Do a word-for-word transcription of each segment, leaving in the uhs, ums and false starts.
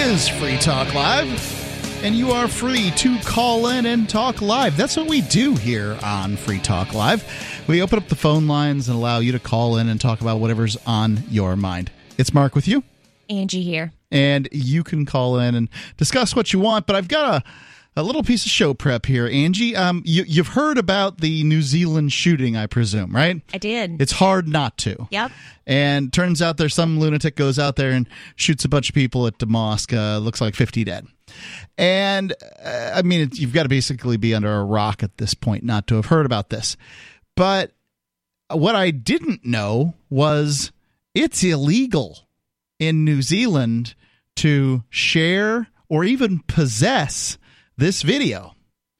is Free Talk Live, and you are free to call in and talk live. That's what we do here on Free Talk Live. We open up the phone lines and allow you to call in and talk about whatever's on your mind. It's Mark with you. Angie here. And you can call in and discuss what you want, but I've got a A little piece of show prep here, Angie. Um, you, you've heard about the New Zealand shooting, I presume, right? I did. It's hard not to. Yep. And turns out there's some lunatic goes out there and shoots a bunch of people at the mosque. Uh, looks like fifty dead. And, uh, I mean, it, you've got to basically be under a rock at this point not to have heard about this. But what I didn't know was it's illegal in New Zealand to share or even possess this video.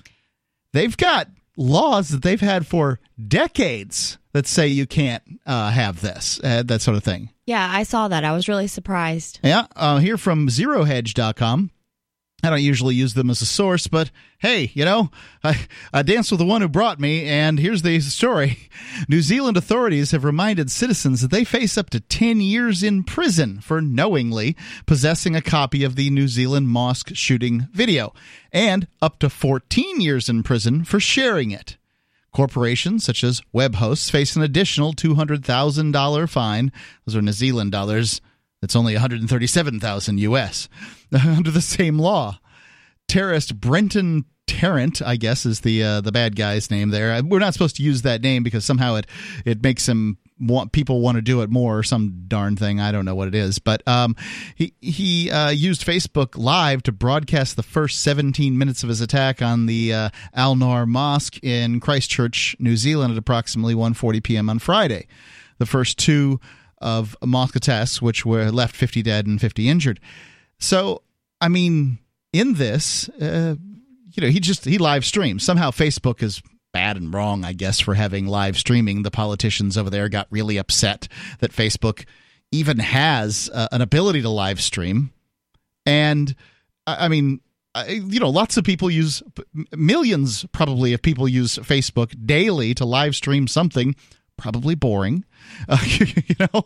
They've got laws that they've had for decades that say you can't uh, have this, uh, that sort of thing. Yeah, I saw that. I was really surprised. Yeah, uh, here from zero hedge dot com. I don't usually use them as a source, but hey, you know, I, I danced with the one who brought me, and here's the story. New Zealand authorities have reminded citizens that they face up to ten years in prison for knowingly possessing a copy of the New Zealand mosque shooting video, and up to fourteen years in prison for sharing it. Corporations such as web hosts face an additional two hundred thousand dollars fine. Those are New Zealand dollars. It's only one hundred thirty-seven thousand U S under the same law. Terrorist Brenton Tarrant, I guess, is the uh, the bad guy's name there. We're not supposed to use that name because somehow it it makes him want people want to do it more or some darn thing. I don't know what it is, but um, he he uh, used Facebook Live to broadcast the first seventeen minutes of his attack on the uh, Al Noor Mosque in Christchurch, New Zealand, at approximately one forty p.m. on Friday. The first two of mosque attacks, which were left fifty dead and fifty injured. So, I mean, in this, uh, you know, he just he live streams. Somehow Facebook is bad and wrong, I guess, for having live streaming. The politicians over there got really upset that Facebook even has uh, an ability to live stream. And, I, I mean, I, you know, lots of people use, millions probably of people use Facebook daily to live stream something. Probably boring, uh, you know,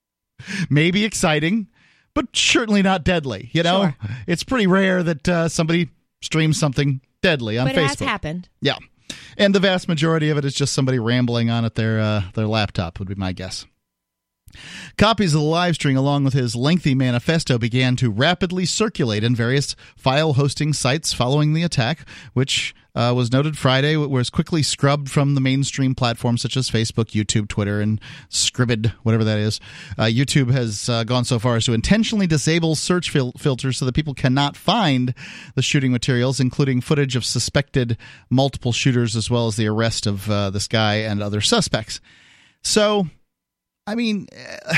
maybe exciting, but certainly not deadly. You know, sure. It's pretty rare that uh, somebody streams something deadly on but Facebook. But it has happened. Yeah. And the vast majority of it is just somebody rambling on at their, uh, their laptop would be my guess. Copies of the live stream, along with his lengthy manifesto, began to rapidly circulate in various file hosting sites following the attack, which uh, was noted Friday, was quickly scrubbed from the mainstream platforms such as Facebook, YouTube, Twitter, and Scribd, whatever that is. Uh, YouTube has uh, gone so far as to intentionally disable search fil- filters so that people cannot find the shooting materials, including footage of suspected multiple shooters, as well as the arrest of uh, this guy and other suspects. So, I mean,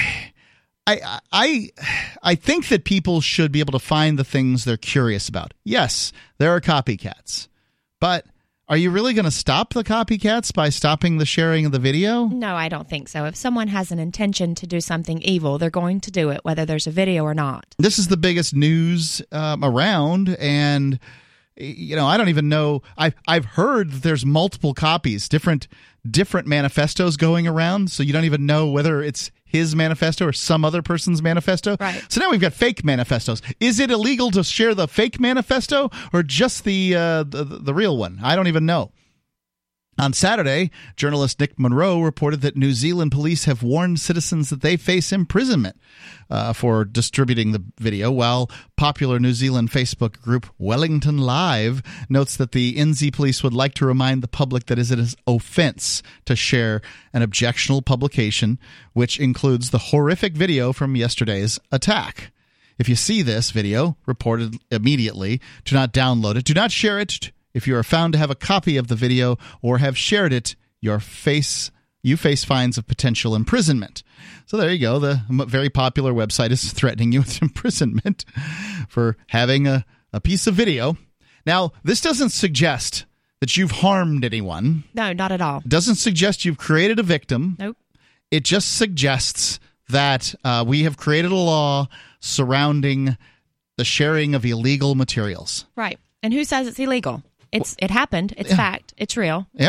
I I I think that people should be able to find the things they're curious about. Yes, there are copycats, but are you really going to stop the copycats by stopping the sharing of the video? No, I don't think so. If someone has an intention to do something evil, they're going to do it, whether there's a video or not. This is the biggest news um, around, and you know, I don't even know. I've I've heard that there's multiple copies, different different manifestos going around, so you don't even know whether it's his manifesto or some other person's manifesto. Right. So now we've got fake manifestos. Is it illegal to share the fake manifesto or just the uh, the, the real one? I don't even know. On Saturday, journalist Nick Monroe reported that New Zealand police have warned citizens that they face imprisonment uh, for distributing the video, while popular New Zealand Facebook group Wellington Live notes that the N Z police would like to remind the public that it is an offense to share an objectionable publication, which includes the horrific video from yesterday's attack. If you see this video, report it immediately. Do not download it. Do not share it. If you are found to have a copy of the video or have shared it, your face you face fines of potential imprisonment. So there you go. The very popular website is threatening you with imprisonment for having a, a piece of video. Now, this doesn't suggest that you've harmed anyone. No, not at all. It doesn't suggest you've created a victim. Nope. It just suggests that uh, we have created a law surrounding the sharing of illegal materials. Right. And who says it's illegal? It's It happened. It's yeah. fact. It's real. Yep.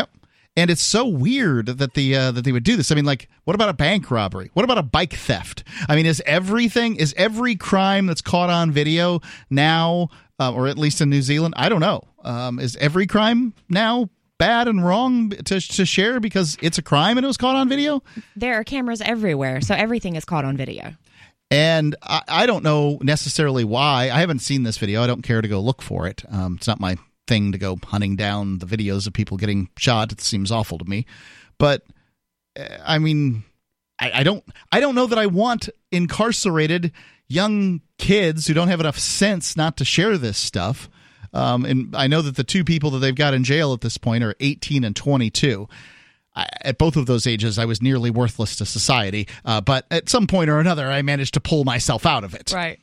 And it's so weird that the uh, that they would do this. I mean, like, what about a bank robbery? What about a bike theft? I mean, is everything, is every crime that's caught on video now, uh, or at least in New Zealand, I don't know, um, is every crime now bad and wrong to to share because it's a crime and it was caught on video? There are cameras everywhere, so everything is caught on video. And I, I don't know necessarily why. I haven't seen this video. I don't care to go look for it. Um, it's not my thing to go hunting down the videos of people getting shot. It seems awful to me. But uh, I mean, I, I don't I don't know that I want incarcerated young kids who don't have enough sense not to share this stuff. Um, and I know that the two people that they've got in jail at this point are eighteen and twenty-two. I, at both of those ages, I was nearly worthless to society. Uh, but at some point or another, I managed to pull myself out of it. Right.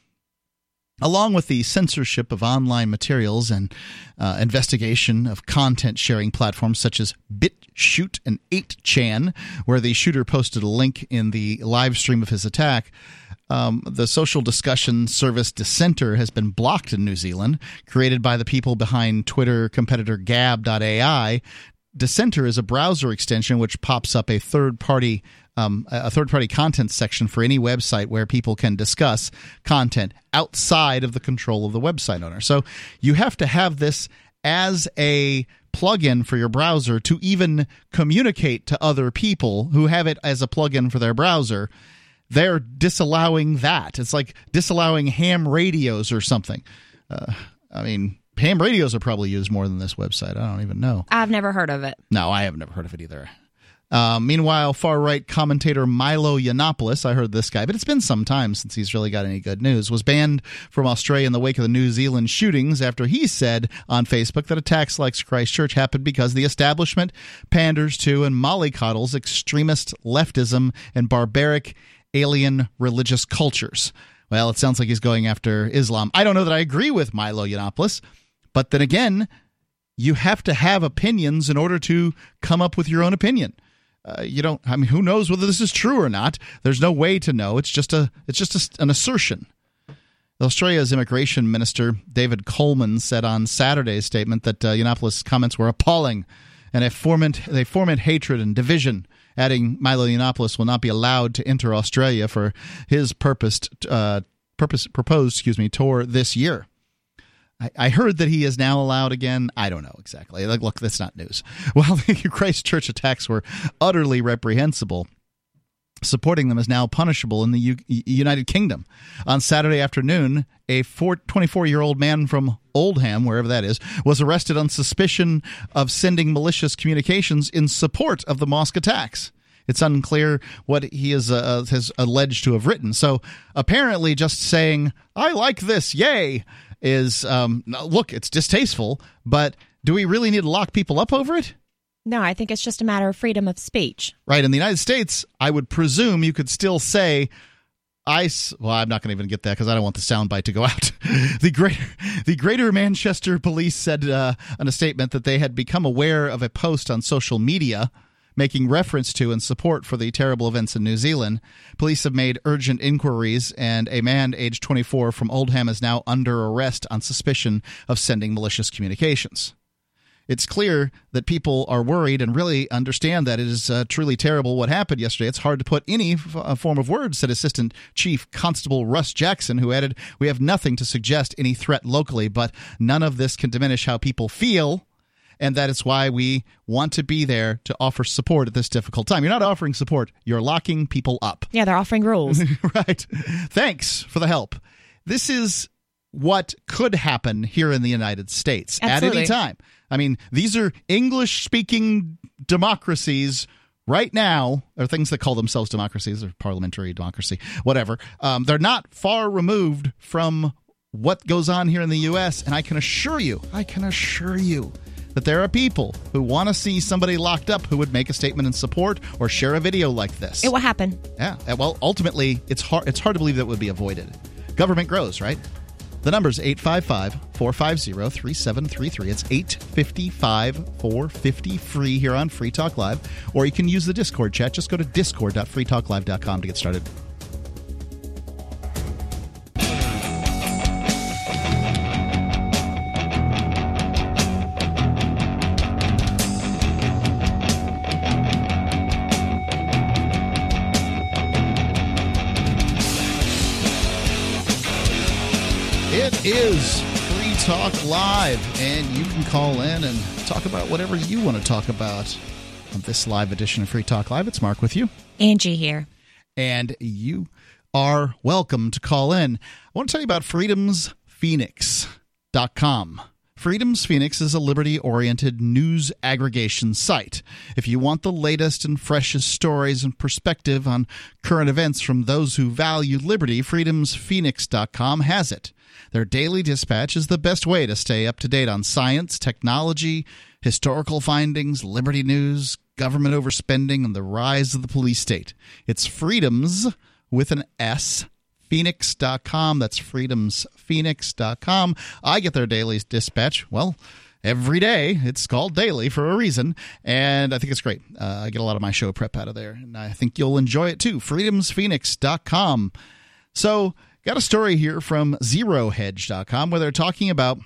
Along with the censorship of online materials and uh, investigation of content-sharing platforms such as BitChute and eight chan, where the shooter posted a link in the live stream of his attack, um, the social discussion service Dissenter has been blocked in New Zealand, created by the people behind Twitter competitor Gab dot A I. Dissenter is a browser extension which pops up a third-party Um, a third-party content section for any website where people can discuss content outside of the control of the website owner. So you have to have this as a plugin for your browser to even communicate to other people who have it as a plugin for their browser. They're disallowing that. It's like disallowing ham radios or something. Uh, I mean, ham radios are probably used more than this website. I don't even know. I've never heard of it. No, I have never heard of it either. Uh, meanwhile, far-right commentator Milo Yiannopoulos, I heard this guy, but it's been some time since he's really got any good news, was banned from Australia in the wake of the New Zealand shootings after he said on Facebook that attacks like Christchurch happened because the establishment panders to and mollycoddles extremist leftism and barbaric alien religious cultures. Well, it sounds like he's going after Islam. I don't know that I agree with Milo Yiannopoulos, but then again, you have to have opinions in order to come up with your own opinion. Uh, you don't. I mean, who knows whether this is true or not? There's no way to know. It's just a. It's just a, an assertion. Australia's immigration minister David Coleman said on Saturday's statement that uh, Yiannopoulos' comments were appalling, and they foment they foment hatred and division. Adding, Milo Yiannopoulos will not be allowed to enter Australia for his purposed uh, purpose proposed excuse me tour this year. I heard that he is now allowed again. I don't know exactly. Like, look, that's not news. While the Christchurch attacks were utterly reprehensible, supporting them is now punishable in the U- United Kingdom. On Saturday afternoon, a twenty-four-year-old man from Oldham, wherever that is, was arrested on suspicion of sending malicious communications in support of the mosque attacks. It's unclear what he is, uh, has alleged to have written. So apparently just saying, I like this, yay, is, um, look, it's distasteful, but do we really need to lock people up over it? No, I think it's just a matter of freedom of speech. Right. In the United States, I would presume you could still say, I, well, I'm not going to even get that because I don't want the soundbite to go out. the, greater, the Greater Manchester Police said uh, in a statement that they had become aware of a post on social media making reference to and support for the terrible events in New Zealand. Police have made urgent inquiries, and a man aged twenty-four from Oldham is now under arrest on suspicion of sending malicious communications. It's clear that people are worried and really understand that it is uh, truly terrible what happened yesterday. It's hard to put any f- uh, form of words, said Assistant Chief Constable Russ Jackson, who added, we have nothing to suggest any threat locally, but none of this can diminish how people feel, and that is why we want to be there to offer support at this difficult time. You're not offering support. You're locking people up. Yeah, they're offering rules. Right. Thanks for the help. This is what could happen here in the United States Absolutely. At any time. I mean, these are English-speaking democracies right now, or things that call themselves democracies, or parliamentary democracy, whatever. Um, they're not far removed from what goes on here in the U S, and I can assure you, I can assure you, that there are people who want to see somebody locked up who would make a statement in support or share a video like this. It will happen. Yeah. Well, ultimately, it's hard, it's hard to believe that would be avoided. Government grows, right? The number's eight five five, four five zero, three seven three three. It's eight five five, four five zero, free here on Free Talk Live. Or you can use the Discord chat. Just go to discord dot free talk live dot com to get started. is Free Talk Live, and you can call in and talk about whatever you want to talk about on this live edition of Free Talk Live. It's Mark with you. Angie here. And you are welcome to call in. I want to tell you about freedoms phoenix dot com. Freedoms Phoenix is a liberty-oriented news aggregation site. If you want the latest and freshest stories and perspective on current events from those who value liberty, freedoms phoenix dot com has it. Their daily dispatch is the best way to stay up to date on science, technology, historical findings, liberty news, government overspending, and the rise of the police state. It's Freedoms with an S, phoenix dot com. That's freedoms phoenix dot com. I get their daily dispatch, well, every day. It's called daily for a reason, and I think it's great. Uh, I get a lot of my show prep out of there, and I think you'll enjoy it too. freedoms phoenix dot com. So, got a story here from zero hedge dot com where they're talking about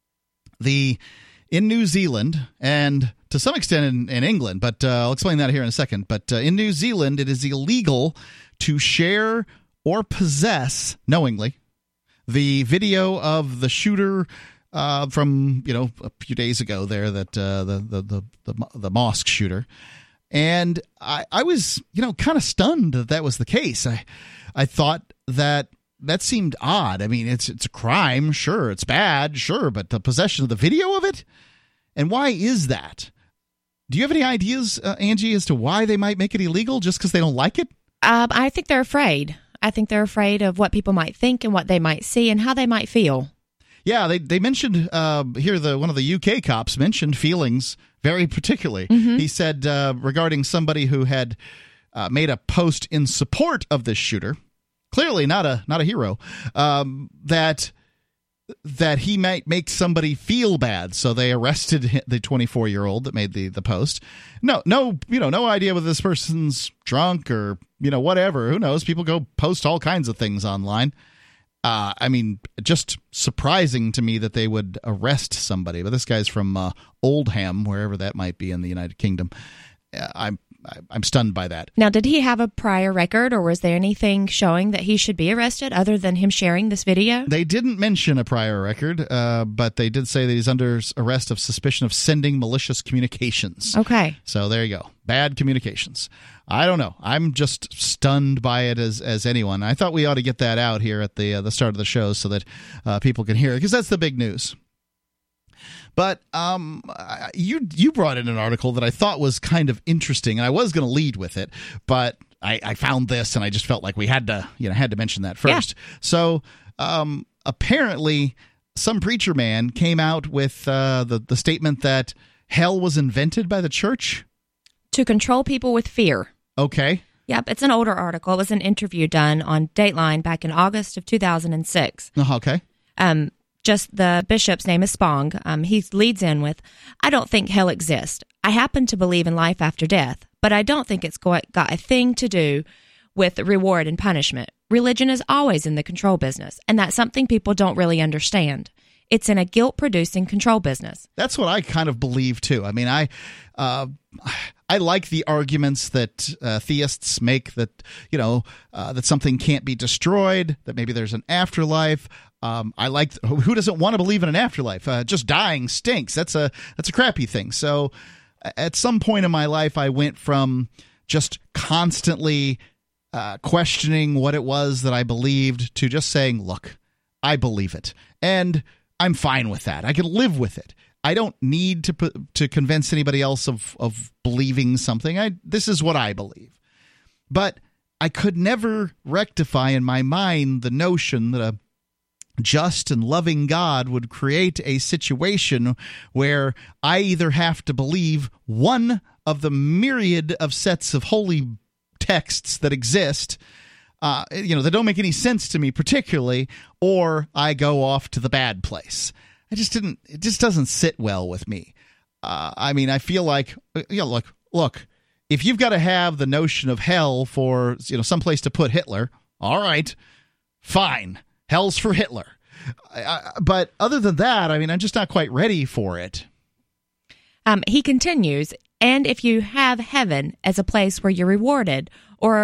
the in New Zealand and to some extent in, in England, but uh, I'll explain that here in a second. But uh, in New Zealand, it is illegal to share or possess knowingly the video of the shooter uh, from, you know, a few days ago there, that uh, the, the, the, the, the mosque shooter. And I, I was, you know, kind of stunned that that was the case. I, I thought that that seemed odd. I mean, it's it's a crime, sure, it's bad, sure, but the possession of the video of it? And why is that? Do you have any ideas, uh, Angie, as to why they might make it illegal just because they don't like it? Um, I think they're afraid. I think they're afraid of what people might think and what they might see and how they might feel. Yeah, they they mentioned uh, here, the one of the U K cops mentioned feelings very particularly. Mm-hmm. He said uh, regarding somebody who had uh, made a post in support of this shooter, clearly not a not a hero, um, that that he might make somebody feel bad, so they arrested the twenty-four-year-old that made the, the post. No, no, you know, no idea whether this person's drunk or, you know, whatever. Who knows? People go post all kinds of things online. Uh, I mean, just surprising to me that they would arrest somebody. But this guy's from uh, Oldham, wherever that might be in the United Kingdom. Uh, I'm I'm stunned by that. Now, did he have a prior record, or was there anything showing that he should be arrested other than him sharing this video? They didn't mention a prior record, uh, but they did say that he's under arrest of suspicion of sending malicious communications. Okay. So there you go. Bad communications. I don't know. I'm just stunned by it as as anyone. I thought we ought to get that out here at the uh, the start of the show so that uh, people can hear it, because that's the big news. But um, you you brought in an article that I thought was kind of interesting, and I was going to lead with it, but I, I found this, and I just felt like we had to you know had to mention that first. Yeah. So um, apparently, some preacher man came out with uh, the the statement that hell was invented by the church to control people with fear. Okay. Yep, it's an older article. It was an interview done on Dateline back in August of two thousand six. Uh, okay. Um. Just the bishop's name is Spong. Um, he leads in with, I don't think hell exists. I happen to believe in life after death, but I don't think it's got a thing to do with reward and punishment. Religion is always in the control business, and that's something people don't really understand. It's in a guilt-producing control business. That's what I kind of believe, too. I mean, I uh, I like the arguments that uh, theists make that, you know, uh, that something can't be destroyed, that maybe there's an afterlife. Um, I like who doesn't want to believe in an afterlife? Uh, just dying stinks. That's a that's a crappy thing. So at some point in my life, I went from just constantly uh, questioning what it was that I believed to just saying, look, I believe it. And I'm fine with that. I can live with it. I don't need to put, to convince anybody else of, of believing something. I this is what I believe. But I could never rectify in my mind the notion that a just and loving God would create a situation where I either have to believe one of the myriad of sets of holy texts that exist, uh, you know, that don't make any sense to me particularly, or I go off to the bad place. I just didn't, it just doesn't sit well with me. Uh, I mean, I feel like, you know, look, look, if you've got to have the notion of hell for, you know, someplace to put Hitler, all right, fine. Hell's for Hitler. I, I, but other than that, I mean, I'm just not quite ready for it. Um, he continues, and if you have heaven as a place where you're rewarded, or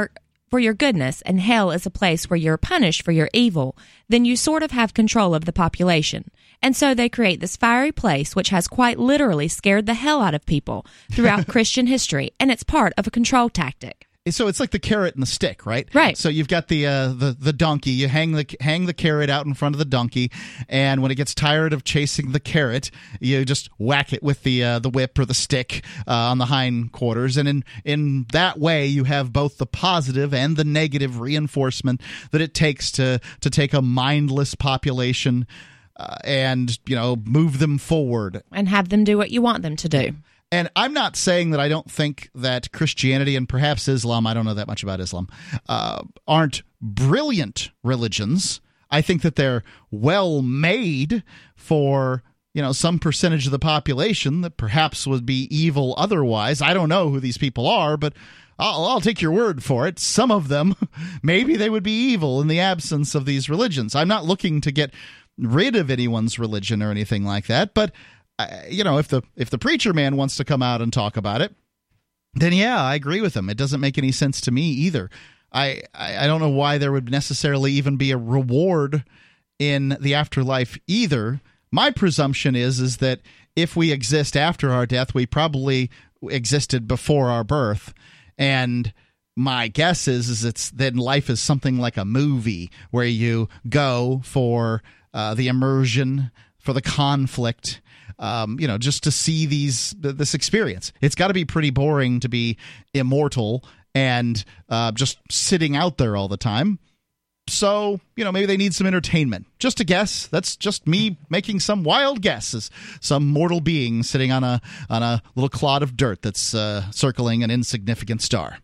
for your goodness and hell is a place where you're punished for your evil, then you sort of have control of the population. And so they create this fiery place which has quite literally scared the hell out of people throughout Christian history, and it's part of a control tactic. So it's like the carrot and the stick, right? Right. So you've got the uh, the the donkey. You hang the hang the carrot out in front of the donkey, and when it gets tired of chasing the carrot, you just whack it with the uh, the whip or the stick uh, on the hind quarters, and in in that way you have both the positive and the negative reinforcement that it takes to to take a mindless population uh, and you know move them forward and have them do what you want them to do. And I'm not saying that I don't think that Christianity and perhaps Islam, I don't know that much about Islam, uh, aren't brilliant religions. I think that they're well made for, you know, some percentage of the population that perhaps would be evil otherwise. I don't know who these people are, but I'll, I'll take your word for it. Some of them, maybe they would be evil in the absence of these religions. I'm not looking to get rid of anyone's religion or anything like that, but I, you know, if the if the preacher man wants to come out and talk about it, then yeah, I agree with him. It doesn't make any sense to me either. I, I I don't know why there would necessarily even be a reward in the afterlife either. My presumption is is that if we exist after our death, we probably existed before our birth, and my guess is is it's then life is something like a movie where you go for uh, the immersion, for the conflict. Um, you know, just to see these this experience. It's got to be pretty boring to be immortal and uh, just sitting out there all the time. So, you know, maybe they need some entertainment. Just a guess. That's just me making some wild guesses. Some mortal being sitting on a on a little clod of dirt that's uh, circling an insignificant star.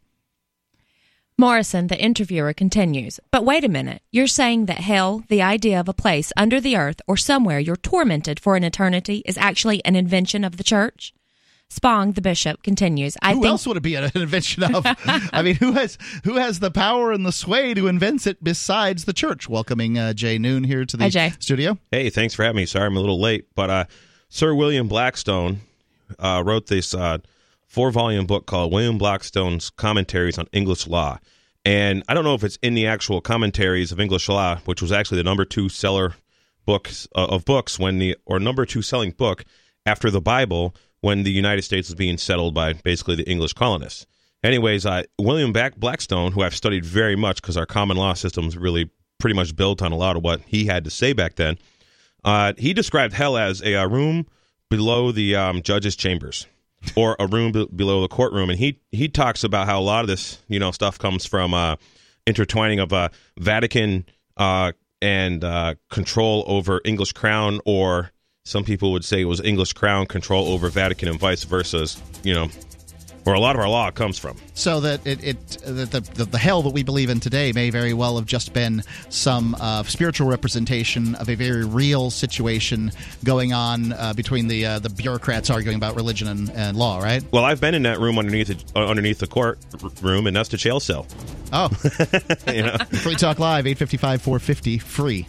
Morrison, the interviewer, continues, but wait a minute, you're saying that hell, the idea of a place under the earth or somewhere you're tormented for an eternity, is actually an invention of the church? Spong, the bishop, continues, I who think... else would it be an invention of? I mean, who has who has the power and the sway to invent it besides the church? Welcoming uh, Jay Noon here to the Hi, Jay. studio. Hey, thanks for having me. Sorry I'm a little late, but uh, Sir William Blackstone uh, wrote this uh, four-volume book called William Blackstone's Commentaries on English Law. And I don't know if it's in the actual commentaries of English Law, which was actually the number two seller books uh, of books when the or number two selling book after the Bible when the United States was being settled by basically the English colonists. Anyways, uh, William Blackstone, who I've studied very much because our common law system's really pretty much built on a lot of what he had to say back then, uh, he described hell as a, a room below the um, judge's chambers. Or a room b- below the courtroom, and he he talks about how a lot of this you know stuff comes from uh, intertwining of uh, Vatican uh, and uh, control over English crown, or some people would say it was English crown control over Vatican and vice versa. You know, where a lot of our law comes from. So that it, it that the, the the hell that we believe in today may very well have just been some uh, spiritual representation of a very real situation going on uh, between the uh, the bureaucrats arguing about religion and, and law, right? Well, I've been in that room underneath the, uh, underneath the court room, and that's the jail cell. Oh, you know? Free Talk Live, eight five five, four five zero, free.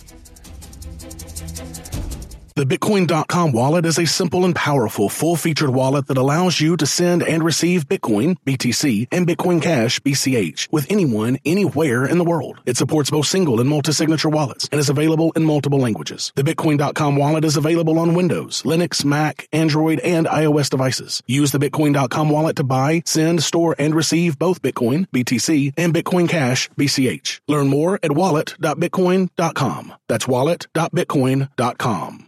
The Bitcoin dot com wallet is a simple and powerful full-featured wallet that allows you to send and receive Bitcoin, B T C, and Bitcoin Cash, B C H, with anyone, anywhere in the world. It supports both single and multi-signature wallets and is available in multiple languages. The Bitcoin dot com wallet is available on Windows, Linux, Mac, Android, and iOS devices. Use the Bitcoin dot com wallet to buy, send, store, and receive both Bitcoin, B T C, and Bitcoin Cash, B C H. Learn more at wallet dot bitcoin dot com. That's wallet dot bitcoin dot com.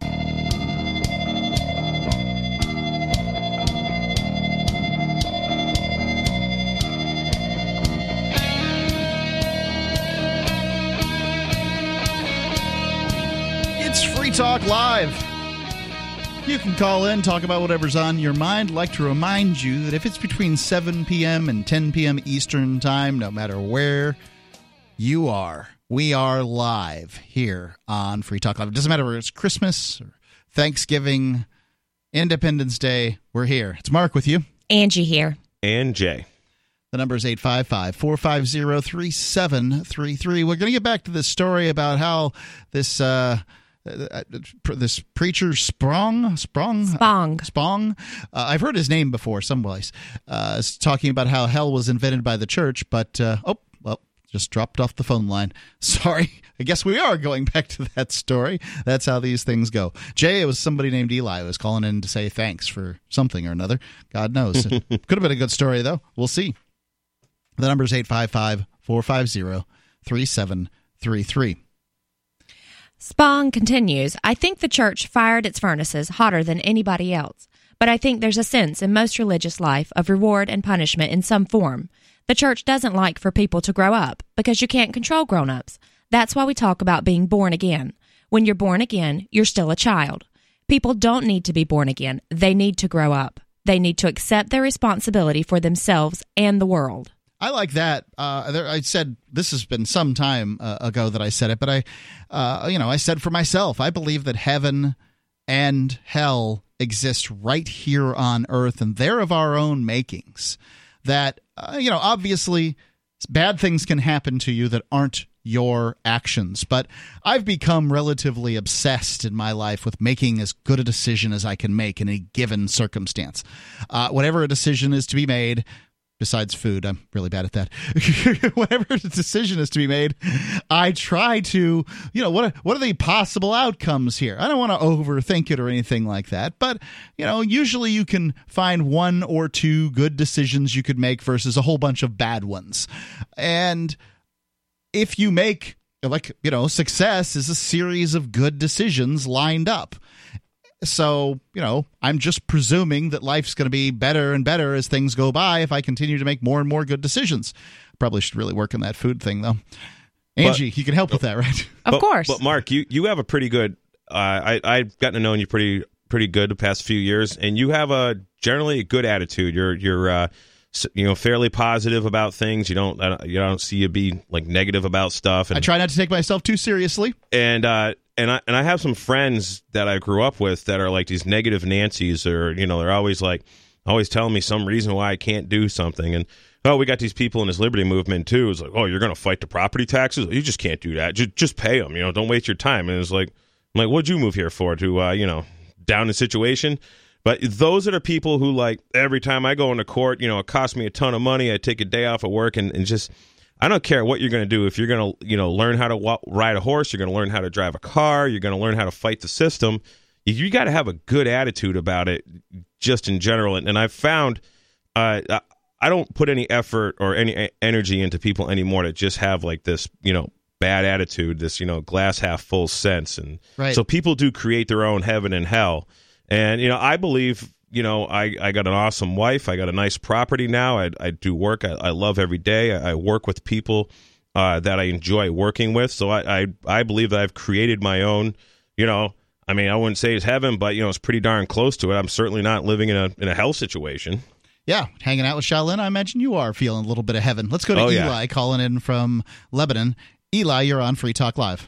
It's Free Talk Live. You can call in, talk about whatever's on your mind. I'd like to remind you that if it's between seven p.m. and ten p.m. Eastern Time, no matter where you are, we are live here on Free Talk Live. It doesn't matter whether it's Christmas or Thanksgiving, Independence Day, we're here. It's Mark with you. Angie here. And Jay. The number is eight five five, four five zero, three seven three three. We're going to get back to this story about how this uh, uh, this preacher Sprong, Sprong, Spong, Spong. Uh, I've heard his name before someplace. Uh, is talking about how hell was invented by the church, but uh, oh, well, just dropped off the phone line. Sorry. I guess we are going back to that story. That's how these things go. Jay, it was somebody named Eli who was calling in to say thanks for something or another. God knows. Could have been a good story, though. We'll see. The number is eight five five, four five zero, three seven three three. Spong continues, I think the church fired its furnaces hotter than anybody else, but I think there's a sense in most religious life of reward and punishment in some form. The church doesn't like for people to grow up because you can't control grown-ups. That's why we talk about being born again. When you're born again, you're still a child. People don't need to be born again. They need to grow up. They need to accept their responsibility for themselves and the world. I like that. Uh, there, I said this has been some time uh, ago that I said it, but I, uh, you know, I said for myself, I believe that heaven and hell exist right here on earth, and they're of our own makings. That, uh, you know, obviously bad things can happen to you that aren't your actions, but I've become relatively obsessed in my life with making as good a decision as I can make in a given circumstance. Uh, whatever a decision is to be made, besides food, I'm really bad at that. Whatever the decision is to be made, I try to, you know, what are, what are the possible outcomes here? I don't want to overthink it or anything like that, but, you know, usually you can find one or two good decisions you could make versus a whole bunch of bad ones. And if you make, like, you know, success is a series of good decisions lined up. So, you know, I'm just presuming that life's going to be better and better as things go by if I continue to make more and more good decisions. Probably should really work on that food thing, though. Angie, but, you can help with that, right? Of but, course. But, Mark, you, you have a pretty good uh, – I, I've gotten to know you pretty pretty good the past few years, and you have a generally a good attitude. You're, you're uh, you know, fairly positive about things. You don't, I don't you don't see you be, like, negative about stuff. And, I try not to take myself too seriously. And uh And I and I have some friends that I grew up with that are like these negative Nancys, or, you know, they're always like, always telling me some reason why I can't do something. And, oh, we got these people in this liberty movement, too. It's like, oh, you're going to fight the property taxes? You just can't do that. Just, just pay them, you know, don't waste your time. And it's like, I'm like, what'd you move here for? To, uh, you know, down the situation? But those are the people who, like, every time I go into court, you know, it costs me a ton of money. I take a day off of work and, and just... I don't care what you're going to do. If you're going to, you know, learn how to wa- ride a horse, you're going to learn how to drive a car, you're going to learn how to fight the system. You, you got to have a good attitude about it, just in general. And, and I've found uh, I don't put any effort or any energy into people anymore that just have like this, you know, bad attitude, this, you know, glass half full sense. And right. So people do create their own heaven and hell. And, you know, I believe. You know, I, I got an awesome wife. I got a nice property now. I, I do work. I, I love every day. I, I work with people uh, that I enjoy working with. So I, I I believe that I've created my own, you know, I mean, I wouldn't say it's heaven, but, you know, it's pretty darn close to it. I'm certainly not living in a in a hell situation. Yeah, hanging out with Shaolin, I imagine you are feeling a little bit of heaven. Let's go to oh, Eli yeah. calling in from Lebanon. Eli, you're on Free Talk Live.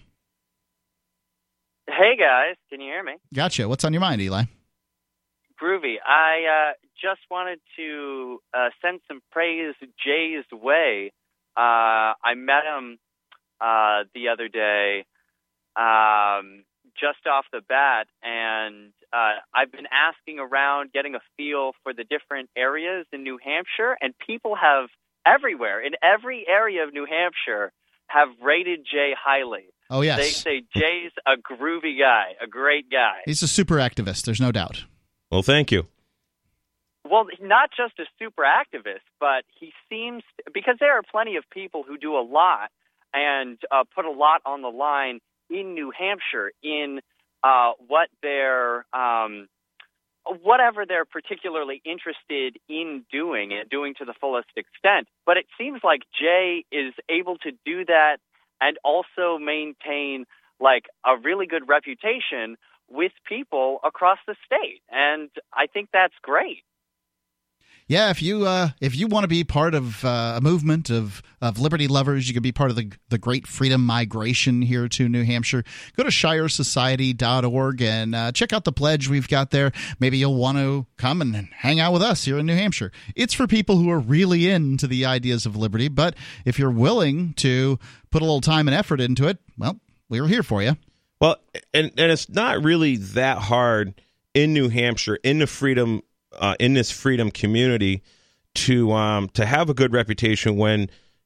Hey, guys. Can you hear me? Gotcha. What's on your mind, Eli? Groovy. I uh, just wanted to uh, send some praise Jay's way. Uh, I met him uh, the other day um, just off the bat, and uh, I've been asking around, getting a feel for the different areas in New Hampshire, and people have everywhere, in every area of New Hampshire, have rated Jay highly. Oh, yes. They say Jay's a groovy guy, a great guy. He's a super activist, there's no doubt. Well, thank you. Well, not just a super activist, but he seems – because there are plenty of people who do a lot and uh, put a lot on the line in New Hampshire in uh, what they're um, – whatever they're particularly interested in doing and doing to the fullest extent. But it seems like Jay is able to do that and also maintain, like, a really good reputation – with people across the state, and I think that's great. Yeah, if you uh, if you want to be part of uh, a movement of, of liberty lovers, you can be part of the the great freedom migration here to New Hampshire. Go to shire society dot org and uh, check out the pledge we've got there. Maybe you'll want to come and hang out with us here in New Hampshire. It's for people who are really into the ideas of liberty, but if you're willing to put a little time and effort into it, well, we're here for you. Well, and, and it's not really that hard in New Hampshire, in the freedom, uh, in this freedom community, to um, to have a good reputation when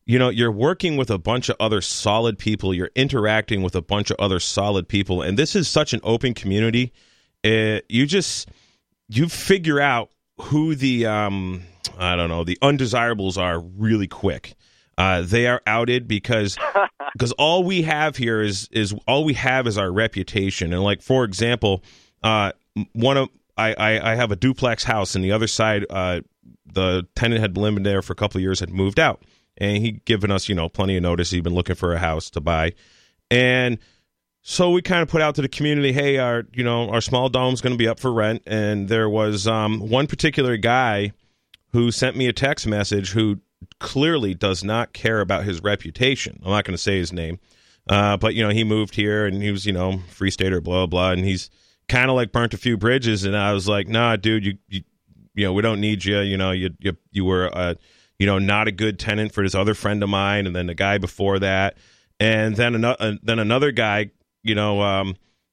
you know, you're working with a bunch of other solid people. You're interacting with a bunch of other solid people. And this is such an open community. Uh, you just, you figure out who the, um, I don't know, the undesirables are really quick. Uh, they are outed because because all we have here is is all we have is our reputation. And like, for example, uh, one of I, I, I have a duplex house, and the other side, uh, the tenant had been living there for a couple of years, had moved out, and he'd given us, you know, plenty of notice. He'd been looking for a house to buy, and so we kind of put out to the community, hey, our you know our small dome's going to be up for rent. And there was um, one particular guy who sent me a text message who clearly does not care about his reputation. I'm not going to say his name, uh, but you know he moved here and he was you know free stater, blah blah, and he's kind of like burnt a few bridges. And I was like, nah, dude, you you, you know we don't need you. You know you you you were uh, you know not a good tenant for this other friend of mine, and then the guy before that, and then another uh, then another guy you know um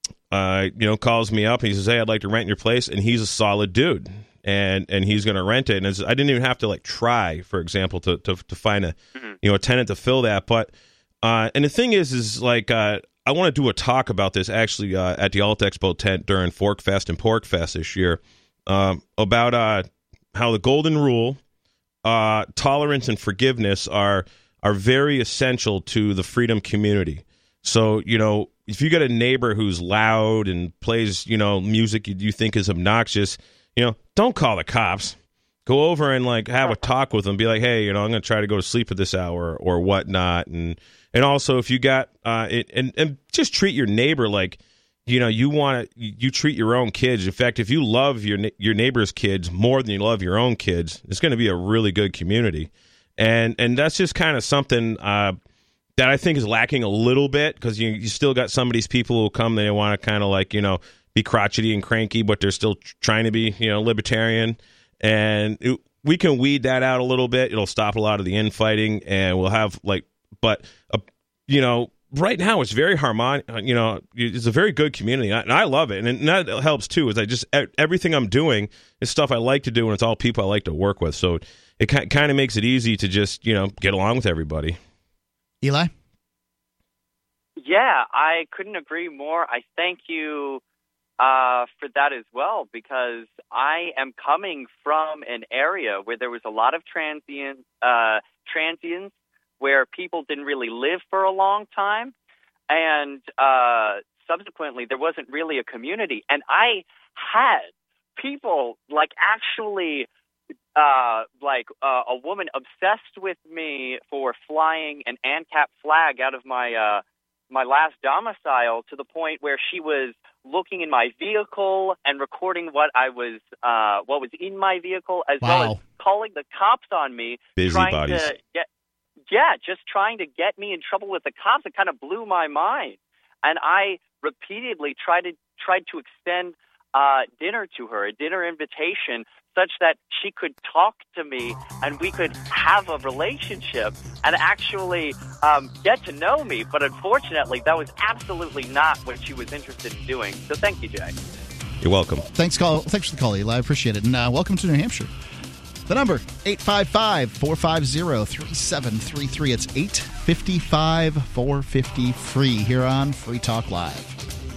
uh you know calls me up and he says, hey, I'd like to rent your place, and he's a solid dude. And and he's going to rent it, and it's, I didn't even have to like try, for example, to to, to find a mm-hmm. you know a tenant to fill that. But uh, and the thing is, is like uh, I want to do a talk about this actually uh, at the Alt Expo tent during Fork Fest and Pork Fest this year um, about uh, how the golden rule, uh, tolerance, and forgiveness are are very essential to the freedom community. So you know if you got a neighbor who's loud and plays you know music you, you think is obnoxious, you know, don't call the cops. Go over and like have a talk with them. Be like, hey, you know, I'm going to try to go to sleep at this hour or whatnot. And and also, if you got uh, it, and and just treat your neighbor like, you know, you want to. You treat your own kids. In fact, if you love your your neighbor's kids more than you love your own kids, it's going to be a really good community. And and that's just kind of something uh, that I think is lacking a little bit, because you you still got some of these people who come, they want to kind of like you know. be crotchety and cranky, but they're still trying to be, you know, libertarian. And it, we can weed that out a little bit. It'll stop a lot of the infighting, and we'll have like, but, uh, you know, right now it's very harmonic. You know, it's a very good community, and I love it. And that helps too, is I just, everything I'm doing is stuff I like to do, and it's all people I like to work with. So it kind of makes it easy to just, you know, get along with everybody. Eli? Yeah, I couldn't agree more. I thank you Uh, for that as well, because I am coming from an area where there was a lot of transient uh, transients, where people didn't really live for a long time, and uh, subsequently there wasn't really a community. And I had people like actually uh, like uh, a woman obsessed with me for flying an ANCAP flag out of my uh, my last domicile, to the point where she was looking in my vehicle and recording what I was, uh, what was in my vehicle, as wow. well as calling the cops on me, Busy trying bodies. to get, yeah, just trying to get me in trouble with the cops. It kind of blew my mind, and I repeatedly tried to tried to extend uh, dinner to her, a dinner invitation, such that she could talk to me and we could have a relationship and actually um, get to know me. But unfortunately, that was absolutely not what she was interested in doing. So thank you, Jay. You're welcome. Thanks, call. Thanks for the call, Eli. I appreciate it. And uh, welcome to New Hampshire. The number, eight five five, four five zero, three seven three three. It's eight five five, four five zero, free here on Free Talk Live.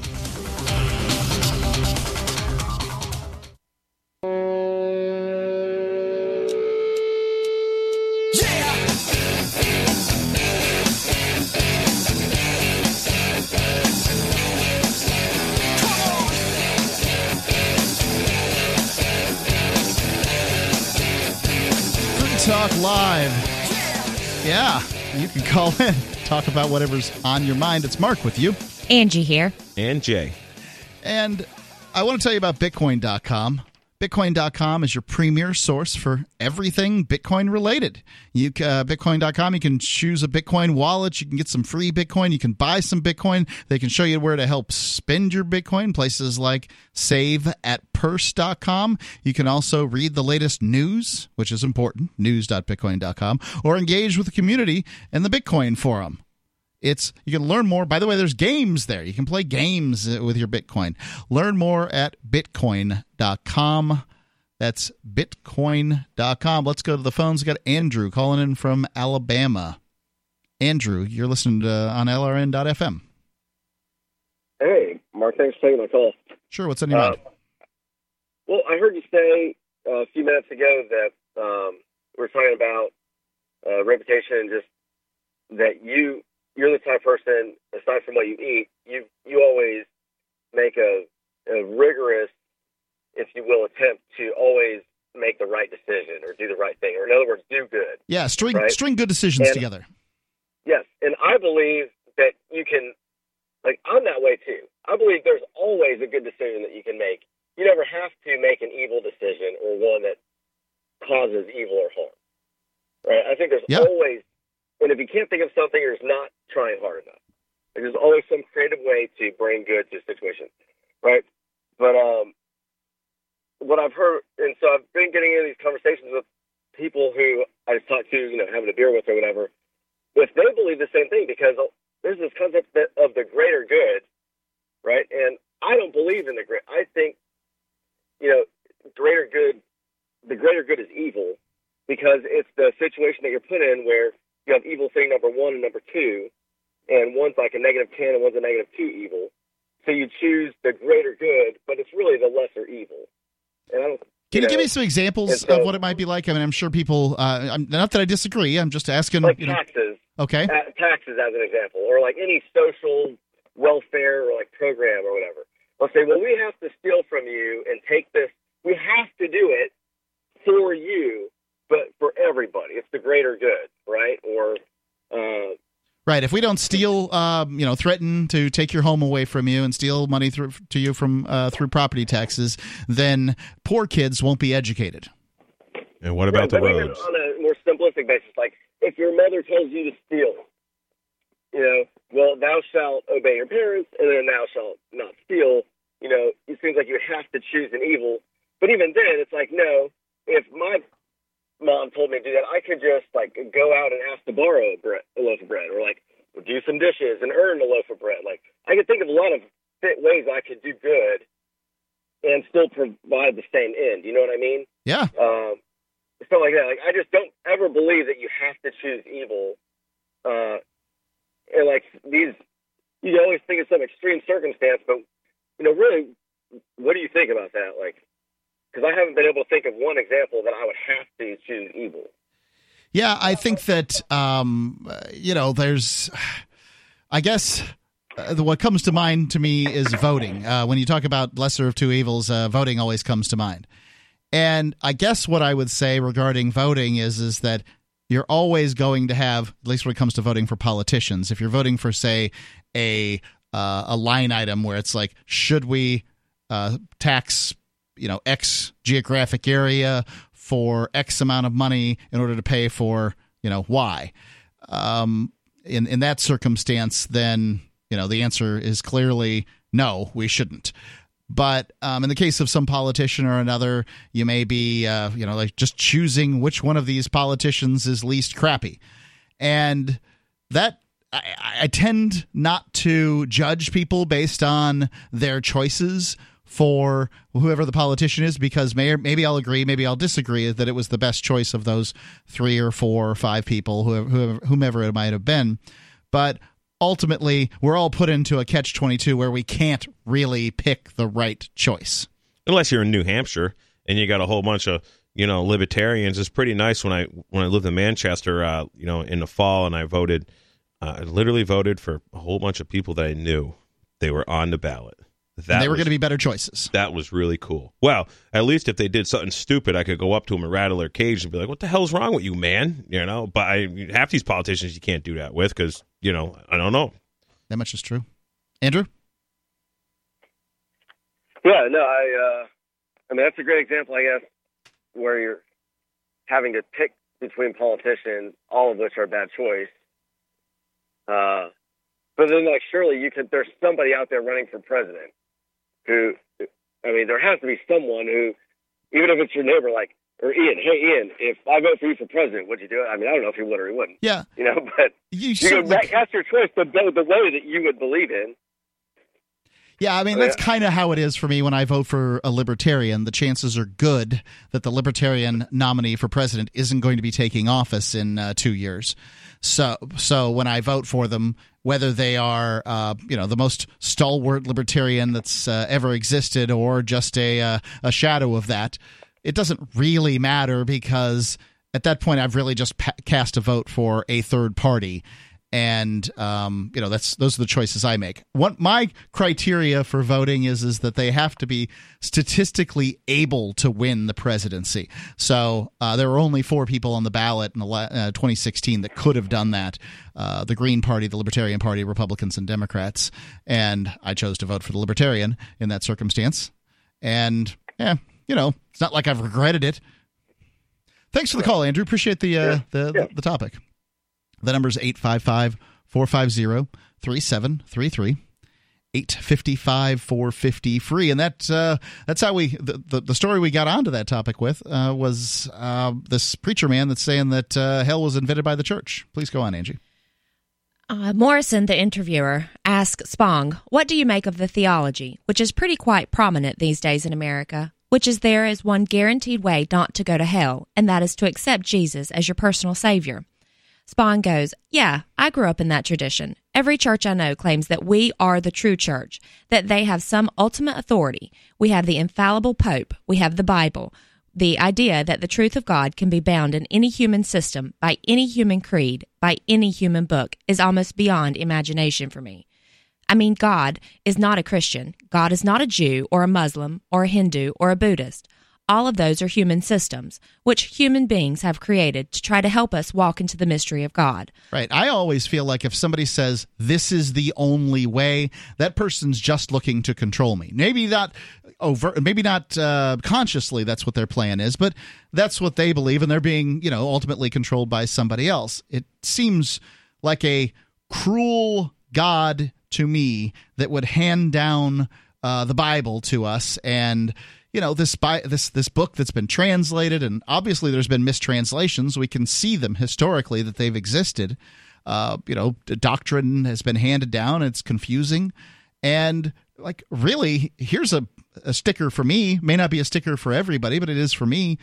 Talk Live. Yeah, you can call in, talk about whatever's on your mind. It's Mark with you. Angie here. And Jay. And I want to tell you about Bitcoin dot com. Bitcoin dot com is your premier source for everything Bitcoin related. You uh, Bitcoin dot com, you can choose a Bitcoin wallet. You can get some free Bitcoin. You can buy some Bitcoin. They can show you where to help spend your Bitcoin, places like save at purse dot com. You can also read the latest news, which is important, news dot bitcoin dot com, or engage with the community and the Bitcoin forum. It's you can learn more. By the way, there's games there. You can play games with your Bitcoin. Learn more at bitcoin dot com. That's bitcoin dot com. Let's go to the phones. We've got Andrew calling in from Alabama. Andrew, you're listening to, uh, on L R N dot F M. Hey, Mark, thanks for taking my call. Sure, what's on your uh, mind? Well, I heard you say uh, a few minutes ago that um, we were talking about uh, reputation and just that you, you're the type of person, aside from what you eat, you you always make a, a rigorous, if you will, attempt to always make the right decision or do the right thing, or in other words, do good. Yeah, string right? string good decisions and, together. Yes, and I believe that you can, like, I'm that way too. I believe there's always a good decision that you can make. You never have to make an evil decision or one that causes evil or harm. Right? I think there's yeah. always, and if you can't think of something, you're just not trying hard enough. There's always some creative way to bring good to a situation, right? But um, what I've heard, and so I've been getting into these conversations with people who I just talked to, you know, having a beer with or whatever, if they believe the same thing, because there's this concept that, of the greater good, right? And I don't believe in the great. I think, you know, greater good, the greater good is evil, because it's the situation that you're put in where you have evil thing number one and number two, and one's like a negative ten and one's a negative two evil. So you choose the greater good, but it's really the lesser evil. And I don't. Can you, you give know, me some examples so, of what it might be like? I mean, I'm sure people, uh, I'm, not that I disagree, I'm just asking. Like you know, taxes. Okay. Uh, taxes as an example, or like any social welfare or like program or whatever. They'll say, well, we have to steal from you and take this. We have to do it for you, but for everybody. It's the greater good, right? Or, uh, right. If we don't steal, um, you know, threaten to take your home away from you and steal money through to you from uh, through property taxes, then poor kids won't be educated. And what about right, the but roads? Even on a more simplistic basis, like if your mother tells you to steal, you know, well, thou shalt obey your parents, and then thou shalt not steal. You know, it seems like you have to choose an evil. But even then, it's like, no, if my mom told me to do that, I could just, like, go out and ask to borrow a, bread, a loaf of bread, or, like, do some dishes and earn a loaf of bread. Like, I could think of a lot of ways I could do good and still provide the same end. You know what I mean? Yeah. Um, stuff like that. Like, I just don't ever believe that you have to choose evil. Uh, and, like, these, you always think of some extreme circumstance, but, you know, really, what do you think about that? Like, because I haven't been able to think of one example that I would have to choose evil. Yeah, I think that, um, you know, there's, I guess, uh, what comes to mind to me is voting. Uh, when you talk about lesser of two evils, uh, voting always comes to mind. And I guess what I would say regarding voting is, is that you're always going to have, at least when it comes to voting for politicians, if you're voting for, say, a uh, a line item where it's like, should we uh, tax, you know, X geographic area for X amount of money in order to pay for, you know, Y. Um, in, in that circumstance, then, you know, the answer is clearly no, we shouldn't. But um, in the case of some politician or another, you may be, uh, you know, like just choosing which one of these politicians is least crappy. And that I, I tend not to judge people based on their choices for whoever the politician is, because may, maybe I'll agree, maybe I'll disagree that it was the best choice of those three or four or five people, whoever, whomever it might have been. But ultimately, we're all put into a catch twenty-two where we can't really pick the right choice. Unless you're in New Hampshire and you got a whole bunch of, you know, libertarians. It's pretty nice when I when I lived in Manchester, uh, you know, in the fall, and I voted. Uh, I literally voted for a whole bunch of people that I knew. They were on the ballot. That and they were was, going to be better choices. That was really cool. Well, at least if they did something stupid, I could go up to them and rattle their cage and be like, "What the hell's wrong with you, man?" You know. But I, half these politicians you can't do that with because, you know, I don't know. That much is true. Andrew? Yeah, no, I. Uh, I mean, that's a great example, I guess, where you're having to pick between politicians, all of which are a bad choice. Uh, but then, like, surely you could. There's somebody out there running for president who, I mean, there has to be someone who, even if it's your neighbor, like, or Ian, hey Ian, if I vote for you for president, would you do it? I mean, I don't know if he would or he wouldn't. Yeah, you know, but you, you certainly... know, that's your choice. The the way that you would believe in. Yeah, I mean, that's kind of how it is for me when I vote for a libertarian. The chances are good that the libertarian nominee for president isn't going to be taking office in uh, two years. So so when I vote for them, whether they are, uh, you know, the most stalwart libertarian that's uh, ever existed or just a, uh, a shadow of that, it doesn't really matter because at that point I've really just pa- cast a vote for a third party. And, um, you know, that's those are the choices I make. What my criteria for voting is, is that they have to be statistically able to win the presidency. So uh, there were only four people on the ballot in the, uh, twenty sixteen that could have done that. Uh, the Green Party, the Libertarian Party, Republicans, and Democrats. And I chose to vote for the Libertarian in that circumstance. And, yeah, you know, it's not like I've regretted it. Thanks for the call, Andrew. Appreciate the uh, yeah. the, Yeah. the the topic. The number is eight five five, four five zero, three seven three three, eight five five, four five zero, free. And that, uh, that's how we the, – the, the story we got onto that topic with uh, was uh, this preacher man that's saying that uh, hell was invented by the church. Please go on, Angie. Uh, Morrison, the interviewer, asked Spong, what do you make of the theology, which is pretty quite prominent these days in America, which is there is one guaranteed way not to go to hell, and that is to accept Jesus as your personal savior. Spong goes, yeah, I grew up in that tradition. Every church I know claims that we are the true church, that they have some ultimate authority. We have the infallible Pope. We have the Bible. The idea that the truth of God can be bound in any human system, by any human creed, by any human book, is almost beyond imagination for me. I mean, God is not a Christian. God is not a Jew or a Muslim or a Hindu or a Buddhist. All of those are human systems, which human beings have created to try to help us walk into the mystery of God. Right. I always feel like if somebody says, this is the only way, that person's just looking to control me. Maybe not over, maybe not uh, consciously that's what their plan is, but that's what they believe, and they're being, you know, ultimately controlled by somebody else. It seems like a cruel God to me that would hand down uh, the Bible to us, and you know, this bi- this this book that's been translated, and obviously there's been mistranslations. We can see them historically that they've existed. Uh, you know, doctrine has been handed down. It's confusing. And, like, really, here's a, a sticker for me. May not be a sticker for everybody, but it is for me.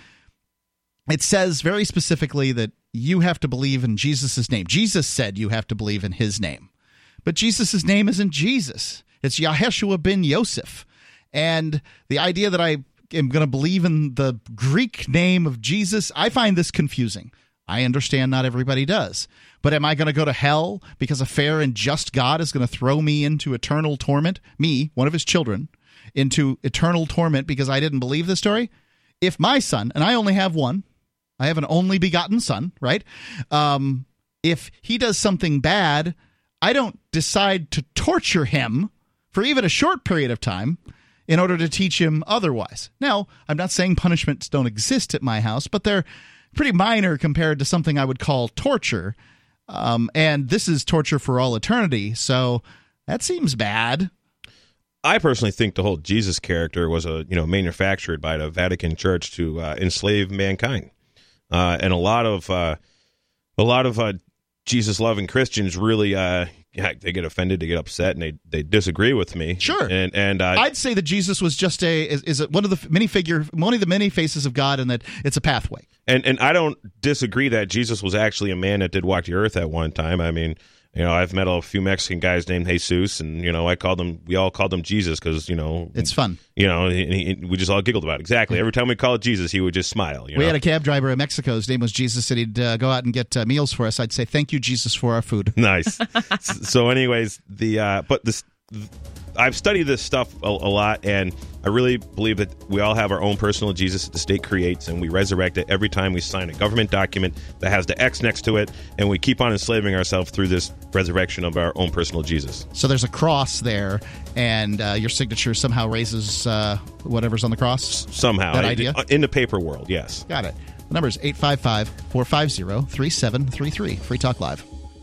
It says very specifically that you have to believe in Jesus' name. Jesus said you have to believe in his name. But Jesus' name isn't Jesus. It's Yaheshua ben Yosef. And the idea that I am going to believe in the Greek name of Jesus, I find this confusing. I understand not everybody does. But am I going to go to hell because a fair and just God is going to throw me into eternal torment, me, one of his children, into eternal torment because I didn't believe this story? If my son, and I only have one, I have an only begotten son, right? Um, if he does something bad, I don't decide to torture him for even a short period of time in order to teach him otherwise. Now, I'm not saying punishments don't exist at my house, but they're pretty minor compared to something I would call torture. Um, and this is torture for all eternity, so that seems bad. I personally think the whole Jesus character was a you know manufactured by the Vatican Church to uh, enslave mankind, uh, and a lot of uh, a lot of uh, Jesus-loving Christians really uh, they get offended, they get upset, and they, they disagree with me. Sure, and and uh, I'd say that Jesus was just a is, is a, one of the many figure one of the many faces of God, and that it's a pathway. And and I don't disagree that Jesus was actually a man that did walk the earth at one time. I mean, you know, I've met a few Mexican guys named Jesus, and you know, I called them. We all called him Jesus because you know it's fun. You know, he, he, we just all giggled about it. Exactly. Every time we called Jesus, he would just smile. You we know? had a cab driver in Mexico. His name was Jesus, and he'd uh, go out and get uh, meals for us. I'd say, "Thank you, Jesus, for our food." Nice. So, anyways, the uh, but this. I've studied this stuff a, a lot, and I really believe that we all have our own personal Jesus that the state creates, and we resurrect it every time we sign a government document that has the X next to it, and we keep on enslaving ourselves through this resurrection of our own personal Jesus. So there's a cross there, and uh, your signature somehow raises uh, whatever's on the cross? Somehow. That idea? In the paper world, yes. Got it. The number is eight five five, four five zero, three seven three three. Free Talk Live.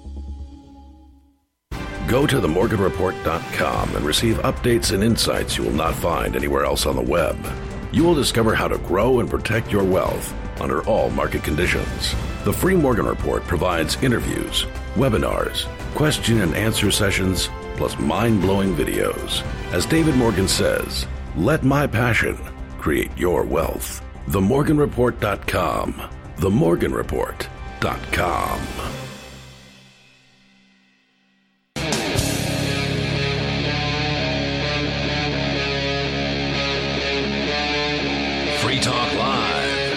Go to the morgan report dot com and receive updates and insights you will not find anywhere else on the web. You will discover how to grow and protect your wealth under all market conditions. The free Morgan Report provides interviews, webinars, question and answer sessions, plus mind-blowing videos. As David Morgan says, let my passion create your wealth. the morgan report dot com. the morgan report dot com. Free Talk Live.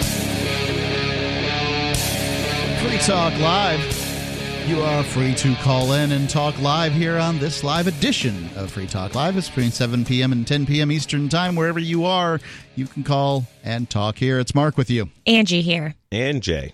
Free Talk Live. You are free to call in and talk live here on this live edition of Free Talk Live. It's between seven p.m. and ten p.m. Eastern Time. Wherever you are, you can call and talk here. It's Mark with you. Angie here. And Jay.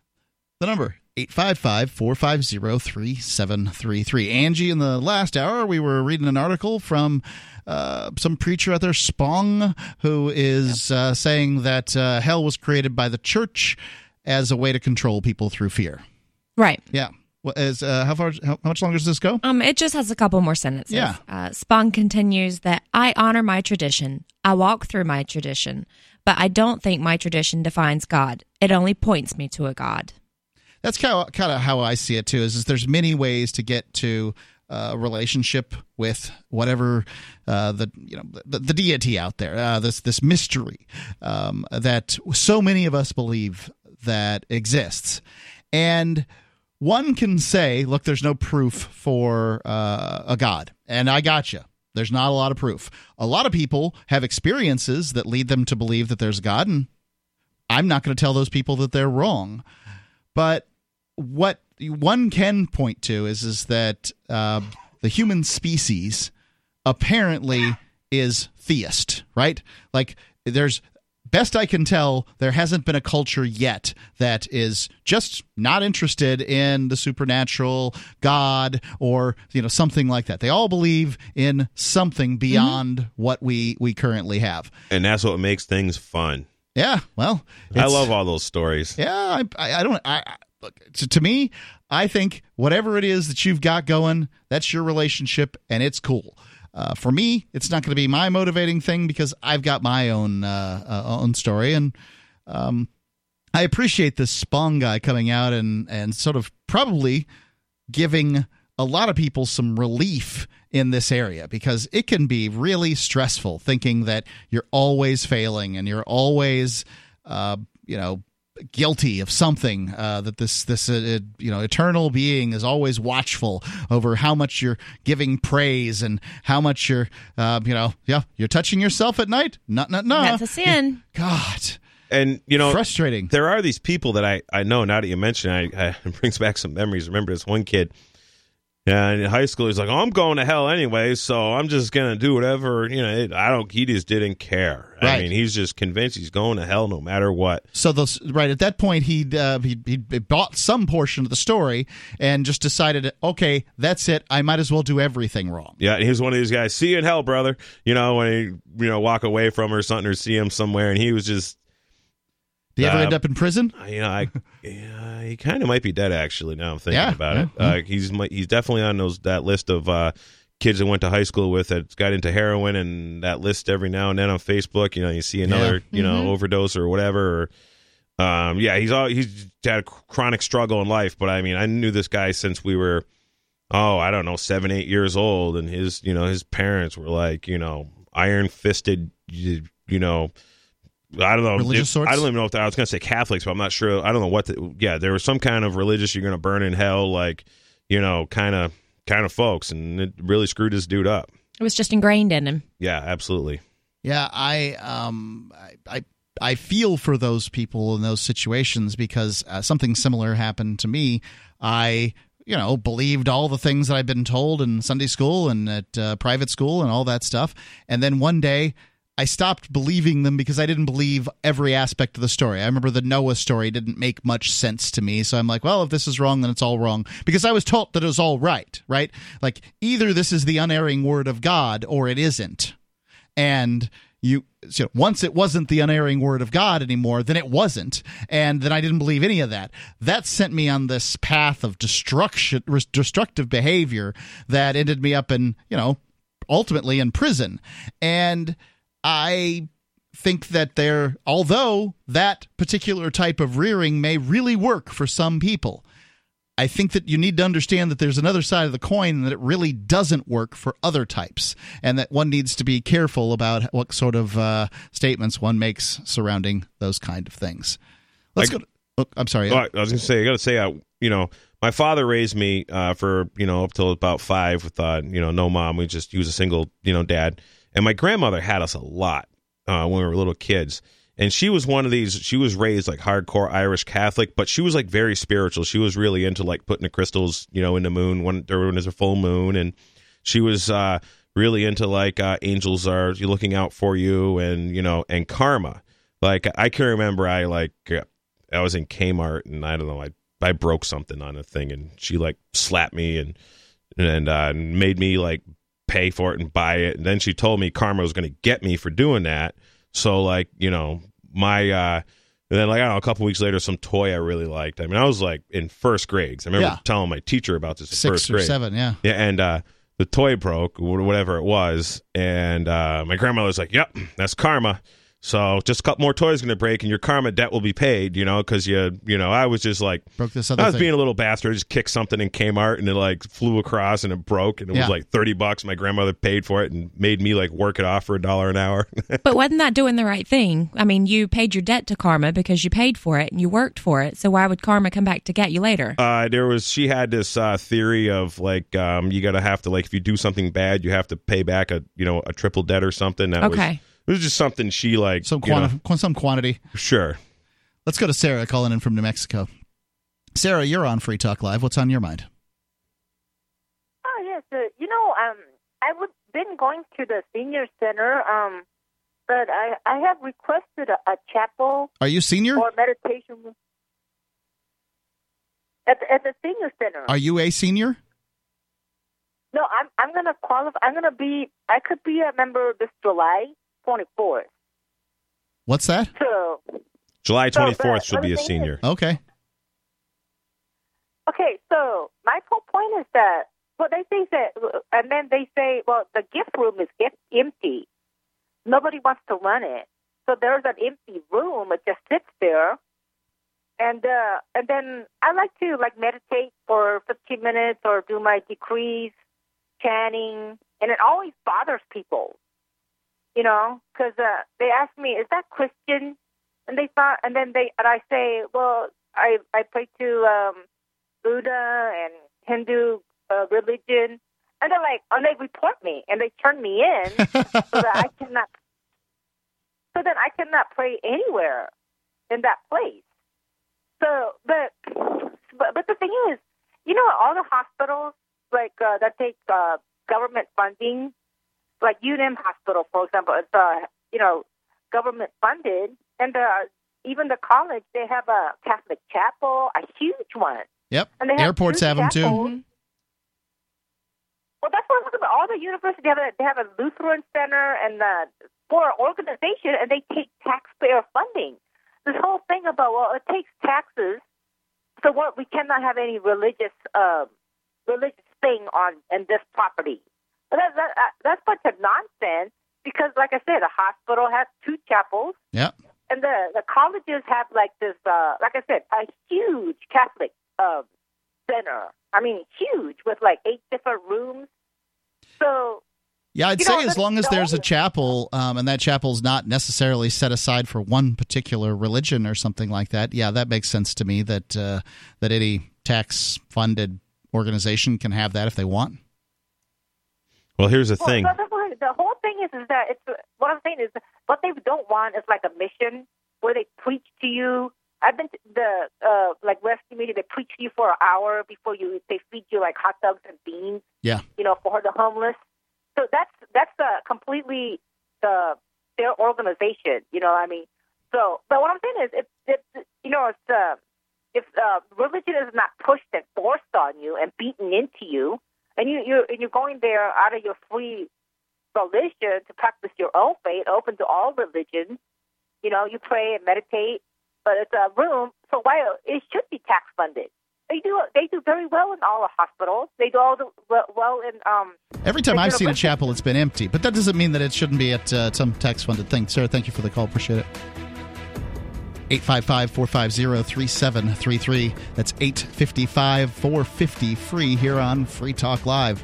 The number, eight five five, four five zero, three seven three three. Angie, in the last hour, we were reading an article from uh, some preacher out there, Spong, who is uh, saying that uh, hell was created by the church as a way to control people through fear. Right. Yeah. What is, uh, how far? How, how much longer does this go? Um, it just has a couple more sentences. Yeah. Uh, Spong continues that I honor my tradition. I walk through my tradition, but I don't think my tradition defines God. It only points me to a God. That's kind of kind of how I see it too. Is, is there's many ways to get to a relationship with whatever uh, the you know the, the deity out there. Uh, this this mystery um, that so many of us believe that exists, and one can say, look, there's no proof for uh, a God. And I got you. There's not a lot of proof. A lot of people have experiences that lead them to believe that there's a God, and I'm not going to tell those people that they're wrong. But what one can point to is, is that uh, the human species apparently is theist, right? Like, there's... Best I can tell, there hasn't been a culture yet that is just not interested in the supernatural, God, or you know something like that. They all believe in something beyond mm-hmm. what we, we currently have. And that's what makes things fun. Yeah, well. I love all those stories. Yeah, I, I, I don't... I, I, look, to, to me, I think whatever it is that you've got going, that's your relationship, and it's cool. Uh, for me, it's not going to be my motivating thing because I've got my own uh, uh, own story, and um, I appreciate this Spong guy coming out and, and sort of probably giving a lot of people some relief in this area, because it can be really stressful thinking that you're always failing and you're always, uh, you know, guilty of something, uh, that this this uh, you know eternal being is always watchful over how much you're giving praise and how much you're uh, you know yeah you're touching yourself at night. No, no, no. That's a sin. God. And you know, frustrating. There are these people that I, I know now that you mention it, I, I, it brings back some memories. Remember this one kid. Yeah, in high school, he's like, "Oh, I'm going to hell anyway, so I'm just gonna do whatever." You know, it, I don't. He just didn't care. Right. I mean, he's just convinced he's going to hell no matter what. So those right at that point, he'd uh, he he bought some portion of the story and just decided, okay, that's it. I might as well do everything wrong. Yeah, and he's one of these guys. See you in hell, brother. You know, when he you know walk away from her or something, or see him somewhere, and he was just. Did he ever uh, end up in prison? You know, I, yeah, he kind of might be dead, actually, now I'm thinking yeah, about yeah, it. yeah. Uh, he's he's definitely on those that list of uh, kids that went to high school with that got into heroin, and that list every now and then on Facebook, you know, you see another, yeah. you know, Mm-hmm. overdose or whatever. Or, um, yeah, he's all, he's had a chronic struggle in life, but I mean, I knew this guy since we were, oh, I don't know, seven, eight years old, and his, you know, his parents were like, you know, iron-fisted, you, you know, I don't know. Religious if, sorts? I don't even know if I was going to say Catholics, but I'm not sure. I don't know what. The, yeah, there was some kind of religious. You're going to burn in hell, like you know, kind of kind of folks, and it really screwed this dude up. It was just ingrained in him. Yeah, absolutely. Yeah, I um I I, I feel for those people in those situations because uh, something similar happened to me. I. You know, believed all the things that I've been told in Sunday school and at uh, private school and all that stuff, and then one day. I stopped believing them because I didn't believe every aspect of the story. I remember the Noah story didn't make much sense to me. So I'm like, well, if this is wrong, then it's all wrong. Because I was taught that it was all right, right? Like, either this is the unerring word of God or it isn't. And you, so once it wasn't the unerring word of God anymore, then it wasn't. And then I didn't believe any of that. That sent me on this path of destruction, destructive behavior that ended me up in, you know, ultimately in prison. And I think that there, although that particular type of rearing may really work for some people, I think that you need to understand that there's another side of the coin and that it really doesn't work for other types, and that one needs to be careful about what sort of uh, statements one makes surrounding those kind of things. Let's I, go. To, oh, I'm sorry. Oh, I was going to say, I got to say, uh, you know, my father raised me uh, for, you know, up till about five with, uh, you know, no mom. We just, he was a single, you know, dad. And my grandmother had us a lot uh, when we were little kids. And she was one of these, she was raised like hardcore Irish Catholic, but she was like very spiritual. She was really into like putting the crystals, you know, in the moon when there was a full moon. And she was uh, really into like uh, angels are looking out for you and, you know, and karma. Like I can remember I like, I was in Kmart and I don't know, I, I broke something on a thing and she like slapped me and, and uh, made me like pay for it and buy it. And then she told me karma was going to get me for doing that. So like, you know, my, uh, and then like, I don't know, a couple weeks later, some toy I really liked. I mean, I was like in first grade. I remember Yeah. telling my teacher about this in Six first or grade. seven, yeah. Yeah. And, uh, the toy broke, or whatever it was. And, uh, my grandmother was like, yep, that's karma. So just a couple more toys going to break and your karma debt will be paid, you know, because you, you know, I was just like, Broke this other I was thing. being a little bastard. I just kicked something in Kmart and it like flew across and it broke and it Yeah. was like thirty bucks. My grandmother paid for it and made me like work it off for a dollar an hour. But wasn't that doing the right thing? I mean, you paid your debt to karma because you paid for it and you worked for it. So why would karma come back to get you later? Uh, there was, she had this uh, theory of like, um, you got to have to like, if you do something bad, you have to pay back a, you know, a triple debt or something. That Okay. was, it was just something she like, Some, you know, quanti- qu- some quantity. sure. Let's go to Sarah calling in from New Mexico. Sarah, you're on Free Talk Live. What's on your mind? Oh, yes. Uh, you know, um, I've been going to the senior center, um, but I, I have requested a, a chapel Are you senior? or meditation room at the, at the senior center. Are you a senior? No, I'm I'm gonna qualify. I'm gonna be. I could be a member this July twenty-fourth. What's that? So July So, twenty-fourth but she'll be a everything senior. Okay. okay, so my whole point is that well, they say that, and then they say, well, the gift room is gift empty. Nobody wants to run it, so there's an empty room. It just sits there, and uh, and then I like to like meditate for fifteen minutes or do my decrees, chanting, and it always bothers people. You know, because uh, they ask me, "Is that Christian?" And they thought, and then they, and I say, "Well, I I pray to um, Buddha and Hindu uh, religion," and they're like, and they report me and they turn me in so that I cannot, so that I cannot pray anywhere in that place. So, but but, but the thing is, you know, all the hospitals like uh, that take uh, government funding. Like U N M Hospital, for example, it's uh, you know, government funded, and uh, even the college they have a Catholic chapel, a huge one. Yep. And they have Airports two have them chapels. too. Well, that's what I'm talking about. All the universities they have a, they have a Lutheran center and uh, for an organization, and they take taxpayer funding. This whole thing about well, it takes taxes, so what we cannot have any religious uh, religious thing on in this property. That, that, that's bunch of nonsense because, like I said, the hospital has two chapels. Yep. And the, the colleges have, like, this, uh, like I said, a huge Catholic uh, center. I mean, huge with, like, eight different rooms. So, Yeah, I'd You say know, as the- long as the there's a only- chapel, um, and that chapel's not necessarily set aside for one particular religion or something like that, yeah, that makes sense to me that uh, that any tax-funded organization can have that if they want. Well, here's the well, thing. the, the, the whole thing is, is that it's what I'm saying is what they don't want is like a mission where they preach to you. I've been to the uh, like rescue meeting. They preach to you for an hour before you. They feed you like hot dogs and beans. Yeah. You know, for the homeless. So that's that's uh, completely the their organization. You know, what I mean. So, but what I'm saying is, if, if you know, it's uh, if uh, religion is not pushed and forced on you and beaten into you. And you, you're, and you're going there out of your free volition to practice your own faith, open to all religions. You know, you pray and meditate, but it's a room. So why it should be tax funded? They do. They do very well in all the hospitals. They do all the well in. Um, Every time the I've seen a university. chapel, it's been empty, but that doesn't mean that it shouldn't be at uh, some tax-funded thing. Sarah, thank you for the call. Appreciate it. eight five five, four five zero, three seven three three. That's eight five five, four five zero, free here on Free Talk Live.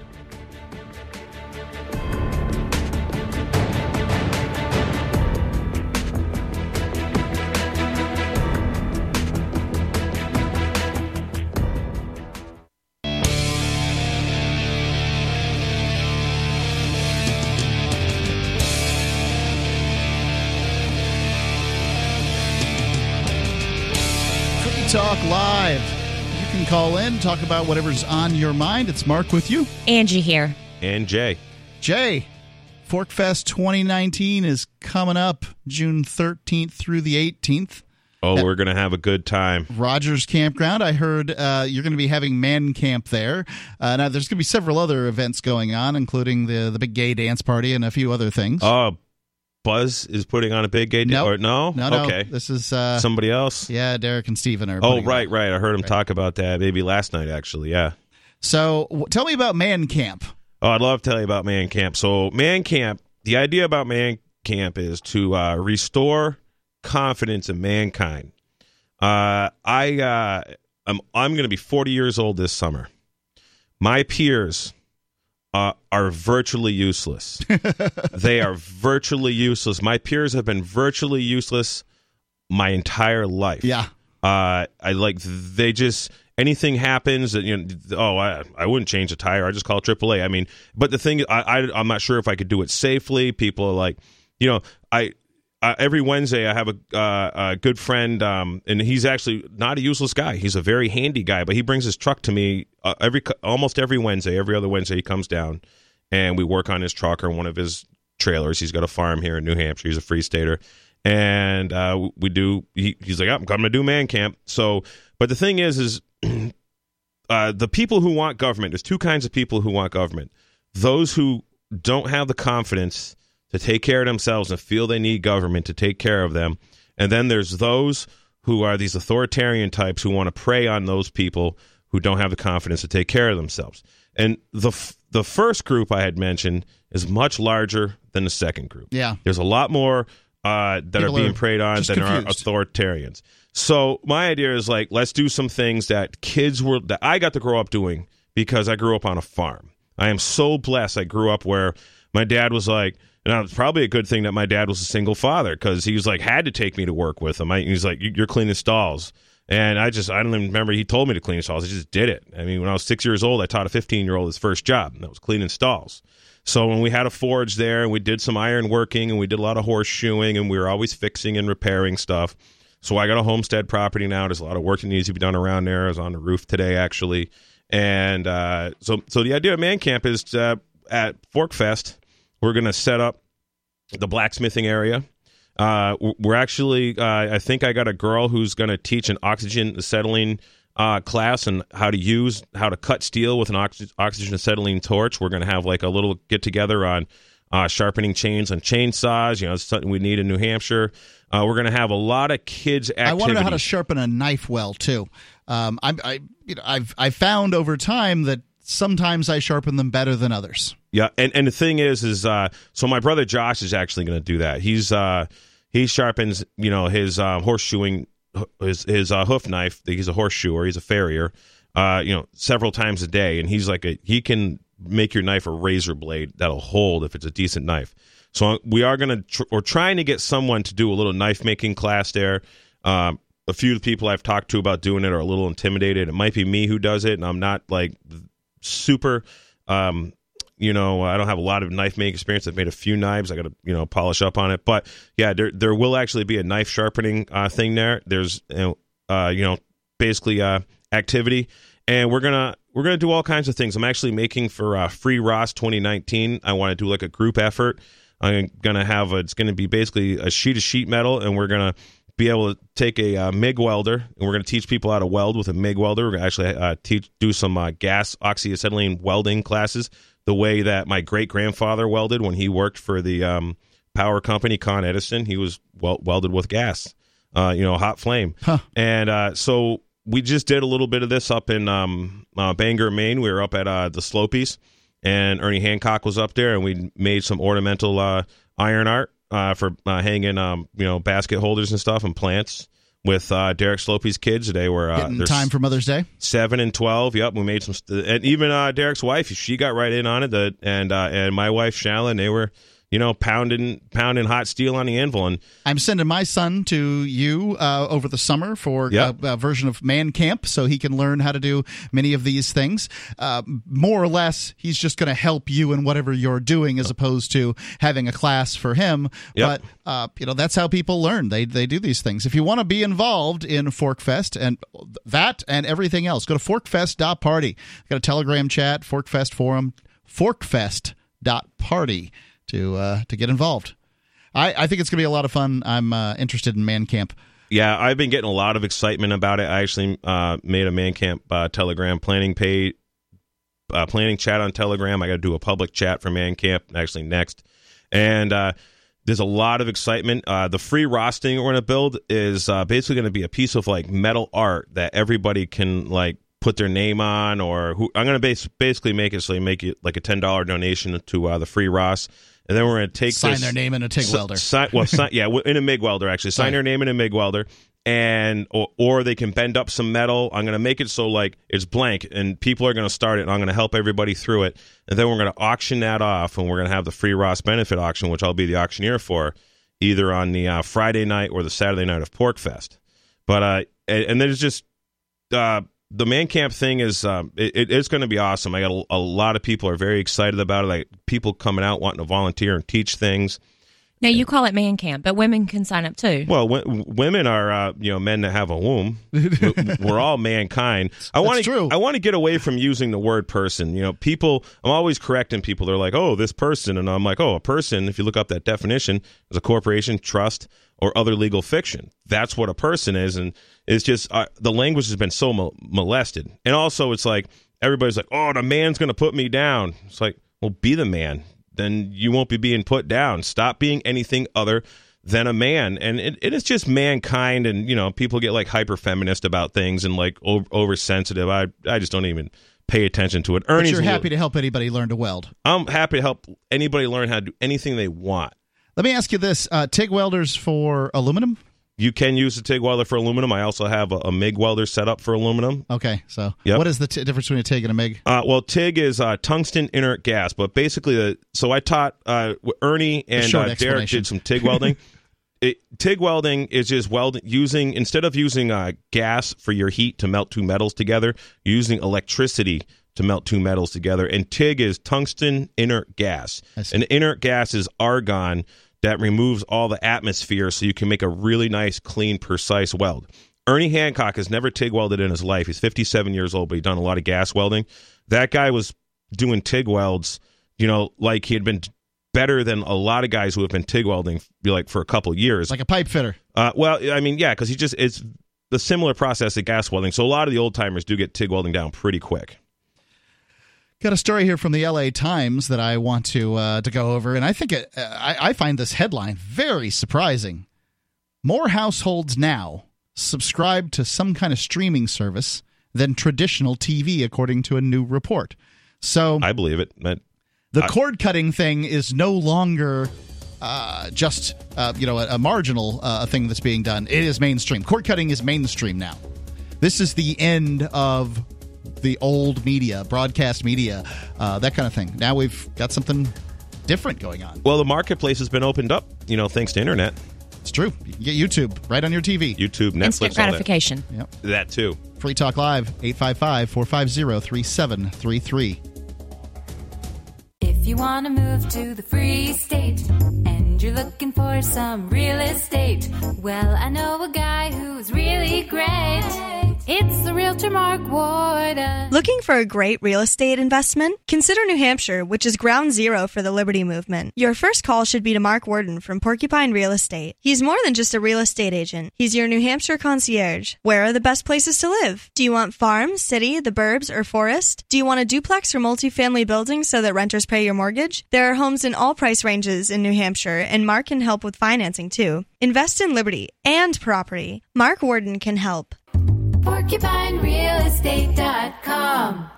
Talk Live. You can call in, talk about whatever's on your mind. It's Mark with you. Angie here. And Jay. Jay, ForkFest twenty nineteen is coming up June thirteenth through the eighteenth. Oh, we're going to have a good time. Rogers Campground. I heard uh, you're going to be having Man Camp there. Uh, now, there's going to be several other events going on, including the, the big gay dance party and a few other things. Oh, Buzz is putting on a big gay nope. or no? No, no. Okay. This is uh, somebody else? Yeah, Derek and Steven are. Oh, right, right. I heard him right. talk about that maybe last night, actually. Yeah. So w- tell me about Man Camp. Oh, I'd love to tell you about Man Camp. So Man Camp, the idea about Man Camp is to uh, restore confidence in mankind. Uh, I, uh, I'm, I'm going to be forty years old this summer. My peers Uh, are virtually useless. They are virtually useless. My peers have been virtually useless my entire life. Yeah. Uh, I like they just anything happens that you know. Oh, I I wouldn't change a tire. I just call triple A. I mean, but the thing I, I I'm not sure if I could do it safely. People are like, you know, I. Uh, every Wednesday, I have a, uh, a good friend, um, and he's actually not a useless guy. He's a very handy guy, but he brings his truck to me uh, every almost every Wednesday. Every other Wednesday, he comes down, and we work on his truck or one of his trailers. He's got a farm here in New Hampshire. He's a free stater, and uh, we do. He, he's like, oh, I'm coming to do Man Camp. So, but the thing is, is uh, the people who want government. There's two kinds of people who want government. Those who don't have the confidence to take care of themselves and feel they need government to take care of them. And then there's those who are these authoritarian types who want to prey on those people who don't have the confidence to take care of themselves. And the f- the first group I had mentioned is much larger than the second group. Yeah. There's a lot more uh, that People are being are preyed on than there are authoritarians. So my idea is like, let's do some things that kids were, that I got to grow up doing because I grew up on a farm. I am so blessed I grew up where my dad was like, now, it's probably a good thing that my dad was a single father because he was like, had to take me to work with him. I, he's like, you're cleaning stalls. And I just, I don't even remember he told me to clean stalls. I just did it. I mean, when I was six years old, I taught a fifteen-year-old his first job, and that was cleaning stalls. So when we had a forge there and we did some iron working and we did a lot of horseshoeing and we were always fixing and repairing stuff. So I got a homestead property now. There's a lot of work that needs to be done around there. I was on the roof today, actually. And uh, so, so the idea of Man Camp is uh, at ForkFest, we're going to set up the blacksmithing area. Uh, we're actually, uh, I think I got a girl who's going to teach an oxygen acetylene uh, class and how to use, how to cut steel with an oxy- oxygen acetylene torch. We're going to have like a little get together on uh, sharpening chains and chainsaws. You know, it's something we need in New Hampshire. Uh, we're going to have a lot of kids' activities. I want to know how to sharpen a knife well too. Um, I, I, you know, I've I've found over time that sometimes I sharpen them better than others. Yeah, and, and the thing is, is uh, so my brother Josh is actually going to do that. He's uh, he sharpens, you know, his uh, horseshoeing, his his uh, hoof knife. He's a horseshoer. He's a farrier. Uh, you know, several times a day, and he's like a he can make your knife a razor blade that'll hold if it's a decent knife. So we are going to tr- we're trying to get someone to do a little knife making class there. Um, a few of the people I've talked to about doing it are a little intimidated. It might be me who does it, and I'm not like super. Um, you know, I don't have a lot of knife making experience. I've made a few knives. I got to, you know, polish up on it. But yeah, there there will actually be a knife sharpening uh, thing there. There's, you know, uh, you know basically uh, activity, and we're gonna we're gonna do all kinds of things. I'm actually making for uh, Free Ross twenty nineteen. I want to do like a group effort. I'm gonna have a, it's gonna be basically a sheet of sheet metal, and we're gonna be able to take a uh, MIG welder, and we're going to teach people how to weld with a MIG welder. We're going to actually uh, teach do some uh, gas oxyacetylene welding classes, the way that my great-grandfather welded when he worked for the um, power company, Con Edison. He was wel- welded with gas, uh, you know, hot flame. Huh. And uh, so we just did a little bit of this up in um, uh, Bangor, Maine. We were up at uh, the Slopies, and Ernie Hancock was up there, and we made some ornamental uh, iron art. Uh, for uh, hanging, um, you know, basket holders and stuff and plants with uh, Derek Slopey's kids. They were uh, Getting time for Mother's Day. seven and twelve. Yep, we made some, st- and even uh, Derek's wife, she got right in on it. The, and uh, and my wife Shallon, they were, you know, pounding pounding hot steel on the anvil. And I'm sending my son to you uh, over the summer for Yep. a, a version of Man Camp so he can learn how to do many of these things. Uh, more or less, he's just going to help you in whatever you're doing as opposed to having a class for him. Yep. But, uh, you know, that's how people learn. They, they do these things. If you want to be involved in ForkFest and that and everything else, go to forkfest dot party. Got a Telegram chat, ForkFest forum, forkfest dot party. To uh, to get involved. I, I think it's going to be a lot of fun. I'm uh, interested in Man Camp. yeah, I've been getting a lot of excitement about it. I actually uh, made a Man Camp uh, Telegram planning page, uh, planning chat on Telegram. I got to do a public chat for Man Camp actually next. And uh, there's a lot of excitement. Uh, the free rosting we're going to build is uh, basically going to be a piece of like metal art that everybody can like put their name on, or who I'm going to base, basically make it so you make it like a ten dollars donation to uh, the free Ross. And then we're going to take sign this, their name in a TIG si- welder. Si- well, si- yeah, in a MIG welder actually. Sign Right. their name in a MIG welder, and or, or they can bend up some metal. I'm going to make it so like it's blank, and people are going to start it. And I'm going to help everybody through it, and then we're going to auction that off, and we're going to have the free Ross benefit auction, which I'll be the auctioneer for, either on the uh, Friday night or the Saturday night of PorkFest. But uh, and, and then it's just. Uh, The Man Camp thing is um, it, it's going to be awesome. I got a, a lot of people are very excited about it. Like people coming out wanting to volunteer and teach things. Now, you call it Man Camp, but women can sign up too. Well, w- women are uh, you know men that have a womb. We're all mankind. I want to I want to get away from using the word person. You know, people. I'm always correcting people. They're like, oh, this person, and I'm like, oh, a person. If you look up that definition, is a corporation, trust, or other legal fiction. That's what a person is, and it's just uh, the language has been so mo- molested. And also, it's like everybody's like, "Oh, the man's going to put me down." It's like, well, be the man. Then you won't be being put down. Stop being anything other than a man. And it, it is just mankind. And you know, people get like hyper feminist about things and like over, oversensitive. I I just don't even pay attention to it. But Ernie's you're a happy little, to help anybody learn to weld. I'm happy to help anybody learn how to do anything they want. Let me ask you this: uh, TIG welders for aluminum? You can use a TIG welder for aluminum. I also have a, a MIG welder set up for aluminum. Okay, so Yep. what is the t- difference between a TIG and a MIG? Uh, well, TIG is uh, tungsten inert gas, but basically, the so I taught uh, Ernie and short uh, Derek explanation. did some TIG welding. It, TIG welding is just welding using instead of using uh, gas for your heat to melt two metals together, you're using electricity to melt two metals together. And TIG is tungsten inert gas. I see. And inert gas is argon that removes all the atmosphere so you can make a really nice, clean, precise weld. Ernie Hancock has never TIG welded in his life. He's fifty-seven years old, but he's done a lot of gas welding. That guy was doing TIG welds, you know, like he had been better than a lot of guys who have been TIG welding like for a couple years. Like a pipe fitter. Uh, well, I mean, yeah, because he just it's the similar process of gas welding. So a lot of the old timers do get TIG welding down pretty quick. Got a story here from the L A Times that I want to uh, to go over, and I think it, uh, I, I find this headline very surprising. More households now subscribe to some kind of streaming service than traditional T V, according to a new report. So I believe it. But the I- cord cutting thing is no longer uh, just uh, you know a, a marginal uh, thing that's being done. It is mainstream. Cord cutting is mainstream now. This is the end of the old media, broadcast media, uh, that kind of thing. Now we've got something different going on. Well, the marketplace has been opened up, you know, thanks to internet. It's true. You can get YouTube right on your T V. YouTube, Netflix, Instant all that. gratification. Yep. That too. Free Talk Live, eight five five, four five zero, three seven three three. If you want to move to the free state and you're looking for some real estate, well, I know a guy who's really great. It's the Realtor Mark Warden. Looking for a great real estate investment? Consider New Hampshire, which is ground zero for the Liberty Movement. Your first call should be to Mark Warden from Porcupine Real Estate. He's more than just a real estate agent. He's your New Hampshire concierge. Where are the best places to live? Do you want farm, city, the burbs, or forest? Do you want a duplex or multifamily building so that renters pay your mortgage? There are homes in all price ranges in New Hampshire, and Mark can help with financing too. Invest in Liberty and property. Mark Warden can help. Porcupine Real Estate dot com.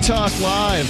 Talk Live.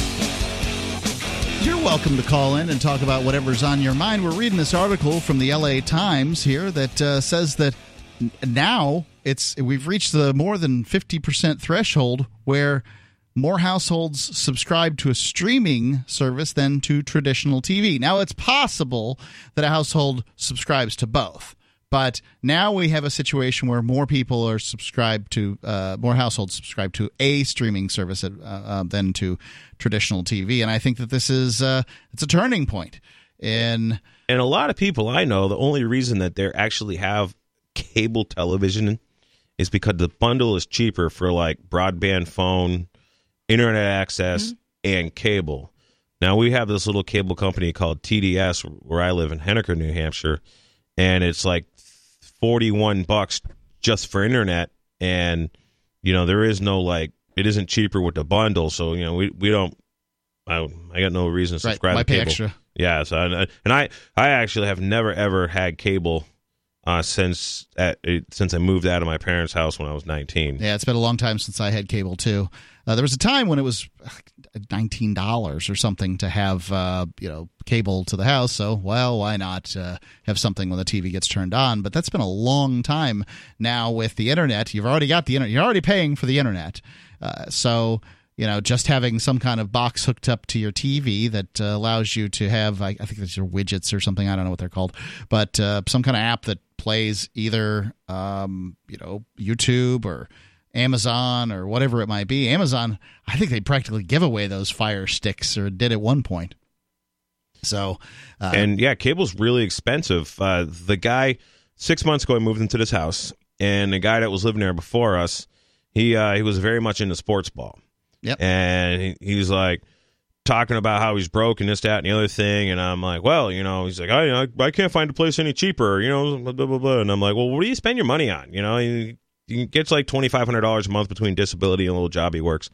You're welcome to call in and talk about whatever's on your mind. We're reading this article from the L A Times here that uh, says that now it's we've reached the more than fifty percent threshold where more households subscribe to a streaming service than to traditional T V. Now, it's possible that a household subscribes to both. But now we have a situation where more people are subscribed to, uh, more households subscribe to a streaming service uh, uh, than to traditional T V, and I think that this is uh, it's a turning point. In and a lot of people I know, the only reason that they actually have cable television is because the bundle is cheaper for like broadband phone, internet access, mm-hmm. and cable. Now we have this little cable company called T D S where I live in Henniker, New Hampshire, and it's like forty-one bucks just for internet, and you know there is no like it isn't cheaper with the bundle, so you know we we don't I, I got no reason to subscribe right, why to pay cable. Extra. Yeah, so and I I actually have never ever had cable uh, since at, since I moved out of my parents' house when I was nineteen. Yeah, it's been a long time since I had cable too. Uh, there was a time when it was nineteen dollars or something to have uh, you know cable to the house. So, well, why not uh, have something when the T V gets turned on? But that's been a long time now with the internet. You've already got the internet. You're already paying for the internet. Uh, so, you know, just having some kind of box hooked up to your T V that uh, allows you to have, I, I think that's your widgets or something. I don't know what they're called, but uh, some kind of app that plays either um, you know YouTube or Amazon or whatever it might be. Amazon, I think they practically give away those Fire Sticks, or did at one point. So, uh, and yeah, cable's really expensive. Uh, the guy six months ago I moved into this house, and the guy that was living there before us, he uh, he was very much into sports ball. Yep. And he, he was like talking about how he's broke and this, that, and the other thing. And I'm like, well, you know, he's like, I, you know, I can't find a place any cheaper, you know, blah, blah, blah, blah. And I'm like, well, what do you spend your money on? You know, he, he gets like twenty-five hundred dollars a month between disability and a little job he works.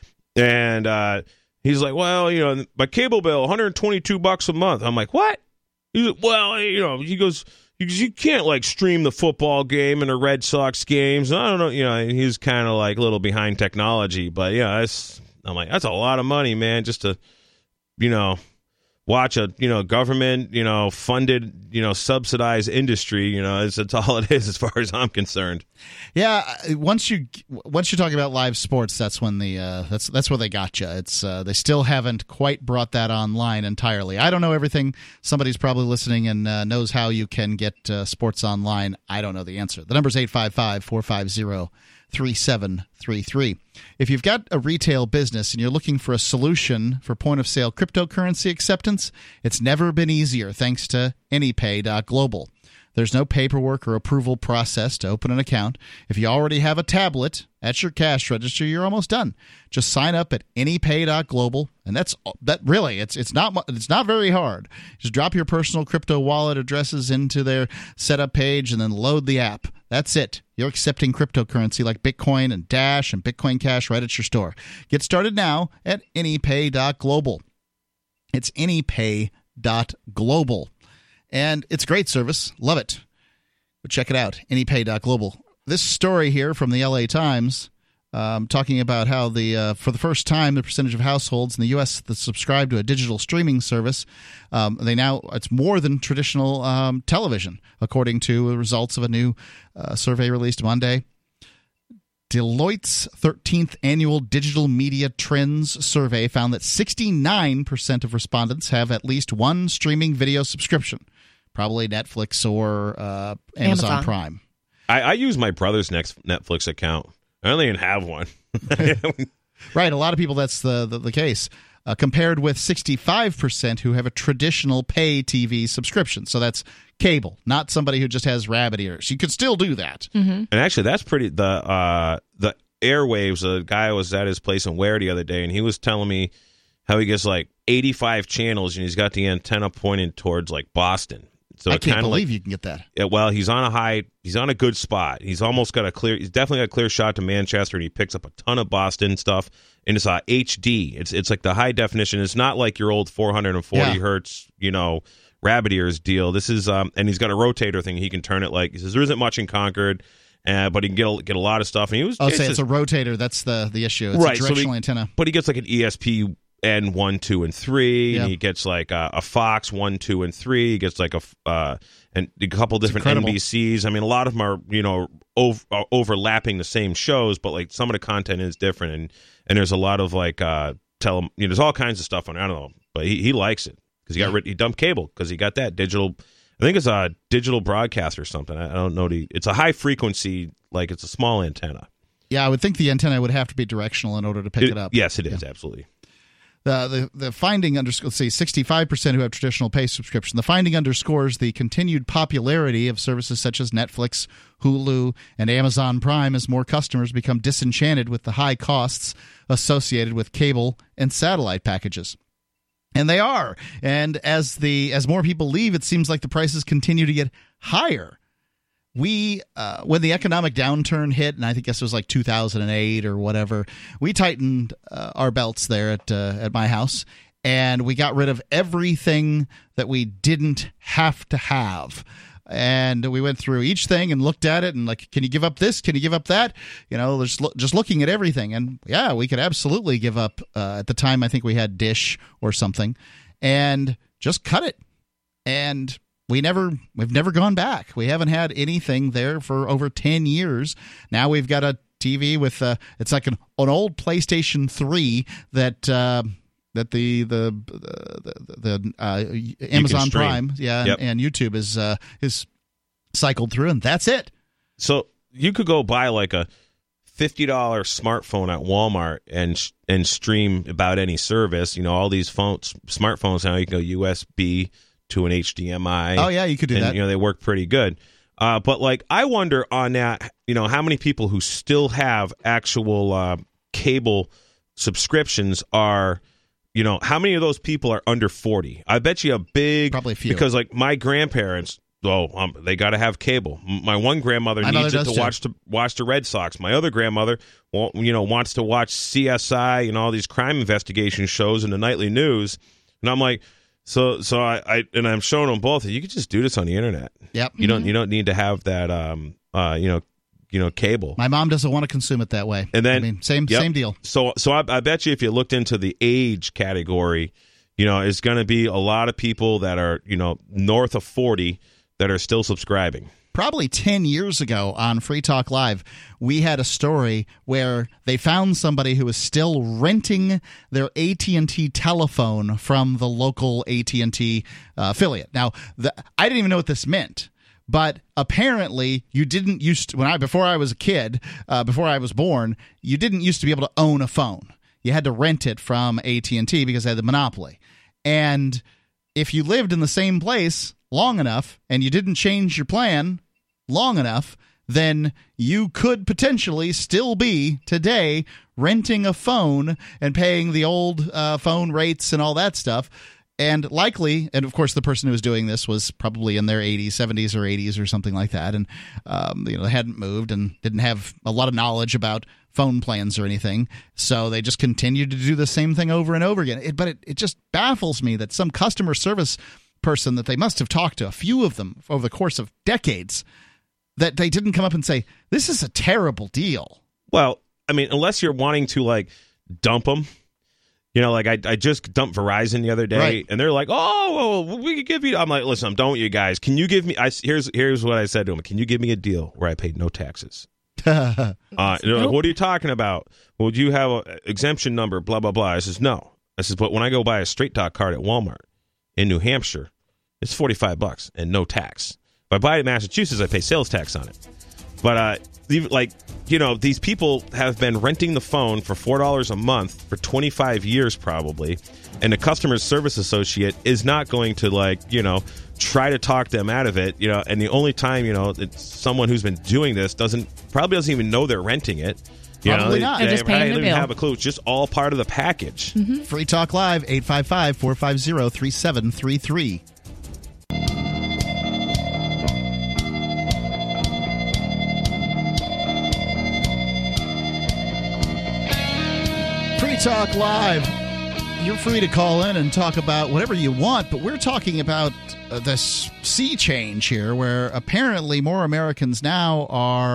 And uh, he's like, well, you know, my cable bill, one hundred twenty-two bucks a month. I'm like, what? He's like, well, you know, he goes, you can't like stream the football game and the Red Sox games. I don't know, you know, he's kind of like a little behind technology, but yeah, that's, I'm like, that's a lot of money, man, just to, you know, watch a, you know, government, you know, funded, you know, subsidized industry, you know, it's, it's all it is as far as I'm concerned. Yeah, once you once you're talking about live sports, that's when the uh, that's that's where they got you. It's uh, they still haven't quite brought that online entirely. I don't know everything. Somebody's probably listening and uh, knows how you can get uh, sports online. I don't know the answer. The number's eight five five, four five zero, three seven three three. If you've got a retail business and you're looking for a solution for point-of-sale cryptocurrency acceptance, it's never been easier thanks to AnyPay dot global. There's no paperwork or approval process to open an account. If you already have a tablet at your cash register, you're almost done. Just sign up at AnyPay dot global, and that's that. Really, it's it's not it's not very hard. Just drop your personal crypto wallet addresses into their setup page and then load the app. That's it. You're accepting cryptocurrency like Bitcoin and Dash and Bitcoin Cash right at your store. Get started now at AnyPay dot global. It's AnyPay dot global. And it's a great service. Love it. But check it out, AnyPay dot global. This story here from the L A Times um, talking about how the uh, for the first time the percentage of households in the U S that subscribe to a digital streaming service, um, they now it's more than traditional um, television, according to the results of a new uh, survey released Monday. Deloitte's thirteenth Annual Digital Media Trends Survey found that sixty-nine percent of respondents have at least one streaming video subscription, probably Netflix or uh, Amazon, Amazon Prime. I, I use my brother's next Netflix account. I don't even have one. Right, a lot of people, that's the, the, the case. Uh, compared with sixty-five percent who have a traditional pay T V subscription. So that's cable, not somebody who just has rabbit ears. You could still do that. Mm-hmm. And actually, that's pretty, the uh, the airwaves, a guy was at his place in Ware the other day, and he was telling me how he gets like eighty-five channels, and he's got the antenna pointed towards like Boston. So I can't believe like, you can get that. Yeah, well, he's on a high, he's on a good spot. He's almost got a clear, he's definitely got a clear shot to Manchester, and he picks up a ton of Boston stuff. And it's uh, H D. It's it's like the high definition. It's not like your old four hundred forty yeah. hertz, you know, rabbit ears deal. This is, um, and he's got a rotator thing. He can turn it like, he says, there isn't much in Concord. uh, but he can get a, get a lot of stuff. And he was Oh, it's say just, it's a rotator. That's the, the issue. It's right, a directional so he, antenna. But he gets like an E S P N one, two, and three, Yeah. and he gets like a, a Fox one, two, and three. He gets like a uh, and a couple different N B Cs. I mean, a lot of them are you know ov- are overlapping the same shows, but like some of the content is different, and and there's a lot of like uh, tele, you know, there's all kinds of stuff on it. I don't know, but he, he likes it because he got rid- he dumped cable because he got that digital. I think it's a digital broadcast or something. I, I don't know. The, it's a high frequency, like it's a small antenna. Yeah, I would think the antenna would have to be directional in order to pick it, it up. Yes, it is, yeah. Absolutely. The, the the finding underscores, let's see, sixty-five percent who have traditional pay subscription. The finding underscores the continued popularity of services such as Netflix, Hulu, and Amazon Prime as more customers become disenchanted with the high costs associated with cable and satellite packages. And they are. And as the as more people leave, it seems like the prices continue to get higher. We, uh, when the economic downturn hit, and I think this was like two thousand eight or whatever, we tightened uh, our belts there at uh, at my house, and we got rid of everything that we didn't have to have. And we went through each thing and looked at it and like, can you give up this? Can you give up that? You know, just, lo- just looking at everything. And yeah, we could absolutely give up. Uh, at the time, I think we had Dish or something, and just cut it. And we never, we've never gone back. We haven't had anything there for over ten years. Now we've got a T V with, uh, it's like an, an old PlayStation three that, uh, that the the the, the uh, Amazon Prime, yeah, yep. and, and YouTube is uh, is cycled through, and that's it. So you could go buy like a fifty dollar smartphone at Walmart and and stream about any service. You know, all these phones, smartphones now you can go U S B to an H D M I. Oh yeah, you could do and, that. You know, they work pretty good. Uh, but like, I wonder on that, you know, how many people who still have actual uh, cable subscriptions are. You know, how many of those people are under forty? I bet you a big... Probably a few. Because, like, my grandparents, oh, um, they got to have cable. My one grandmother my needs it to too. watch to watch the Red Sox. My other grandmother, you know, wants to watch C S I and all these crime investigation shows and the nightly news. And I'm like, so so I, I and I'm showing them both. You could just do this on the internet. Yep. You don't you don't need to have that, um, uh, you know, you know, cable. My mom doesn't want to consume it that way. And then, I mean, same yep. same deal. So, so I, I bet you if you looked into the age category, you know, it's going to be a lot of people that are, you know, north of forty that are still subscribing. Probably ten years ago on Free Talk Live, we had a story where they found somebody who was still renting their A T and T telephone from the local A T and T uh, affiliate. Now, the, I didn't even know what this meant. But apparently, you didn't used to, when I before I was a kid, uh, before I was born, you didn't used to be able to own a phone. You had to rent it from A T and T because they had the monopoly. And if you lived in the same place long enough and you didn't change your plan long enough, then you could potentially still be today renting a phone and paying the old uh, phone rates and all that stuff. And likely, and of course, the person who was doing this was probably in their eighties, seventies, or eighties, or something like that, and um, you know, they hadn't moved and didn't have a lot of knowledge about phone plans or anything, so they just continued to do the same thing over and over again. It, but it, it just baffles me that some customer service person that they must have talked to, a few of them over the course of decades, that they didn't come up and say, "This is a terrible deal." Well, I mean, unless you're wanting to like dump them. You know, like I, I just dumped Verizon the other day, right. and they're like, "Oh, well, we could give you." I'm like, "Listen, I'm done with you guys. Can you give me?" I, here's here's what I said to them: "Can you give me a deal where I paid no taxes?" uh, like, what are you talking about? Well, do you have an exemption number? Blah blah blah. I says no. I says, but when I go buy a Straight Talk card at Walmart in New Hampshire, it's forty-five bucks and no tax. If I buy it in Massachusetts, I pay sales tax on it. But uh, like, you know, these people have been renting the phone for four dollars a month for twenty-five years probably, and the customer service associate is not going to, like, you know, try to talk them out of it, you know, and the only time, you know, it's someone who's been doing this doesn't probably doesn't even know they're renting it. You Probably know, not. They, They're just they, paying they the don't even bill. have a clue. It's just all part of the package. Mm-hmm. Free Talk Live, eight five five, four five zero, three seven three three. Free Talk Live. You're free to call in and talk about whatever you want, but we're talking about uh, this sea change here where apparently more Americans now are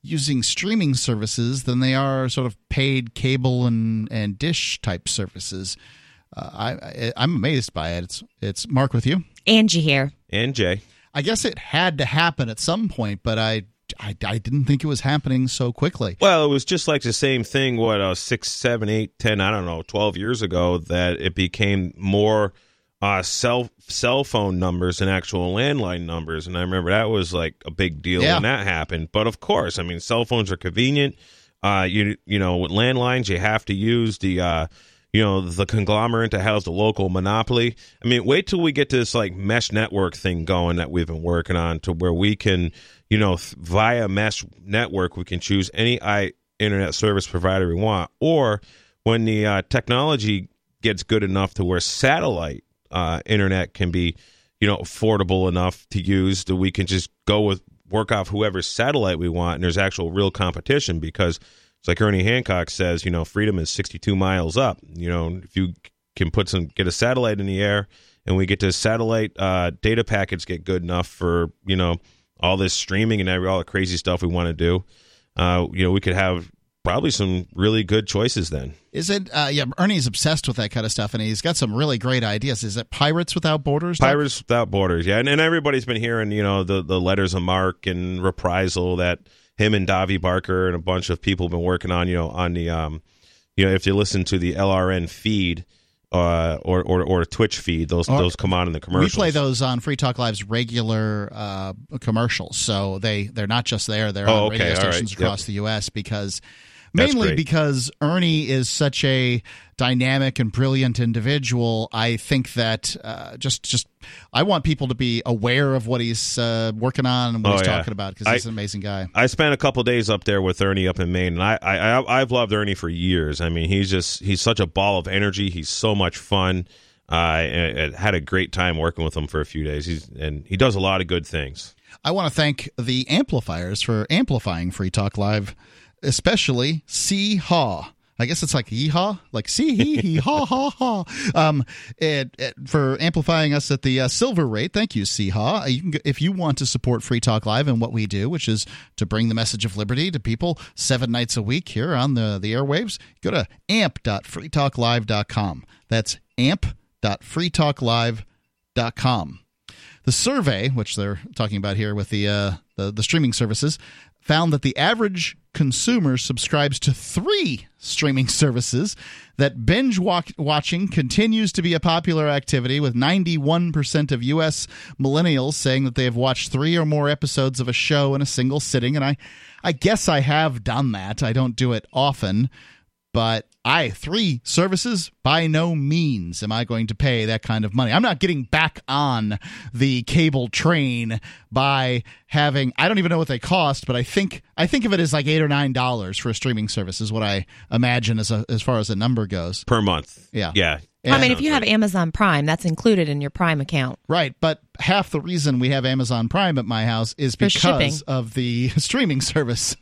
using streaming services than they are sort of paid cable and, and dish type services. Uh, I, I I'm amazed by it. It's it's Mark with you, Angie here, and Jay. I guess it had to happen at some point, but I, I, I didn't think it was happening so quickly. Well, it was just like the same thing, what, uh, six, seven, eight, ten, I don't know, twelve years ago, that it became more uh, cell, cell phone numbers than actual landline numbers. And I remember that was like a big deal Yeah. when that happened. But of course, I mean, cell phones are convenient. Uh, you you know, with landlines, you have to use the... Uh, you know, the conglomerate that has the local monopoly. I mean, wait till we get this, like, mesh network thing going that we've been working on, to where we can, you know, th- via mesh network, we can choose any I- internet service provider we want. Or when the uh, technology gets good enough to where satellite uh, internet can be, you know, affordable enough to use, that we can just go with, work off whoever's satellite we want, and there's actual real competition. Because it's like Ernie Hancock says, you know, freedom is sixty-two miles up. You know, if you can put some, get a satellite in the air, and we get the satellite uh, data packets get good enough for, you know, all this streaming and every, all the crazy stuff we want to do, uh, you know, we could have probably some really good choices then. Is it, uh, yeah, Ernie's obsessed with that kind of stuff, and he's got some really great ideas. Is it Pirates Without Borders? Pirates Without Borders, yeah. And, and everybody's been hearing, you know, the, the letters of marque and reprisal that him and Davi Barker and a bunch of people have been working on, you know, on the, um, you know, if you listen to the L R N feed uh, or, or or Twitch feed, those Or, those come on in the commercials. We play those on Free Talk Live's regular uh, commercials, so they, they're not just there. They're Oh, on okay, radio all right, stations across yep. the U S because... That's Mainly great. because Ernie is such a dynamic and brilliant individual. I think that uh, just just I want people to be aware of what he's uh, working on and what Oh, he's yeah. talking about, because he's I- an amazing guy. I spent a couple days up there with Ernie up in Maine, and I, I I- I've loved Ernie for years. I mean, he's just he's such a ball of energy. He's so much fun. Uh, I, I had a great time working with him for a few days. He's and he does a lot of good things. I want to thank the amplifiers for amplifying Free Talk Live, especially C Haw. I guess it's like yeehaw, like see hee hee ha ha ha. Um, it, it, for amplifying us at the uh, silver rate. Thank you, C Haw. You can, if you want to support Free Talk Live and what we do, which is to bring the message of liberty to people seven nights a week here on the the airwaves, go to amp dot free talk live dot com. That's amp dot free talk live dot com. The survey, which they're talking about here with the uh, the, the streaming services, found that the average consumer subscribes to three streaming services, that binge walk- watching continues to be a popular activity, with ninety-one percent of U S millennials saying that they have watched three or more episodes of a show in a single sitting. And I, I guess I have done that. I don't do it often. But I, three services, by no means am I going to pay that kind of money. I'm not getting back on the cable train by having, I don't even know what they cost, but I think I think of it as like eight or nine dollars for a streaming service is what I imagine as a, as far as the number goes. Per month. Yeah. Yeah. And- I mean, if you have Amazon Prime, that's included in your Prime account. Right, but half the reason we have Amazon Prime at my house is For because shipping. of the streaming service.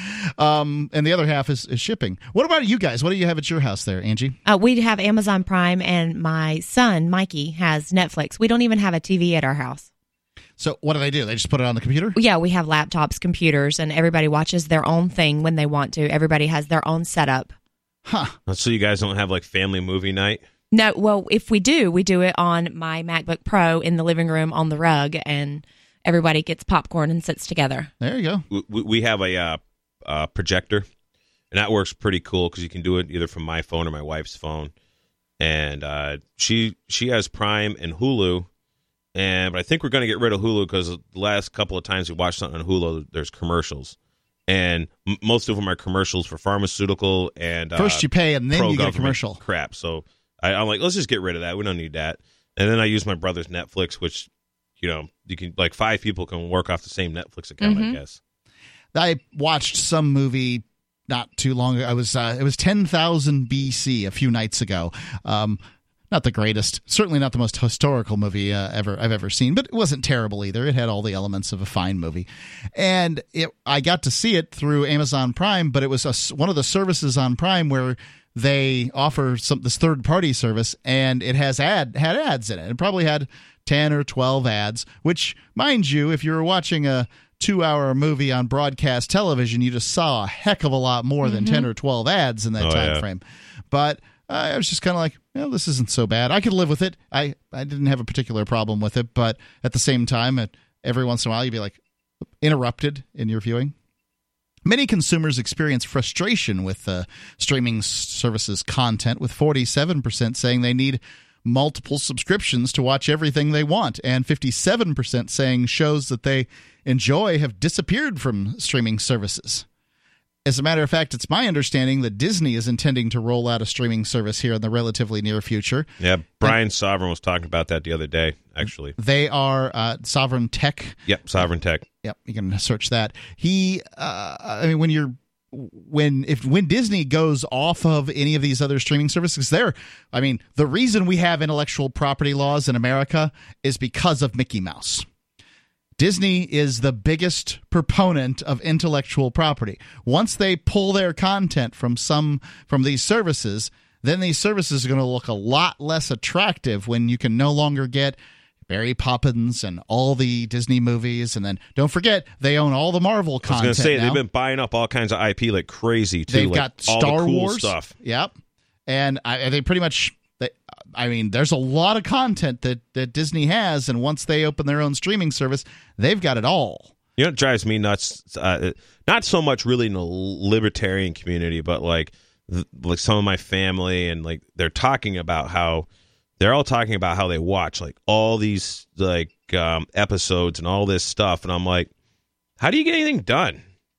Um, and the other half is, is shipping. What about you guys? What do you have at your house there, Angie? Uh, we have Amazon Prime, and my son, Mikey, has Netflix. We don't even have a T V at our house. So what do they do? They just put it on the computer? Yeah, we have laptops, computers, and everybody watches their own thing when they want to. Everybody has their own setup. Huh. So you guys don't have like family movie night? No, well, if we do, we do it on my MacBook Pro in the living room on the rug, and everybody gets popcorn and sits together. There you go. We, we have a uh, uh, projector, and that works pretty cool because you can do it either from my phone or my wife's phone. And uh, she she has Prime and Hulu, and but I think we're going to get rid of Hulu because the last couple of times we watched something on Hulu, there's commercials, and m- most of them are commercials for pharmaceutical and uh, First you pay and then you get a pro-government commercial. crap. So I, I'm like, let's just get rid of that. We don't need that. And then I use my brother's Netflix, which you know you can like five people can work off the same Netflix account, Mm-hmm. I guess. I watched some movie not too long ago. I was uh, it was ten thousand B C a few nights ago. Um, not the greatest, certainly not the most historical movie uh, ever I've ever seen, but it wasn't terrible either. It had all the elements of a fine movie, and it, I got to see it through Amazon Prime. But it was a, one of the services on Prime where they offer some this third party service, and it has ad had ads in it. It probably had ten or twelve ads, which, mind you, if you were watching a two-hour movie on broadcast television, you just saw a heck of a lot more than Mm-hmm. ten or twelve ads in that Oh, time yeah. frame. But uh, I was just kind of like, well, this isn't so bad. I could live with it. I, I didn't have a particular problem with it, but at the same time, it, every once in a while, you'd be like interrupted in your viewing. Many consumers experience frustration with uh, streaming services content, with forty-seven percent saying they need multiple subscriptions to watch everything they want, and fifty-seven percent saying shows that they enjoy have disappeared from streaming services. As a matter of fact, it's my understanding that Disney is intending to roll out a streaming service here in the relatively near future. Yeah, Brian Sovereign was talking about that the other day, actually. They are uh, Sovereign Tech. Yep, Sovereign Tech. Yep, you can search that. He, uh, I mean, when you're, when if when Disney goes off of any of these other streaming services, there, I mean, the reason we have intellectual property laws in America is because of Mickey Mouse. Disney is the biggest proponent of intellectual property. Once they pull their content from some from these services, then these services are going to look a lot less attractive when you can no longer get Mary Poppins and all the Disney movies. And then don't forget, they own all the Marvel I was content going to say, now. they've been buying up all kinds of I P like crazy, too. They've like got all Star the cool Wars stuff. Yep. And I, they pretty much... They, I mean, there's a lot of content that, that Disney has, and once they open their own streaming service, they've got it all. You know what drives me nuts? Uh, not so much really in the libertarian community, but like th- like some of my family, and like they're talking about how they're all talking about how they watch like all these like um, episodes and all this stuff, and I'm like, how do you get anything done?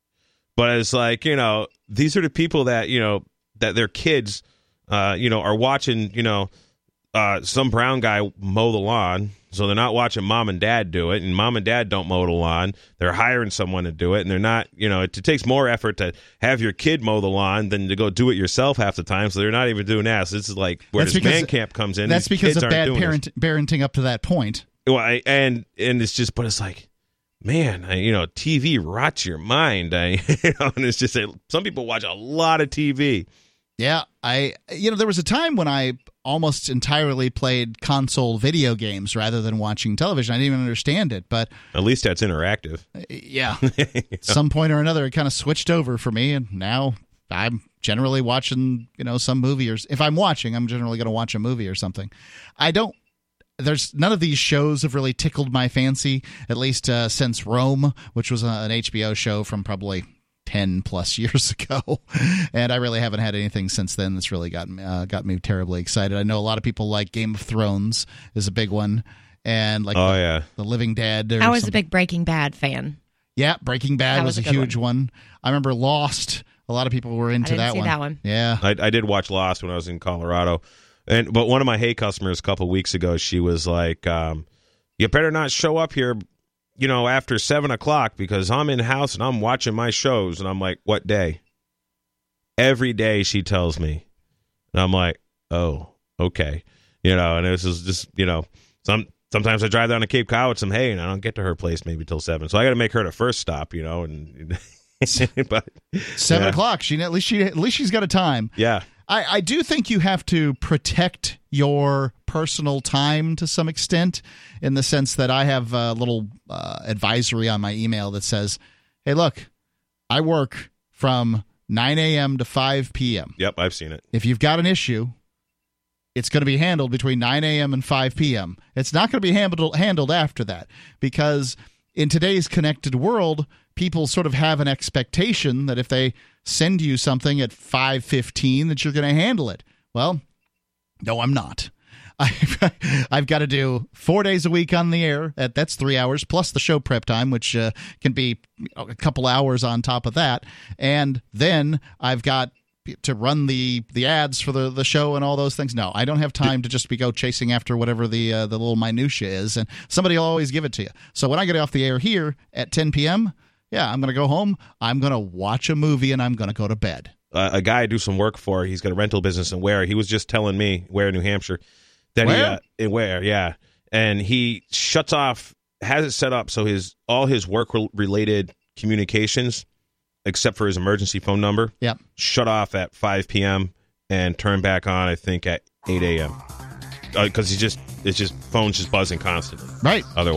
But it's like, you know, these are the people that, you know, that their kids, uh, you know, are watching, you know, uh, some brown guy mow the lawn. So they're not watching mom and dad do it, and mom and dad don't mow the lawn. They're hiring someone to do it, and they're not, you know, it, it takes more effort to have your kid mow the lawn than to go do it yourself half the time. So they're not even doing that. So this is like where That's this because- man camp comes in. That's These because kids of aren't bad doing parent, parenting up to that point. this. Well, I, and and it's just, but it's like, man, I, you know, T V rots your mind. I, you know, and it's just that some people watch a lot of T V. Yeah, I you know there was a time when I almost entirely played console video games rather than watching television. I didn't even understand it, but At least that's interactive. yeah, at some point or another, it kind of switched over for me, and now I'm generally watching, you know, some movie, or if I'm watching, I'm generally going to watch a movie or something. I don't. There's none of these shows have really tickled my fancy, at least uh, since Rome, which was an H B O show from probably ten plus years ago, and I really haven't had anything since then that's really gotten uh, got me terribly excited. I know a lot of people like Game of Thrones is a big one, and like Oh, the, yeah. the Living Dead. Or I was a something. big Breaking Bad fan. Yeah, Breaking Bad That was, was a a good huge one. I remember Lost. A lot of people were into I didn't that see one. that one. Yeah, I, I did watch Lost when I was in Colorado, and but one of my Hay customers a couple weeks ago, she was like, um, "You better not show up here, you know, after seven o'clock because I'm in house and I'm watching my shows." And I'm like, "What day?" Every day, she tells me, and I'm like, "Oh, okay," you know. And this is just, you know, some sometimes I drive down to Cape Cod with some hay, and I don't get to her place maybe till seven, so I got to make her the first stop, you know, and. but seven yeah. o'clock. She at least she at least she's got a time. Yeah. I, I do think you have to protect your personal time to some extent, in the sense that I have a little uh, advisory on my email that says, "Hey, look, I work from nine a.m. to five p.m. Yep, I've seen it. If you've got an issue, it's going to be handled between nine a.m. and five p.m. It's not going to be handled handled after that, because in today's connected world, people sort of have an expectation that if they send you something at five fifteen that you're going to handle it. Well, no, I'm not. I've, I've got to do four days a week on the air. At, that's three hours plus the show prep time, which uh, can be a couple hours on top of that. And then I've got to run the, the ads for the, the show and all those things. No, I don't have time to just be go chasing after whatever the uh, the little minutia is, and somebody will always give it to you. So when I get off the air here at ten p.m., yeah, I'm going to go home, I'm going to watch a movie, and I'm going to go to bed. Uh, a guy I do some work for, he's got a rental business in Ware. He was just telling me, Ware, New Hampshire, that Where? he uh, in Ware, yeah, and he shuts off, has it set up so his all his work related communications, except for his emergency phone number, Yep. shut off at five p.m. and turn back on, I think, at eight a.m. Because he just, it's just, phone's just buzzing constantly. Right. Otherwise.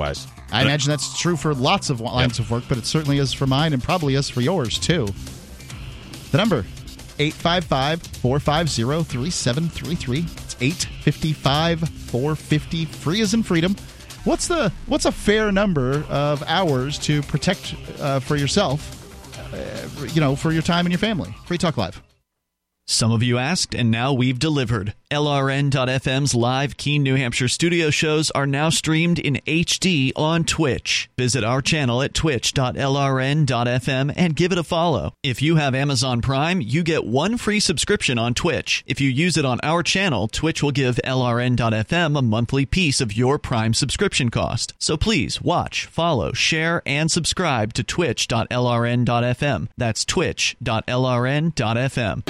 I imagine that's true for lots of lines yep. of work, but it certainly is for mine and probably is for yours, too. The number, eight five five, four five zero, three seven three three. It's eight five five, four five zero, free as in freedom. What's the what's a fair number of hours to protect uh, for yourself, uh, you know, for your time and your family? Free Talk Live. Some of you asked, and now we've delivered. L R N dot F M's live Keene, New Hampshire studio shows are now streamed in H D on Twitch. Visit our channel at twitch dot L R N dot F M and give it a follow. If you have Amazon Prime, you get one free subscription on Twitch. If you use it on our channel, Twitch will give L R N dot F M a monthly piece of your Prime subscription cost. So please watch, follow, share, and subscribe to twitch dot L R N dot F M. That's twitch dot L R N dot F M.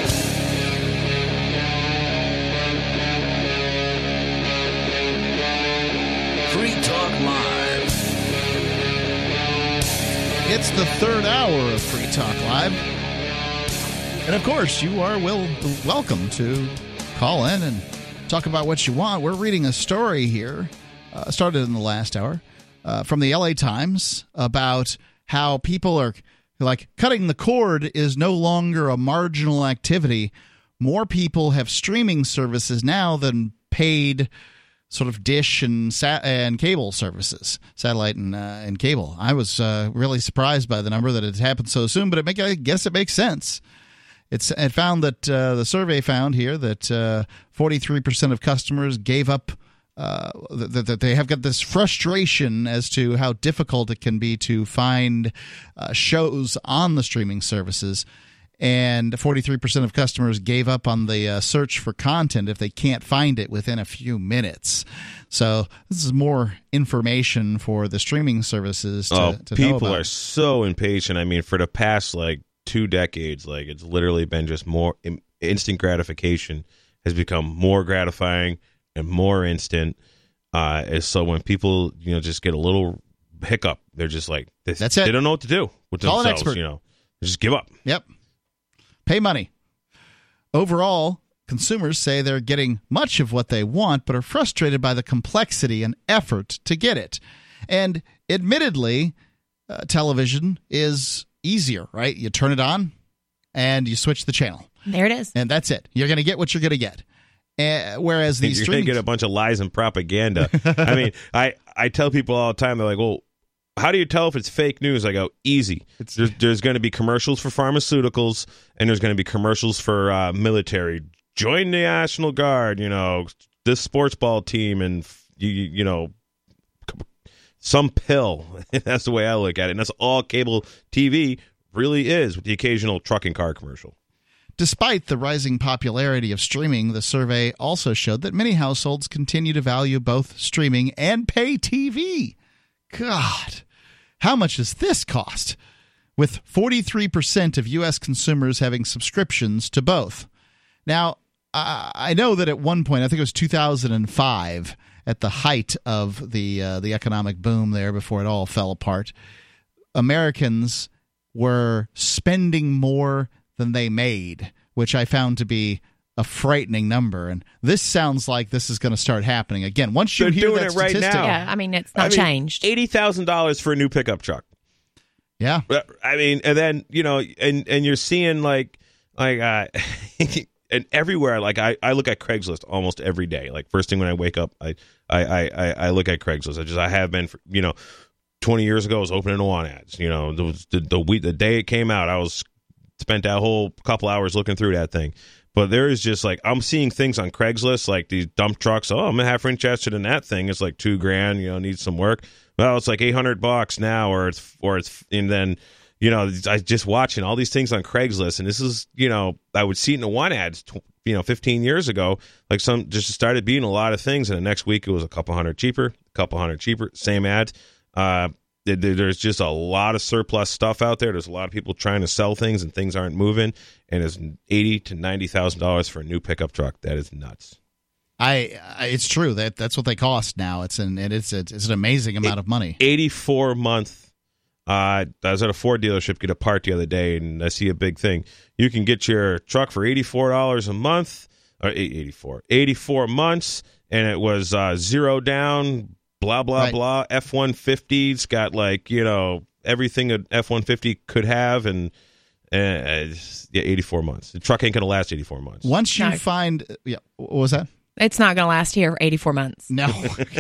Free Talk Live. It's the third hour of Free Talk Live. And of course, you are will, welcome to call in and talk about what you want. We're reading a story here, uh, started in the last hour, uh, from the L A Times about how people are, like, cutting the cord is no longer a marginal activity. More people have streaming services now than paid sort of dish and sat- and cable services, satellite and uh, and cable. I was uh, really surprised by the number that it happened so soon, but it make, I guess it makes sense. It's it found that uh, the survey found here that uh, forty-three percent of customers gave up. Uh, that, that they have got this frustration as to how difficult it can be to find uh, shows on the streaming services. And forty-three percent of customers gave up on the uh, search for content if they can't find it within a few minutes. So this is more information for the streaming services to, oh, to people know about. Are so impatient. I mean, for the past, like, two decades, like, it's literally been just more instant gratification has become more gratifying and more instant. Uh, and so when people, you know, just get a little hiccup, they're just like, they, That's it. They don't know what to do with Call themselves, an expert. you know. They just give up. Yep. Pay money. Overall, consumers say they're getting much of what they want, but are frustrated by the complexity and effort to get it. And admittedly, uh, television is easier, right? You turn it on and you switch the channel. There it is. And that's it. You're going to get what you're going to get. Uh, whereas these you're streaming... going to get a bunch of lies and propaganda. I mean, I, I tell people all the time, they're like, well, how do you tell if it's fake news? I go, easy. It's, there's there's going to be commercials for pharmaceuticals, and there's going to be commercials for uh, military. Join the National Guard, you know, this sports ball team, and, you, you know, some pill. That's the way I look at it. And that's all cable T V really is, with the occasional trucking car commercial. Despite the rising popularity of streaming, the survey also showed that many households continue to value both streaming and pay T V. God, how much does this cost? With forty-three percent of U S consumers having subscriptions to both. Now, I know that at one point, I think it was two thousand five, at the height of the uh, the economic boom there before it all fell apart, Americans were spending more than they made, which I found to be a frightening number. And this sounds like this is going to start happening again. Once you They're hear doing that it right statistic, now. Yeah, I mean, it's not I mean, changed. eighty thousand dollars for a new pickup truck. Yeah. I mean, and then, you know, and, and you're seeing like, like, uh, and everywhere, like I, I look at Craigslist almost every day. Like first thing when I wake up, I, I, I, I look at Craigslist. I just, I have been, for, you know, twenty years ago I was opening want ads, you know, the, the, the week, the day it came out, I was spent that whole couple hours looking through that thing. But there is just like, I'm seeing things on Craigslist, like these dump trucks. Oh, I'm half interested in that thing. It's like two grand, you know, needs some work. Well, it's like eight hundred bucks now, or it's, or it's, and then, you know, I just watching all these things on Craigslist, and this is, you know, I would see it in the want ads, you know, fifteen years ago, like some just started being a lot of things. And the next week it was a couple hundred cheaper, a couple hundred cheaper, same ad. Uh, There's just a lot of surplus stuff out there. There's a lot of people trying to sell things, and things aren't moving. And it's eighty to ninety thousand dollars for a new pickup truck. That is nuts. I, I it's true that that's what they cost now. It's an and it's it's an amazing amount of money. eighty-four a month. Uh, I was at a Ford dealership, get a part the other day, and I see a big thing. You can get your truck for eighty-four dollars a month, or eighty-four, eighty-four months, and it was uh, zero down. blah, blah, Right. blah. F one fifty. It's got, like, you know, everything an F one fifty could have, and uh, yeah, eighty-four months. The truck ain't going to last eighty-four months. Once you No. find, yeah, what was that? It's not going to last here for eighty-four months. No.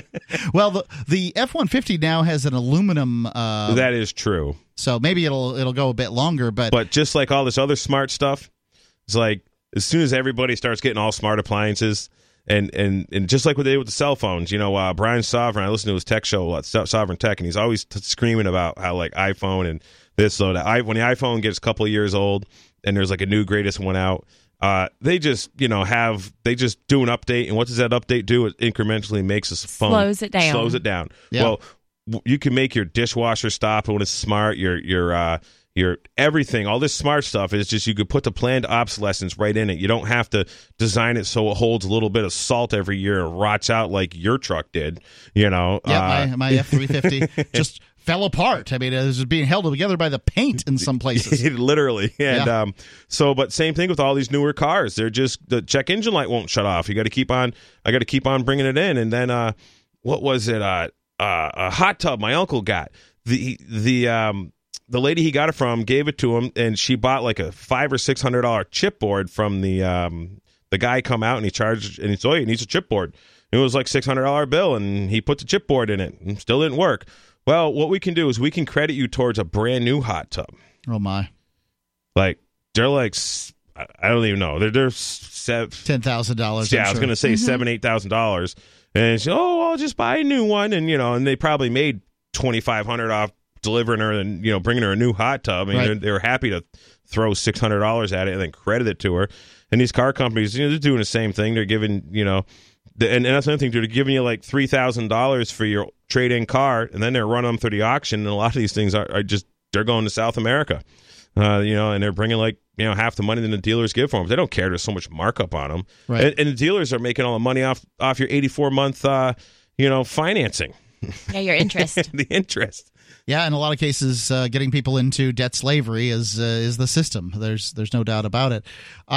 Well, the the F one fifty now has an aluminum. Uh, That is true. so maybe it'll it'll go a bit longer, but, But just like all this other smart stuff, it's like as soon as everybody starts getting all smart appliances, and and, and just like what they did with the cell phones, you know, uh, Brian Sovereign, I listen to his tech show a lot, So- Sovereign Tech, and he's always t- screaming about how like iPhone and this, so that I, when the iPhone gets a couple of years old and there's like a new greatest one out, uh, they just, you know, have, they just do an update, and what does that update do? It incrementally makes this phone. Slows it down. Slows it down. Yeah. Well, w- you can make your dishwasher stop when it's smart, your, your, uh, your everything, all this smart stuff is just you could put the planned obsolescence right in it. You don't have to design it so it holds a little bit of salt every year and rots out like your truck did, you know. yeah, uh, my, my F three fifty just fell apart. I mean, it was being held together by the paint in some places. Literally. And Yeah. um, so, but same thing with all these newer cars. They're just, the check engine light won't shut off. You got to keep on, I got to keep on bringing it in. And then, uh, what was it? Uh, uh, a hot tub my uncle got. The, the, um, the lady he got it from gave it to him, and she bought like a five or six hundred dollar chipboard from the um, the guy. Come out and he charged, and he said, "Oh, he needs a chipboard." It was like six hundred dollar bill, and he put the chipboard in it, and still didn't work. Well, what we can do is we can credit you towards a brand new hot tub. Oh my, Like they're like s- I don't even know. They're they're sev- ten thousand dollars. yeah, I was gonna say seven eight thousand dollars, and she, oh, I'll just buy a new one, and you know, and they probably made twenty five hundred off delivering her and, you know, bringing her a new hot tub. I mean, Right. they're, they were happy to throw six hundred dollars at it and then credit it to her. And these car companies, you know, they're doing the same thing. They're giving, you know, the, and, and that's another thing, they're giving you like three thousand dollars for your trade-in car, and then they're running them through the auction. And a lot of these things are, are just, they're going to South America, uh, you know, and they're bringing like, you know, half the money that the dealers give for them. They don't care. There's so much markup on them. Right. And, and the dealers are making all the money off, off your eighty-four month, uh, you know, financing. Yeah, your interest. The interest. Yeah, in a lot of cases, uh, getting people into debt slavery is uh, is the system. There's there's no doubt about it.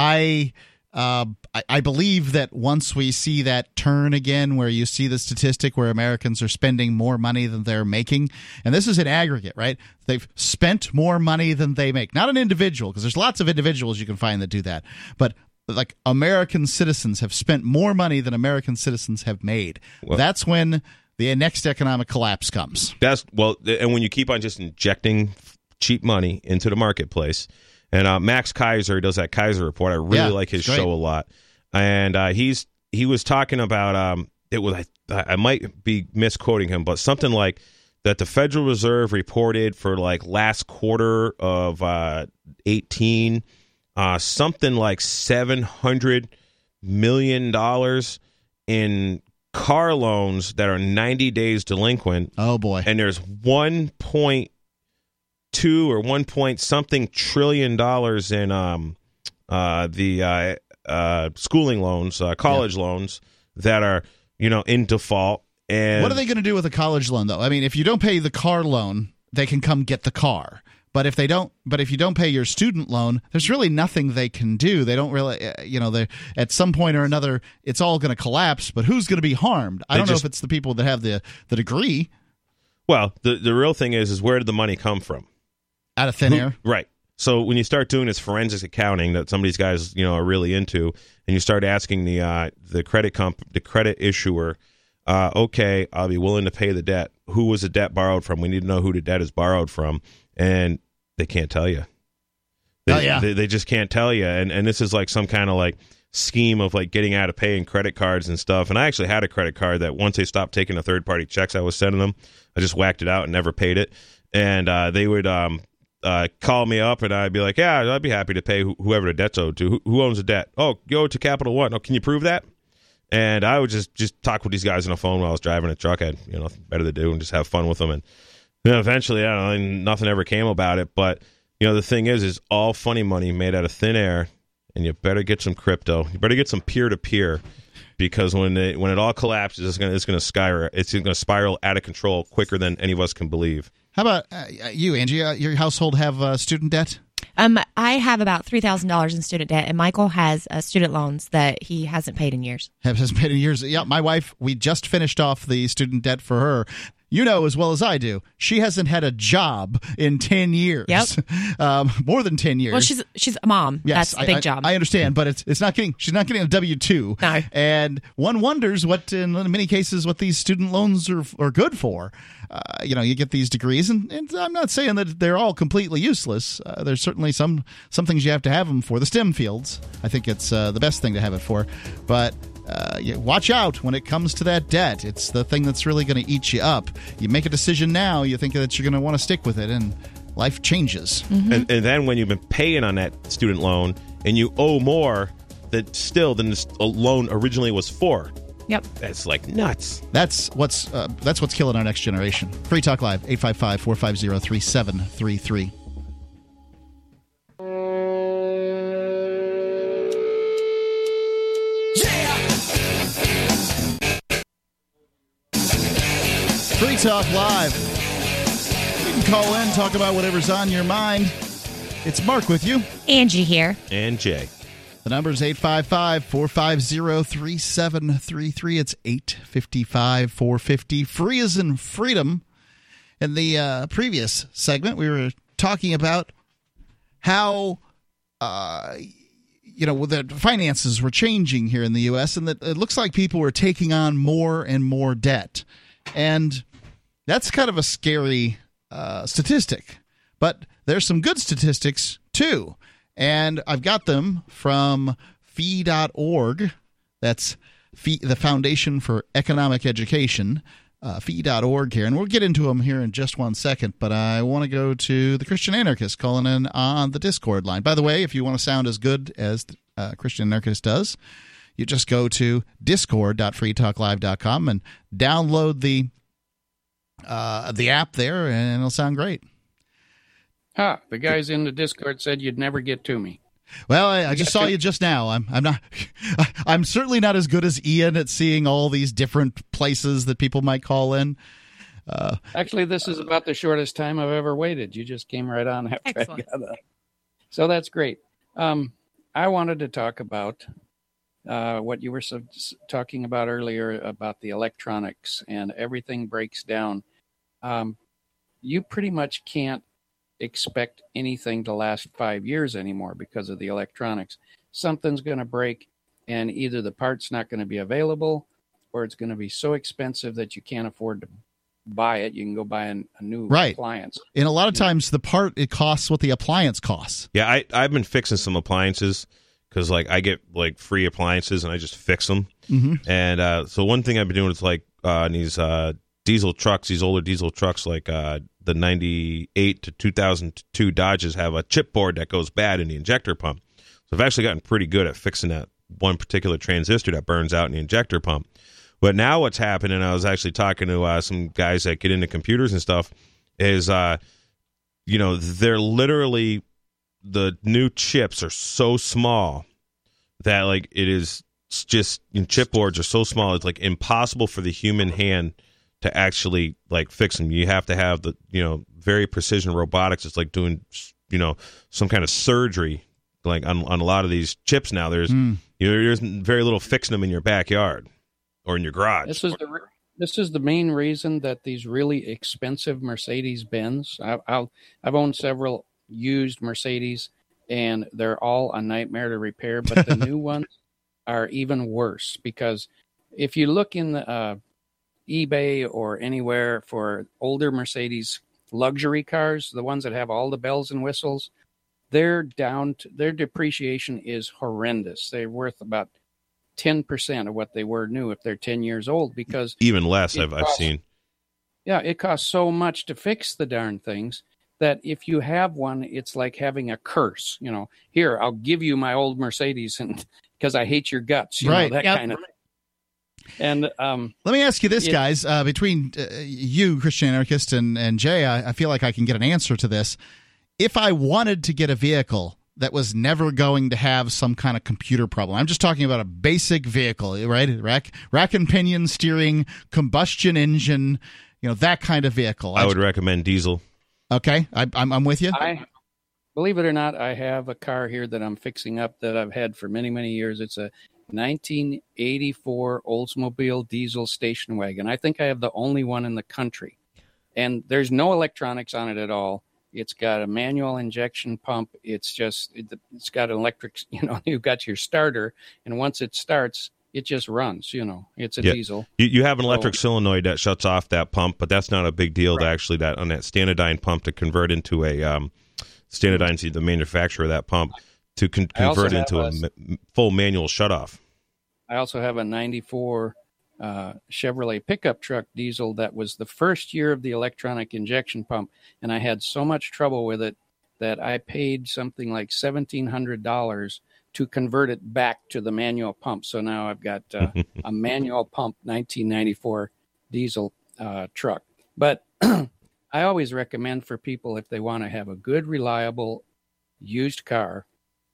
I, uh, I I believe that once we see that turn again, where you see the statistic where Americans are spending more money than they're making, and this is an aggregate, right? They've spent more money than they make. Not an individual, because there's lots of individuals you can find that do that, but like American citizens have spent more money than American citizens have made. Well, That's when the next economic collapse comes. That's well, and when you keep on just injecting cheap money into the marketplace, and uh, Max Kaiser does that Kaiser report. I really Yeah, like his it's great. show a lot, and uh, he's he was talking about um, it was I, I might be misquoting him, but something like that the Federal Reserve reported for like last quarter of uh, eighteen, uh, something like seven hundred million dollars in car loans that are ninety days delinquent. Oh boy. And there's one point two or one point something trillion dollars in um uh the uh, uh schooling loans, uh, college yeah. loans that are, you know, in default. And what are they going to do with a college loan though? I mean, if you don't pay the car loan, they can come get the car. But if they don't, but if you don't pay your student loan, there's really nothing they can do. They don't really, you know, they at some point or another, it's all going to collapse. But who's going to be harmed? I They don't just- know if it's the people that have the the degree Well, the the real thing is is where did the money come from? out of thin Who- air. Right. So when you start doing this forensic accounting that some of these guys, you know, are really into, and you start asking the uh, the credit comp the credit issuer, uh, okay, I'll be willing to pay the debt. Who was the debt borrowed from? We need to know who the debt is borrowed from, and they can't tell you. They, Oh, yeah. they, they just can't tell you, and and this is like some kind of like scheme of like getting out of paying credit cards and stuff. And I actually had a credit card that once they stopped taking the third party checks I was sending them, I just whacked it out and never paid it. And uh, they would um, uh, call me up, and I'd be like, "Yeah, I'd be happy to pay wh- whoever the debt's owed to. Who, who owns the debt? Oh, go to Capital One. Oh, can you prove that?" And I would just just talk with these guys on the phone while I was driving a truck. I had, you know, nothing better to do and just have fun with them. And then eventually, I don't know, nothing ever came about it. But you know, the thing is, is all funny money made out of thin air, and you better get some crypto. You better get some peer to peer. Because when it, when it all collapses, it's going it's going to spiral. It's going to spiral out of control quicker than any of us can believe. How about uh, you, Angie? Uh, your household have uh, student debt? Um, I have about three thousand dollars in student debt, and Michael has uh, student loans that he hasn't paid in years. Hasn't paid in years. Yeah, my wife, we just finished off the student debt for her. You know as well as I do, she hasn't had a job in ten years. Yep. um, more than ten years. Well, she's she's a mom. Yes, That's a big I, job. I understand, but it's it's not getting. She's not getting a W two. No. And one wonders what, in many cases, what these student loans are are good for. Uh, you know, you get these degrees, and, and I'm not saying that they're all completely useless. Uh, there's certainly some some things you have to have them for. The STEM fields, I think it's uh, the best thing to have it for, but. Uh, you watch out when it comes to that debt. It's the thing that's really going to eat you up. You make a decision now, you think that you're going to want to stick with it, and life changes. Mm-hmm. And, and then when you've been paying on that student loan and you owe more that still than the loan originally was for. Yep. That's like nuts. That's what's uh, that's what's killing our next generation. Free Talk Live, eight five five, four five zero, three seven three three. Free Talk Live. You can call in, talk about whatever's on your mind. It's Mark with you. Angie here. And Jay. The number is eight five five, four five zero, three seven three three. It's eight five five, four five zero, free as in freedom. In the uh, previous segment, we were talking about how, uh, you know, the finances were changing here in the U S, and that it looks like people were taking on more and more debt. And that's kind of a scary uh, statistic. But there's some good statistics, too. And I've got them from fee dot org. That's fee, the Foundation for Economic Education, uh, fee dot org here. And we'll get into them here in just one second. But I want to go to the Christian Anarchist calling in on the Discord line. By the way, if you want to sound as good as uh, Christian Anarchist does, you just go to discord dot free talk live dot com and download the uh, the app there, and it'll sound great. Ah, the guys in the Discord said you'd never get to me. Well, I, I just saw you just now. I'm I'm not. I'm certainly not as good as Ian at seeing all these different places that people might call in. Uh, Actually, this is about the shortest time I've ever waited. You just came right on after Excellent. I got up. So that's great. Um, I wanted to talk about uh, what you were so, talking about earlier about the electronics and everything breaks down. Um, you pretty much can't expect anything to last five years anymore because of the electronics. Something's going to break, and either the part's not going to be available, or it's going to be so expensive that you can't afford to buy it. You can go buy an, a new right. appliance. And a lot of times the part, it costs what the appliance costs. Yeah, I, I've been fixing some appliances because like I get like free appliances and I just fix them. Mm-hmm. And uh, so one thing I've been doing is like uh, these uh, diesel trucks, these older diesel trucks like uh, the ninety-eight to two thousand two Dodges have a chipboard that goes bad in the injector pump. So I've actually gotten pretty good at fixing that one particular transistor that burns out in the injector pump. But now what's happening, I was actually talking to uh, some guys that get into computers and stuff, is, uh, you know, they're literally, the new chips are so small that, like, it is just, you know, chipboards are so small, it's, like, impossible for the human hand to actually, like, fix them. You have to have the, you know, very precision robotics. It's like doing, you know, some kind of surgery, like, on, on a lot of these chips now. There's, mm. you know, there's very little fixing them in your backyard. Or in your garage. This is the this is the main reason that these really expensive Mercedes Benz. I, I'll I've owned several used Mercedes, and they're all a nightmare to repair. But the new ones are even worse because if you look in the uh, eBay or anywhere for older Mercedes luxury cars, the ones that have all the bells and whistles, they're down. To, their depreciation is horrendous. They're worth about ten percent of what they were new if they're ten years old, because even less I've, costs, I've seen. Yeah, it costs so much to fix the darn things that if you have one, it's like having a curse. You know, here, I'll give you my old Mercedes and because I hate your guts, you right. know, that yep. kind of thing. And um, let me ask you this, it, guys, uh, between uh, you, Christian Anarchist, and, and Jay, I, I feel like I can get an answer to this. If I wanted to get a vehicle that was never going to have some kind of computer problem. I'm just talking about a basic vehicle, right? Rack, rack and pinion steering, combustion engine, you know, that kind of vehicle. I would recommend diesel. Okay, I, I'm I'm with you. I believe it or not, I have a car here that I'm fixing up that I've had for many, many years. It's a nineteen eighty-four Oldsmobile diesel station wagon. I think I have the only one in the country. And there's no electronics on it at all. It's got a manual injection pump. It's just, it's got an electric, you know, you've got your starter. And once it starts, it just runs, you know, it's a yeah. diesel. You, you have an electric so, solenoid that shuts off that pump, but that's not a big deal right. to actually that on that Standardine pump to convert into a um, Standardine's the manufacturer of that pump to con- convert into a, a ma- full manual shutoff. I also have a ninety-four uh, Chevrolet pickup truck diesel that was the first year of the electronic injection pump, and I had so much trouble with it that I paid something like seventeen hundred dollars to convert it back to the manual pump. So now I've got uh, a manual pump nineteen ninety-four diesel uh, truck. But I always recommend for people, if they want to have a good, reliable used car,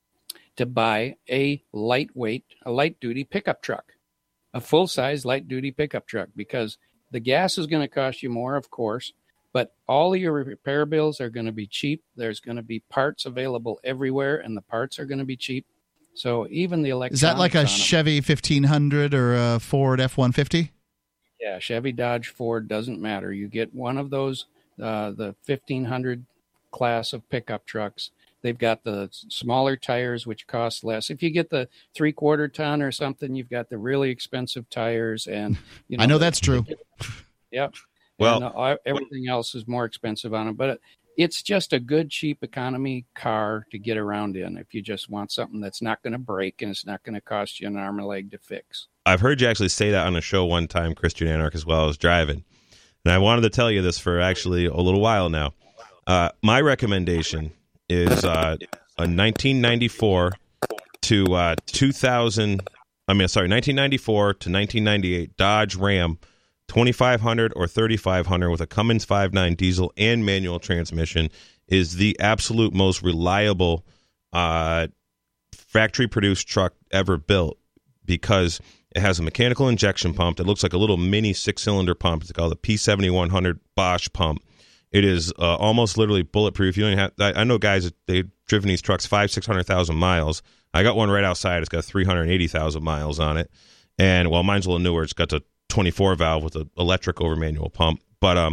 to buy a lightweight, a light-duty pickup truck, a full-size light-duty pickup truck, because the gas is going to cost you more, of course, but all of your repair bills are going to be cheap. There's going to be parts available everywhere, and the parts are going to be cheap. So even the electronics. Is that like a Chevy fifteen hundred or a Ford F one fifty? Yeah, Chevy, Dodge, Ford, doesn't matter. You get one of those, uh, the fifteen hundred class of pickup trucks. They've got the smaller tires, which cost less. If you get the three-quarter ton or something, you've got the really expensive tires. And you know, I know that's true. Yep. Well, and, uh, everything else is more expensive on it. But it's just a good, cheap economy car to get around in if you just want something that's not going to break and it's not going to cost you an arm and a leg to fix. I've heard you actually say that on a show one time, Christian Anarchist, while I was driving. And I wanted to tell you this for actually a little while now. Uh, my recommendation is uh, a nineteen ninety-four to uh, two thousand, I mean, sorry, nineteen ninety-four to nineteen ninety-eight Dodge Ram twenty-five hundred or thirty-five hundred with a Cummins five point nine diesel and manual transmission is the absolute most reliable uh, factory-produced truck ever built, because it has a mechanical injection pump that looks like a little mini six-cylinder pump. It's called a P seventy-one hundred Bosch pump. It is uh, almost literally bulletproof. You don't have. I, I know guys, they've driven these trucks five, six hundred thousand miles. I got one right outside. It's got three hundred eighty thousand miles on it, and well, mine's a little newer. It's got the twenty-four valve with an electric over manual pump. But um,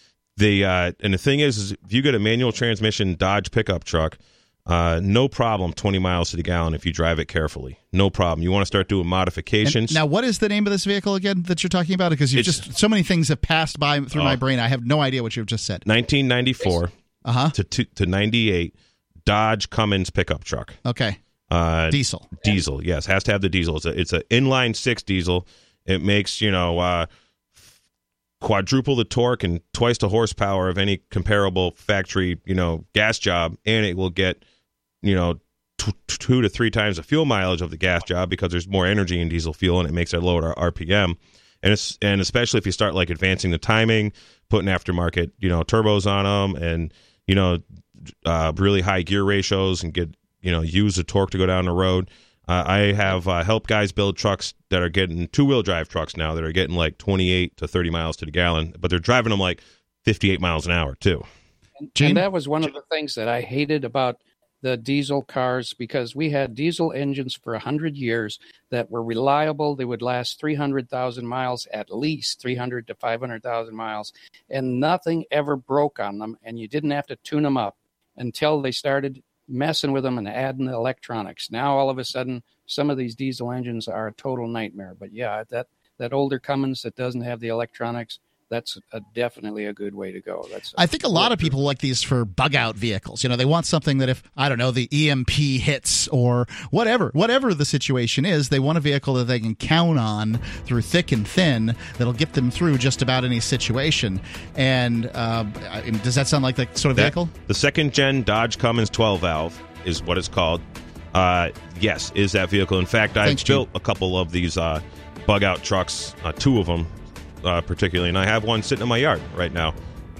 the uh, and the thing is, is if you get a manual transmission Dodge pickup truck, uh, no problem, twenty miles to the gallon if you drive it carefully. No problem. You want to start doing modifications. And now, what is the name of this vehicle again that you're talking about? Because you just so many things have passed by through uh, my brain. I have no idea what you've just said. nineteen ninety-four uh-huh. to to, to ninety-eight Dodge Cummins pickup truck. Okay. Uh, diesel. Diesel, yes, has to have the diesel. It's a it's an inline six diesel. It makes, you know, uh, quadruple the torque and twice the horsepower of any comparable factory, you know, gas job, and it will get, you know, t- two to three times the fuel mileage of the gas job because there's more energy in diesel fuel, and it makes it lower R P M. And it's and especially if you start like advancing the timing, putting aftermarket, you know, turbos on them, and you know, uh, really high gear ratios, and get, you know, use the torque to go down the road. Uh, I have uh, helped guys build trucks that are getting two-wheel drive trucks now that are getting like twenty-eight to thirty miles to the gallon, but they're driving them like fifty-eight miles an hour too. And, and that was one of the things that I hated about the diesel cars, because we had diesel engines for one hundred years that were reliable. They would last three hundred thousand miles, at least three hundred to five hundred thousand miles, and nothing ever broke on them, and you didn't have to tune them up until they started messing with them and adding the electronics. Now all of a sudden some of these diesel engines are a total nightmare. But yeah, that that older Cummins that doesn't have the electronics, that's a, definitely a good way to go. That's I think a lot of people like these for bug out vehicles. You know, they want something that if, I don't know, the E M P hits or whatever, whatever the situation is, they want a vehicle that they can count on through thick and thin that'll get them through just about any situation. And uh, does that sound like the sort of that, vehicle? The second gen Dodge Cummins twelve valve is what it's called. Uh, yes, is that vehicle. In fact, I've Thanks, built Gene. a couple of these uh, bug out trucks, uh, two of them. Uh, particularly, and I have one sitting in my yard right now.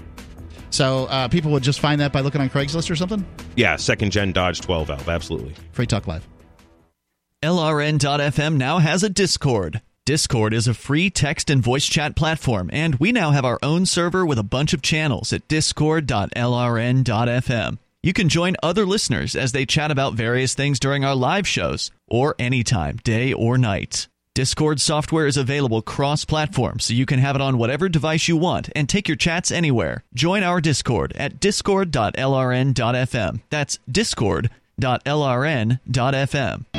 So uh, people would just find that by looking on Craigslist or something? Yeah, second-gen Dodge twelve valve, absolutely. Free Talk Live. L R N dot F M now has a Discord. Discord is a free text and voice chat platform, and we now have our own server with a bunch of channels at discord dot L R N dot F M. You can join other listeners as they chat about various things during our live shows, or anytime, day or night. Discord software is available cross-platform, so you can have it on whatever device you want and take your chats anywhere. Join our Discord at discord dot l r n dot f m. That's discord dot l r n dot f m.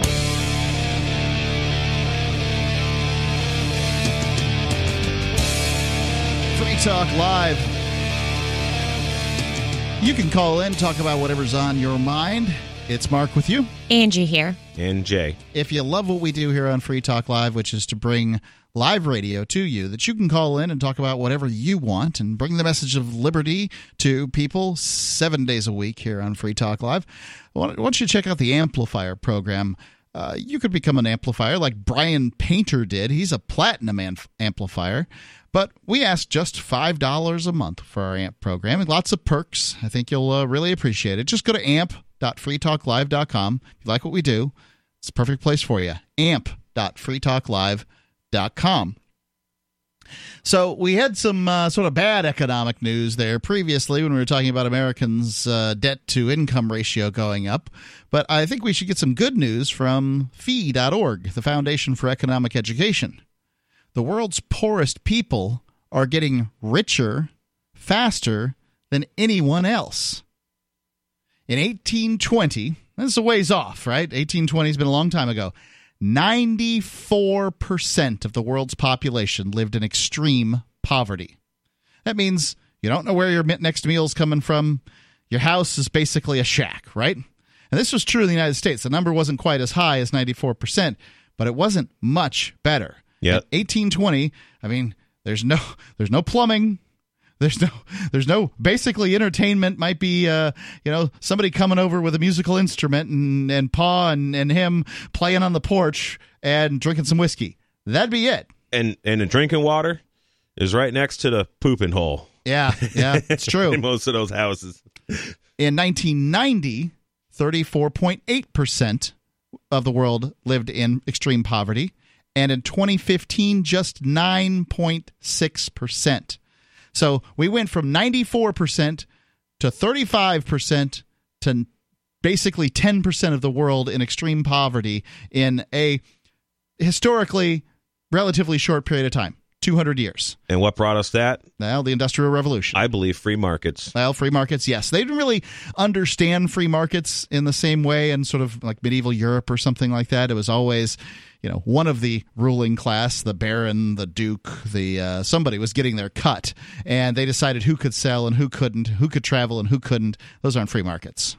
Free Talk Live. You can call in, talk about whatever's on your mind. It's Mark with you. Angie here. And Jay. If you love what we do here on Free Talk Live, which is to bring live radio to you, that you can call in and talk about whatever you want and bring the message of liberty to people seven days a week here on Free Talk Live. I want you to check out the Amplifier program. Uh, you could become an amplifier like Brian Painter did. He's a platinum amp- amplifier. But we ask just five dollars a month for our A M P program. And lots of perks. I think you'll uh, really appreciate it. Just go to amp dot free talk live dot com. If you like what we do, it's a perfect place for you. amp dot free talk live dot com. So we had some uh, sort of bad economic news there previously when we were talking about Americans' uh, debt-to-income ratio going up. But I think we should get some good news from F E E dot org, the Foundation for Economic Education. The world's poorest people are getting richer faster than anyone else. In eighteen twenty, this is a ways off, right? eighteen twenty has been a long time ago. ninety-four percent of the world's population lived in extreme poverty. That means you don't know where your next meal's coming from. Your house is basically a shack, right? And this was true in the United States. The number wasn't quite as high as ninety-four percent, but it wasn't much better. Yeah. At eighteen twenty, I mean, there's no there's no plumbing. There's no, there's no, basically entertainment might be, uh, you know, somebody coming over with a musical instrument and, and Pa and, and him playing on the porch and drinking some whiskey. That'd be it. And and the drinking water is right next to the pooping hole. Yeah, yeah, it's true. In most of those houses. In nineteen ninety, thirty-four point eight percent of the world lived in extreme poverty. And in twenty fifteen, just nine point six percent. So we went from ninety-four percent to thirty-five percent to basically ten percent of the world in extreme poverty in a historically relatively short period of time, two hundred years. And what brought us that? Well, the Industrial Revolution. I believe free markets. Well, free markets, yes. They didn't really understand free markets in the same way in sort of like medieval Europe or something like that. It was always, you know, one of the ruling class, the baron, the duke, the uh, somebody was getting their cut, and they decided who could sell and who couldn't, who could travel and who couldn't. Those aren't free markets.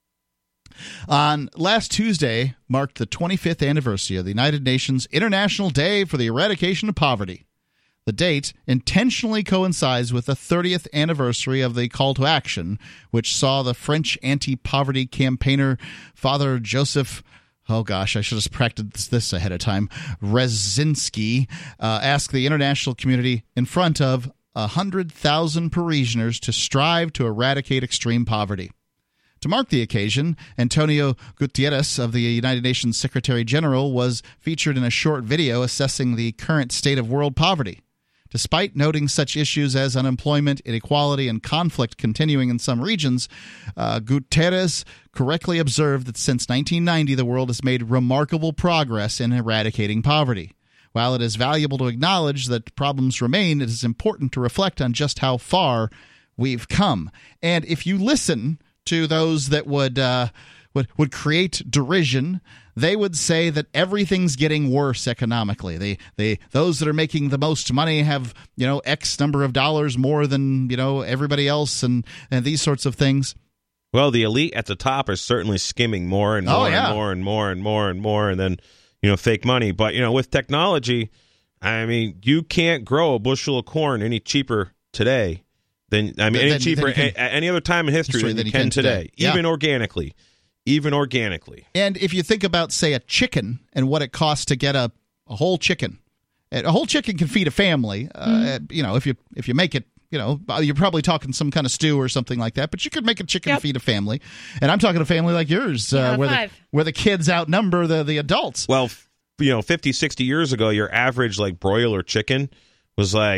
On last Tuesday marked the twenty-fifth anniversary of the United Nations International Day for the Eradication of Poverty. The date intentionally coincides with the thirtieth anniversary of the call to action, which saw the French anti-poverty campaigner Father Joseph Oh, gosh, I should have practiced this ahead of time. Rezinski uh, asked the international community in front of one hundred thousand Parisians to strive to eradicate extreme poverty. To mark the occasion, Antonio Guterres of the United Nations Secretary General was featured in a short video assessing the current state of world poverty. Despite noting such issues as unemployment, inequality, and conflict continuing in some regions, uh, Guterres correctly observed that since nineteen ninety, the world has made remarkable progress in eradicating poverty. While it is valuable to acknowledge that problems remain, it is important to reflect on just how far we've come. And if you listen to those that would uh, would would create derision, they would say that everything's getting worse economically. They they those that are making the most money have, you know, X number of dollars more than, you know, everybody else, and, and these sorts of things. Well, the elite at the top are certainly skimming more and more oh, yeah. and more and more and more and more, and then, you know, fake money. But, you know, with technology, I mean, you can't grow a bushel of corn any cheaper today than I mean Then- any then- cheaper then you can- at any other time in history history than than you you can, can today, today. Yeah. even organically. Even organically. And if you think about, say, a chicken and what it costs to get a, a whole chicken, a whole chicken can feed a family. Uh, Mm-hmm. You know, if you if you make it, you know, you're probably talking some kind of stew or something like that. But you could make a chicken Yep. feed a family. And I'm talking a family like yours, Yeah, uh, where the five. where the kids outnumber the the adults. Well, f- you know, fifty, sixty years ago, your average like broiler chicken was like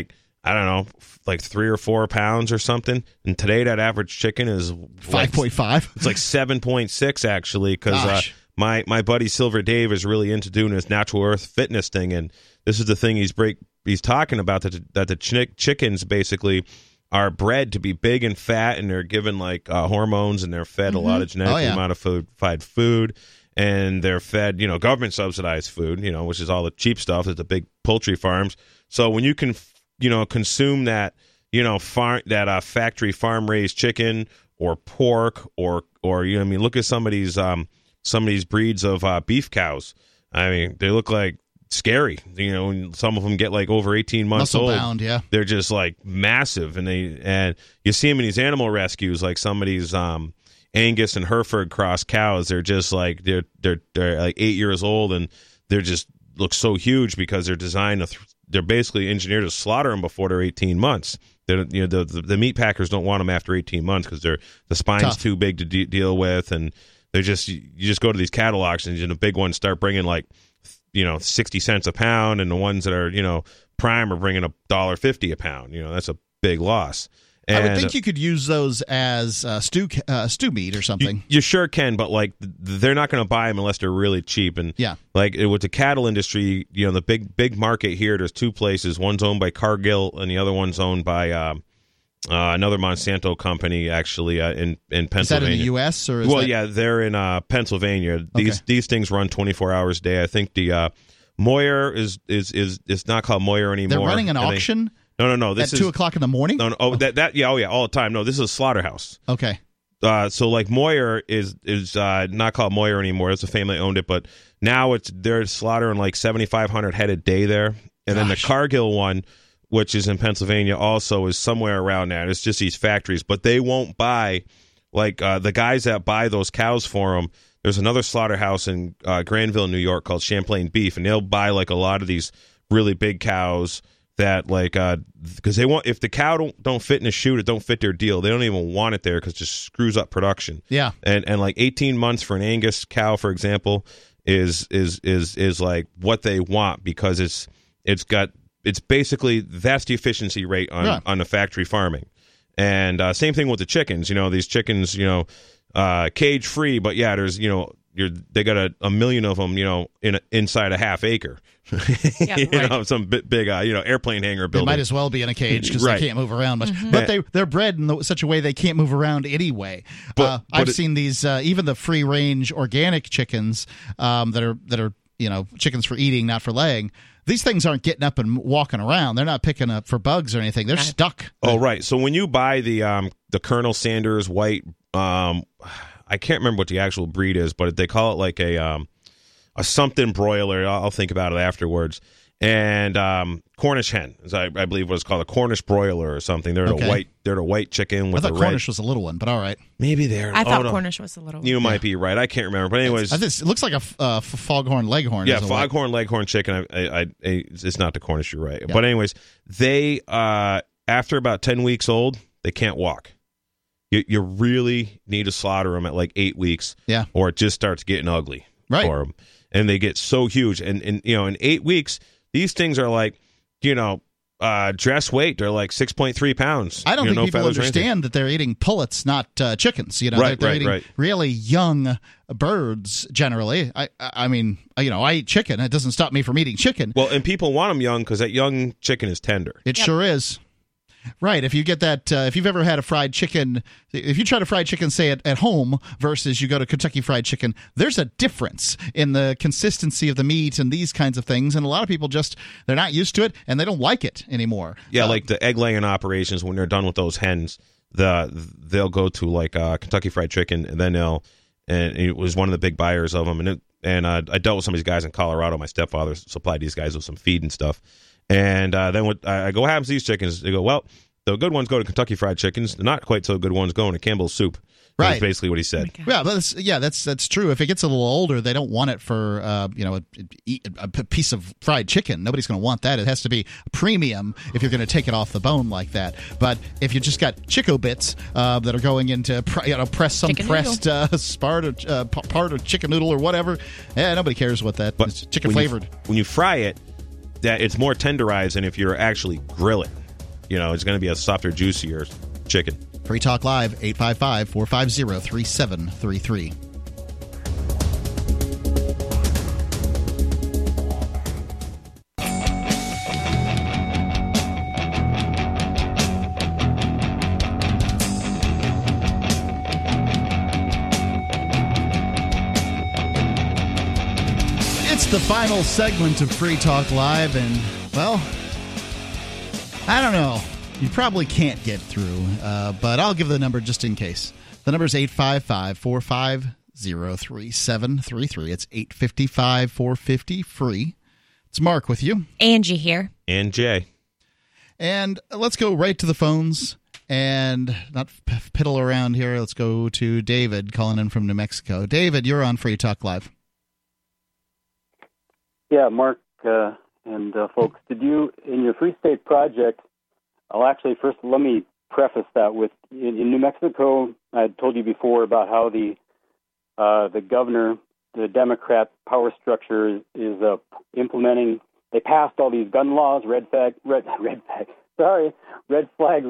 I don't know, like three or four pounds or something. And today that average chicken is five point five. Like, it's like seven point six actually, because uh, my my buddy Silver Dave is really into doing this natural earth fitness thing, and this is the thing he's break he's talking about, that that the ch- chickens basically are bred to be big and fat, and they're given like uh, hormones, and they're fed mm-hmm. a lot of genetically oh, yeah. modified food. And they're fed, you know, government subsidized food, you know, which is all the cheap stuff at the big poultry farms. So when you can, you know, consume that, you know, farm that uh, factory farm raised chicken or pork or or you know, I mean, look at some of these um some of these breeds of uh, beef cows. I mean, they look like scary. You know, and some of them get like over eighteen months Muscle old. bound, yeah. They're just like massive, and they and you see them in these animal rescues, like some of these um. Angus and Hereford cross cows. They're just like they're they're they're like eight years old, and they're just look so huge because they're designed to. Th- they're basically engineered to slaughter them before they're eighteen months. They're, you know, the, the the meat packers don't want them after eighteen months because they're the spine's Tough. too big to de- deal with, and they're just you just go to these cattle auctions, and the big ones start bringing like you know sixty cents a pound, and the ones that are you know prime are bringing a dollar fifty a pound. You know, that's a big loss. And, I would think you could use those as uh, stew uh, stew meat or something. You, you sure can, but like they're not going to buy them unless they're really cheap. And yeah, like with the cattle industry, you know, the big big market here. There's two places. One's owned by Cargill, and the other one's owned by uh, uh, another Monsanto company, actually uh, in in Pennsylvania. Is that in the U S or? Is well, that... yeah, they're in uh, Pennsylvania. These okay. these things run twenty-four hours a day. I think the uh, Moyer is is is it's not called Moyer anymore. They're running an auction. They, No, no, no. This At is two o'clock in the morning. No, no. Oh, that, that, yeah, oh, yeah, all the time. No, this is a slaughterhouse. Okay. Uh, so like Moyer is is uh, not called Moyer anymore. It's a family that owned it, but now it's they're slaughtering like seventy-five hundred head a day there. And Gosh. Then the Cargill one, which is in Pennsylvania, also is somewhere around that. It's just these factories, but they won't buy like uh, the guys that buy those cows for them. There's another slaughterhouse in uh, Granville, New York, called Champlain Beef, and they'll buy like a lot of these really big cows. That like uh because they want if the cow don't don't fit in a chute, it don't fit their deal. They don't even want it there because it just screws up production. Yeah, and and like eighteen months for an Angus cow, for example, is is is is like what they want because it's it's got it's basically that's the efficiency rate on yeah. on the factory farming, and uh, same thing with the chickens. You know these chickens, you know, uh, cage free, but yeah, there's you know you're they got a, a million of them, you know, in a, inside a half acre. Yeah, you right. know, some big, big uh, you know, airplane hangar building. They might as well be in a cage because right. they can't move around much. Mm-hmm. But they they're bred in the, such a way they can't move around anyway. But, uh, but I've it, seen these, uh, even the free range organic chickens um, that are that are you know chickens for eating, not for laying. These things aren't getting up and walking around. They're not picking up for bugs or anything. They're stuck. Oh, right. So when you buy the um, the Colonel Sanders white, um, I can't remember what the actual breed is, but they call it like a um, a something broiler. I'll, I'll think about it afterwards. And um, Cornish hen, as I, I believe was called a Cornish broiler or something. They're okay. a white. They're a white chicken with I thought a red. Cornish was a little one, but all right. Maybe they're. I thought oh, no. Cornish was a little one. You yeah. might be right. I can't remember. But anyways, it's, it looks like a uh, foghorn leghorn. Yeah, foghorn leghorn chicken. I, I, I, it's not the Cornish. You're right. Yeah. But anyways, they uh, after about ten weeks old, they can't walk. You, you really need to slaughter them at like eight weeks. Yeah, or it just starts getting ugly right. for them, and they get so huge. And and you know, in eight weeks. These things are like, you know, uh, dress weight. They're like six point three pounds. I don't you know, think no people understand that they're eating pullets, not uh, chickens. You know, right, they're, they're right, eating right. really young birds generally. I, I mean, you know, I eat chicken. It doesn't stop me from eating chicken. Well, and people want them young because that young chicken is tender. It yep. sure is. Right. If you get that, uh, if you've ever had a fried chicken, if you try to fried chicken, say at, at home versus you go to Kentucky Fried Chicken, there's a difference in the consistency of the meat and these kinds of things. And a lot of people just, they're not used to it and they don't like it anymore. Yeah, uh, like the egg laying operations, when they're done with those hens, the they'll go to like uh, Kentucky Fried Chicken and then they'll, and it was one of the big buyers of them. And, it, and uh, I dealt with some of these guys in Colorado. My stepfather supplied these guys with some feed and stuff. And uh, then what, I go, what happens to these chickens? They go, well, the good ones go to Kentucky Fried Chickens. The not quite so good ones go into Campbell's Soup. Right. That's basically what he said. Oh yeah, but it's, yeah, that's that's true. If it gets a little older, they don't want it for uh, you know a, a piece of fried chicken. Nobody's going to want that. It has to be premium if you're going to take it off the bone like that. But if you just got Chico bits uh, that are going into you know press some chicken pressed uh, part of uh, part of chicken noodle or whatever, yeah, nobody cares what that. But it's chicken when flavored. You, when you fry it, that it's more tenderized than if you're actually grill it. you know, it's going to be a softer, juicier chicken. Free Talk Live, eight five five, four five zero, three seven three three. The final segment of Free Talk Live, and, well, I don't know. You probably can't get through, uh, but I'll give the number just in case. The number is eight five five, four five zero, three seven three three. It's eight five five, four five zero, free. It's Mark with you. Angie here. And Jay. And let's go right to the phones and not p- piddle around here. Let's go to David calling in from New Mexico. David, you're on Free Talk Live. Yeah, Mark uh, and uh, folks, did you, in your Free State Project, I'll actually first, let me preface that with, in, in New Mexico, I had told you before about how the uh, the governor, the Democrat power structure is, is uh, implementing, they passed all these gun laws, red flag, red, red flag, sorry, red flag,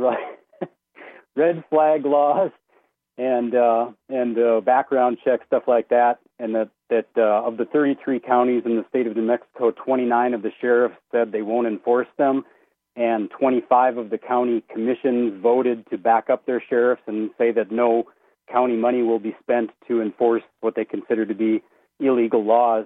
red flag laws, and uh, and uh, background checks, stuff like that, and that, that uh, of the thirty-three counties in the state of New Mexico, twenty-nine of the sheriffs said they won't enforce them, and twenty-five of the county commissions voted to back up their sheriffs and say that no county money will be spent to enforce what they consider to be illegal laws.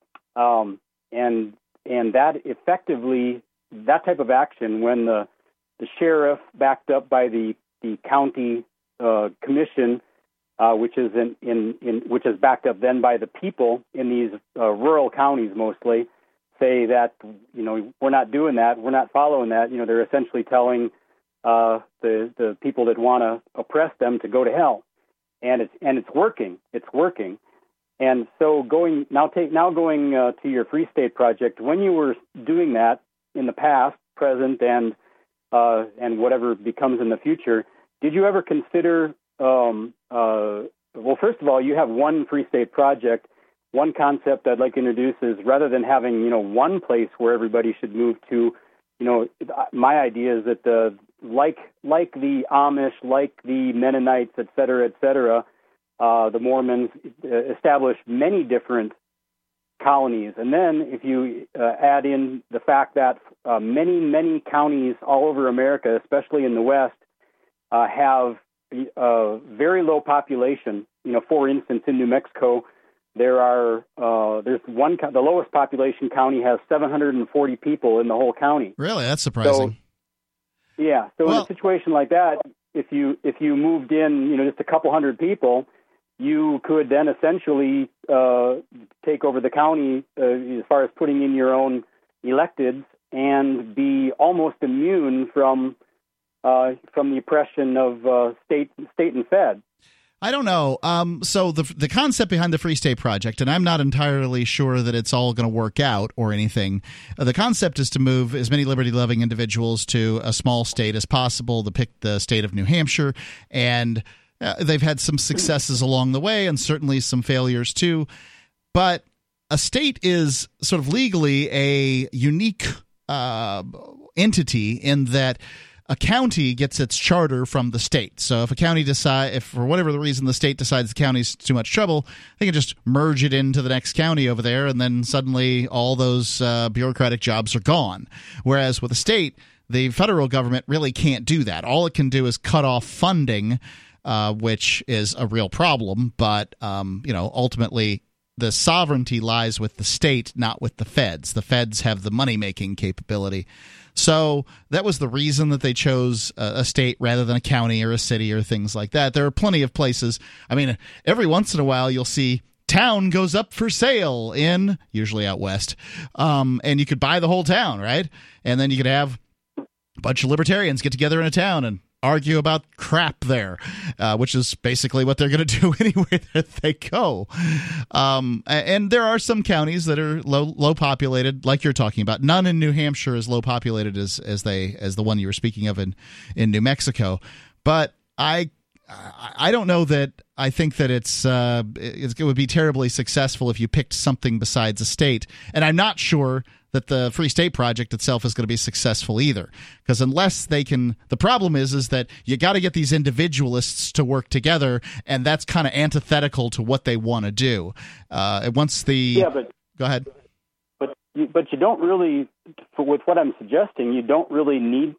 Um, and and that effectively, that type of action, when the, the sheriff backed up by the, the county uh, commission, Uh, which is in, in, in which is backed up then by the people in these uh, rural counties mostly, say that, you know, we're not doing that, we're not following that. You know, they're essentially telling uh, the the people that want to oppress them to go to hell, and it's and it's working, it's working. And so going now take now going uh, to your Free State Project, when you were doing that in the past, present, and uh, and whatever becomes in the future, did you ever consider Um, uh, well, first of all, you have one Free State Project. One concept I'd like to introduce is rather than having, you know, one place where everybody should move to, you know, my idea is that the like like the Amish, like the Mennonites, et cetera, et cetera, uh, the Mormons establish many different colonies. And then if you uh, add in the fact that uh, many, many counties all over America, especially in the West, uh, have Uh, very low population. You know, for instance, in New Mexico, there are uh, there's one the lowest population county has seven hundred forty people in the whole county. Really, that's surprising. So, yeah. So well, in a situation like that, if you if you moved in, you know, just a couple hundred people, you could then essentially uh, take over the county uh, as far as putting in your own electeds and be almost immune from. Uh, from the oppression of uh, state, state and Fed. I don't know. Um, so the the concept behind the Free State Project, and I'm not entirely sure that it's all going to work out or anything. Uh, the concept is to move as many liberty-loving individuals to a small state as possible. To pick the state of New Hampshire, and uh, they've had some successes along the way, and certainly some failures too. But a state is sort of legally a unique uh, entity in that. A county gets its charter from the state. So if a county decide, if for whatever the reason the state decides the county's too much trouble, they can just merge it into the next county over there, and then suddenly all those uh, bureaucratic jobs are gone. Whereas with a state, the federal government really can't do that. All it can do is cut off funding, uh, which is a real problem. But um, you know, ultimately, the sovereignty lies with the state, not with the feds. The feds have the money-making capability. So that was the reason that they chose a, a state rather than a county or a city or things like that. There are plenty of places. I mean, every once in a while you'll see town goes up for sale in, usually out west, um, and you could buy the whole town, right? And then you could have a bunch of libertarians get together in a town and argue about crap there, uh, which is basically what they're going to do anywhere that they go. Um, and there are some counties that are low low populated, like you're talking about. None in New Hampshire is low populated as as they as the one you were speaking of in in New Mexico. But I I don't know that I think that it's, uh, it would be terribly successful if you picked something besides a state. And I'm not sure that the Free State Project itself is going to be successful either. Because unless they can – the problem is is that you got to get these individualists to work together, and that's kind of antithetical to what they want to do. Uh, once the – Yeah, but – Go ahead. But you, but you don't really – with what I'm suggesting, you don't really need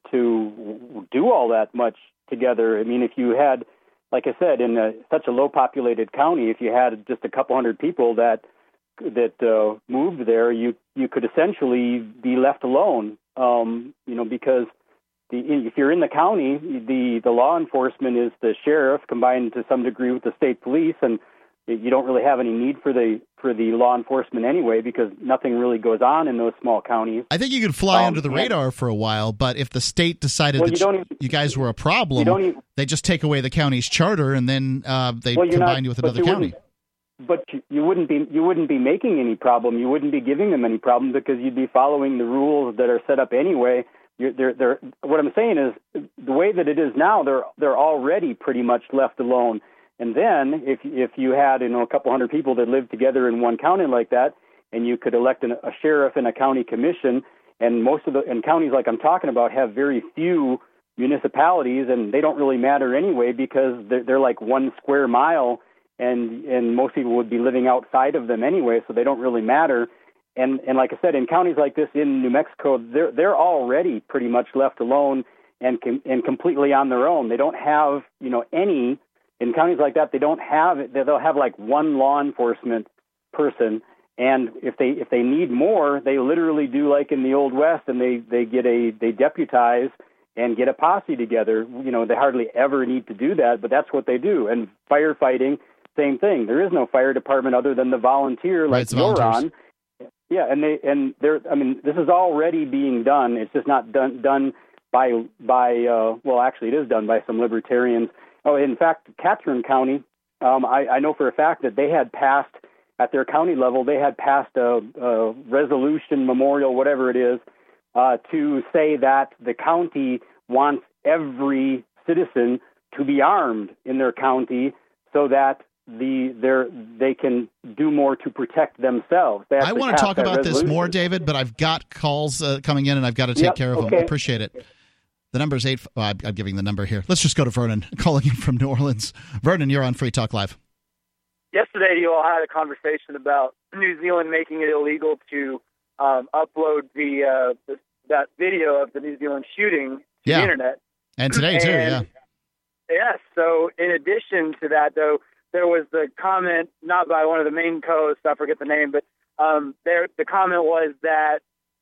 to do all that much together. I mean, if you had – like I said, in a, such a low-populated county, if you had just a couple hundred people that that uh, moved there, you you could essentially be left alone. Um, you know, because the, if you're in the county, the the law enforcement is the sheriff combined to some degree with the state police, and you don't really have any need for the for the law enforcement anyway, because nothing really goes on in those small counties. I think you could fly um, under the yeah. radar for a while, but if the state decided well, that you, you, even, you guys were a problem, you don't even, they just take away the county's charter, and then uh, they well, combine not, you with but another you county. But you, you wouldn't be you wouldn't be making any problem. You wouldn't be giving them any problem because you'd be following the rules that are set up anyway. You're, they're, they're, what I'm saying is the way that it is now, they're they're already pretty much left alone. And then if if you had you know a couple hundred people that lived together in one county like that, and you could elect an, a sheriff and a county commission, and most of the and counties like I'm talking about have very few municipalities, and they don't really matter anyway because they're, they're like one square mile, and and most people would be living outside of them anyway, so they don't really matter. And and like I said, in counties like this in New Mexico, they're they're already pretty much left alone and com- and completely on their own. They don't have you know any. In counties like that, they don't have it. They'll have like one law enforcement person, and if they if they need more, they literally do like in the Old West, and they, they get a they deputize and get a posse together. You know, they hardly ever need to do that, but that's what they do. And firefighting, same thing. There is no fire department other than the volunteer, like right, you're volunteers. on. Yeah, and they and they're. I mean, this is already being done. It's just not done done by by. Uh, well, actually, it is done by some libertarians. Oh, in fact, Catherine County, um, I, I know for a fact that they had passed, at their county level, they had passed a, a resolution, memorial, whatever it is, uh, to say that the county wants every citizen to be armed in their county so that the their they can do more to protect themselves. They I want to talk about resolution. this more, David, but I've got calls uh, coming in, and I've got to take yep, care of okay. them. I appreciate it. The number is eight. Oh, I'm, I'm giving the number here. Let's just go to Vernon, calling in from New Orleans. Vernon, you're on Free Talk Live. Yesterday, you all had a conversation about New Zealand making it illegal to um, upload the, uh, the that video of the New Zealand shooting to yeah. the internet. And today, too, and, yeah. Yes. So in addition to that, though, there was the comment, not by one of the main co-hosts, I forget the name, but um, there the comment was that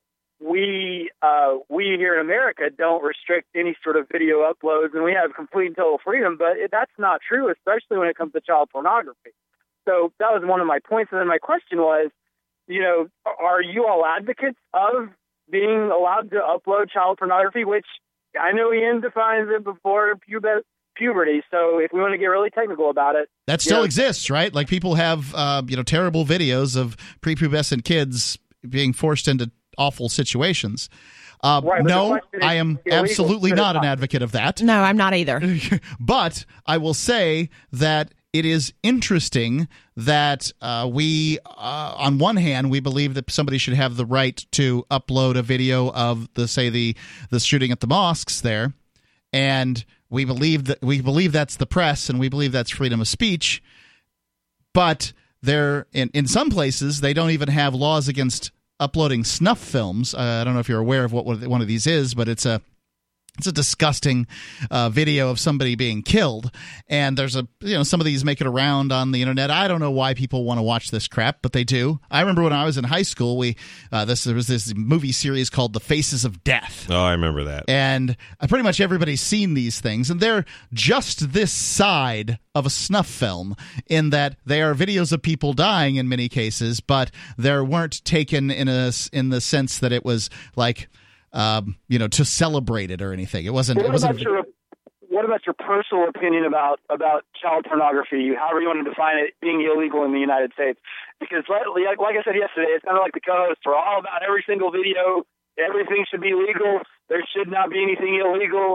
we uh, we here in America don't restrict any sort of video uploads, and we have complete and total freedom, but it, that's not true, especially when it comes to child pornography. So that was one of my points, and then my question was, you know, are you all advocates of being allowed to upload child pornography, which I know Ian defines it before pu- puberty, so if we want to get really technical about it. That still know, exists, right? Like people have, uh, you know, terrible videos of prepubescent kids being forced into awful situations. Uh, right, no, is, I am absolutely not an advocate of that. No, I'm not either. But I will say that it is interesting that uh, we, uh, on one hand, we believe that somebody should have the right to upload a video of the, say, the the shooting at the mosques there, and we believe that we believe that's the press, and we believe that's freedom of speech. But there, in in some places, they don't even have laws against uploading snuff films. Uh, I don't know if you're aware of what one of these is, but it's a it's a disgusting uh, video of somebody being killed. And there's a you know some of these make it around on the internet. I don't know why people want to watch this crap, but they do. I remember when I was in high school, we uh, this there was this movie series called The Faces of Death. Oh, I remember that. And uh, pretty much everybody's seen these things, and they're just this side of a snuff film in that they are videos of people dying in many cases, but they weren't taken in a in the sense that it was like um, you know to celebrate it or anything. It wasn't. What It wasn't. about your What about your personal opinion about about child pornography? However you want to define it, being illegal in the United States? Because like, like I said yesterday, it's kind of like the co-hosts are all about every single video. Everything should be legal. There should not be anything illegal. And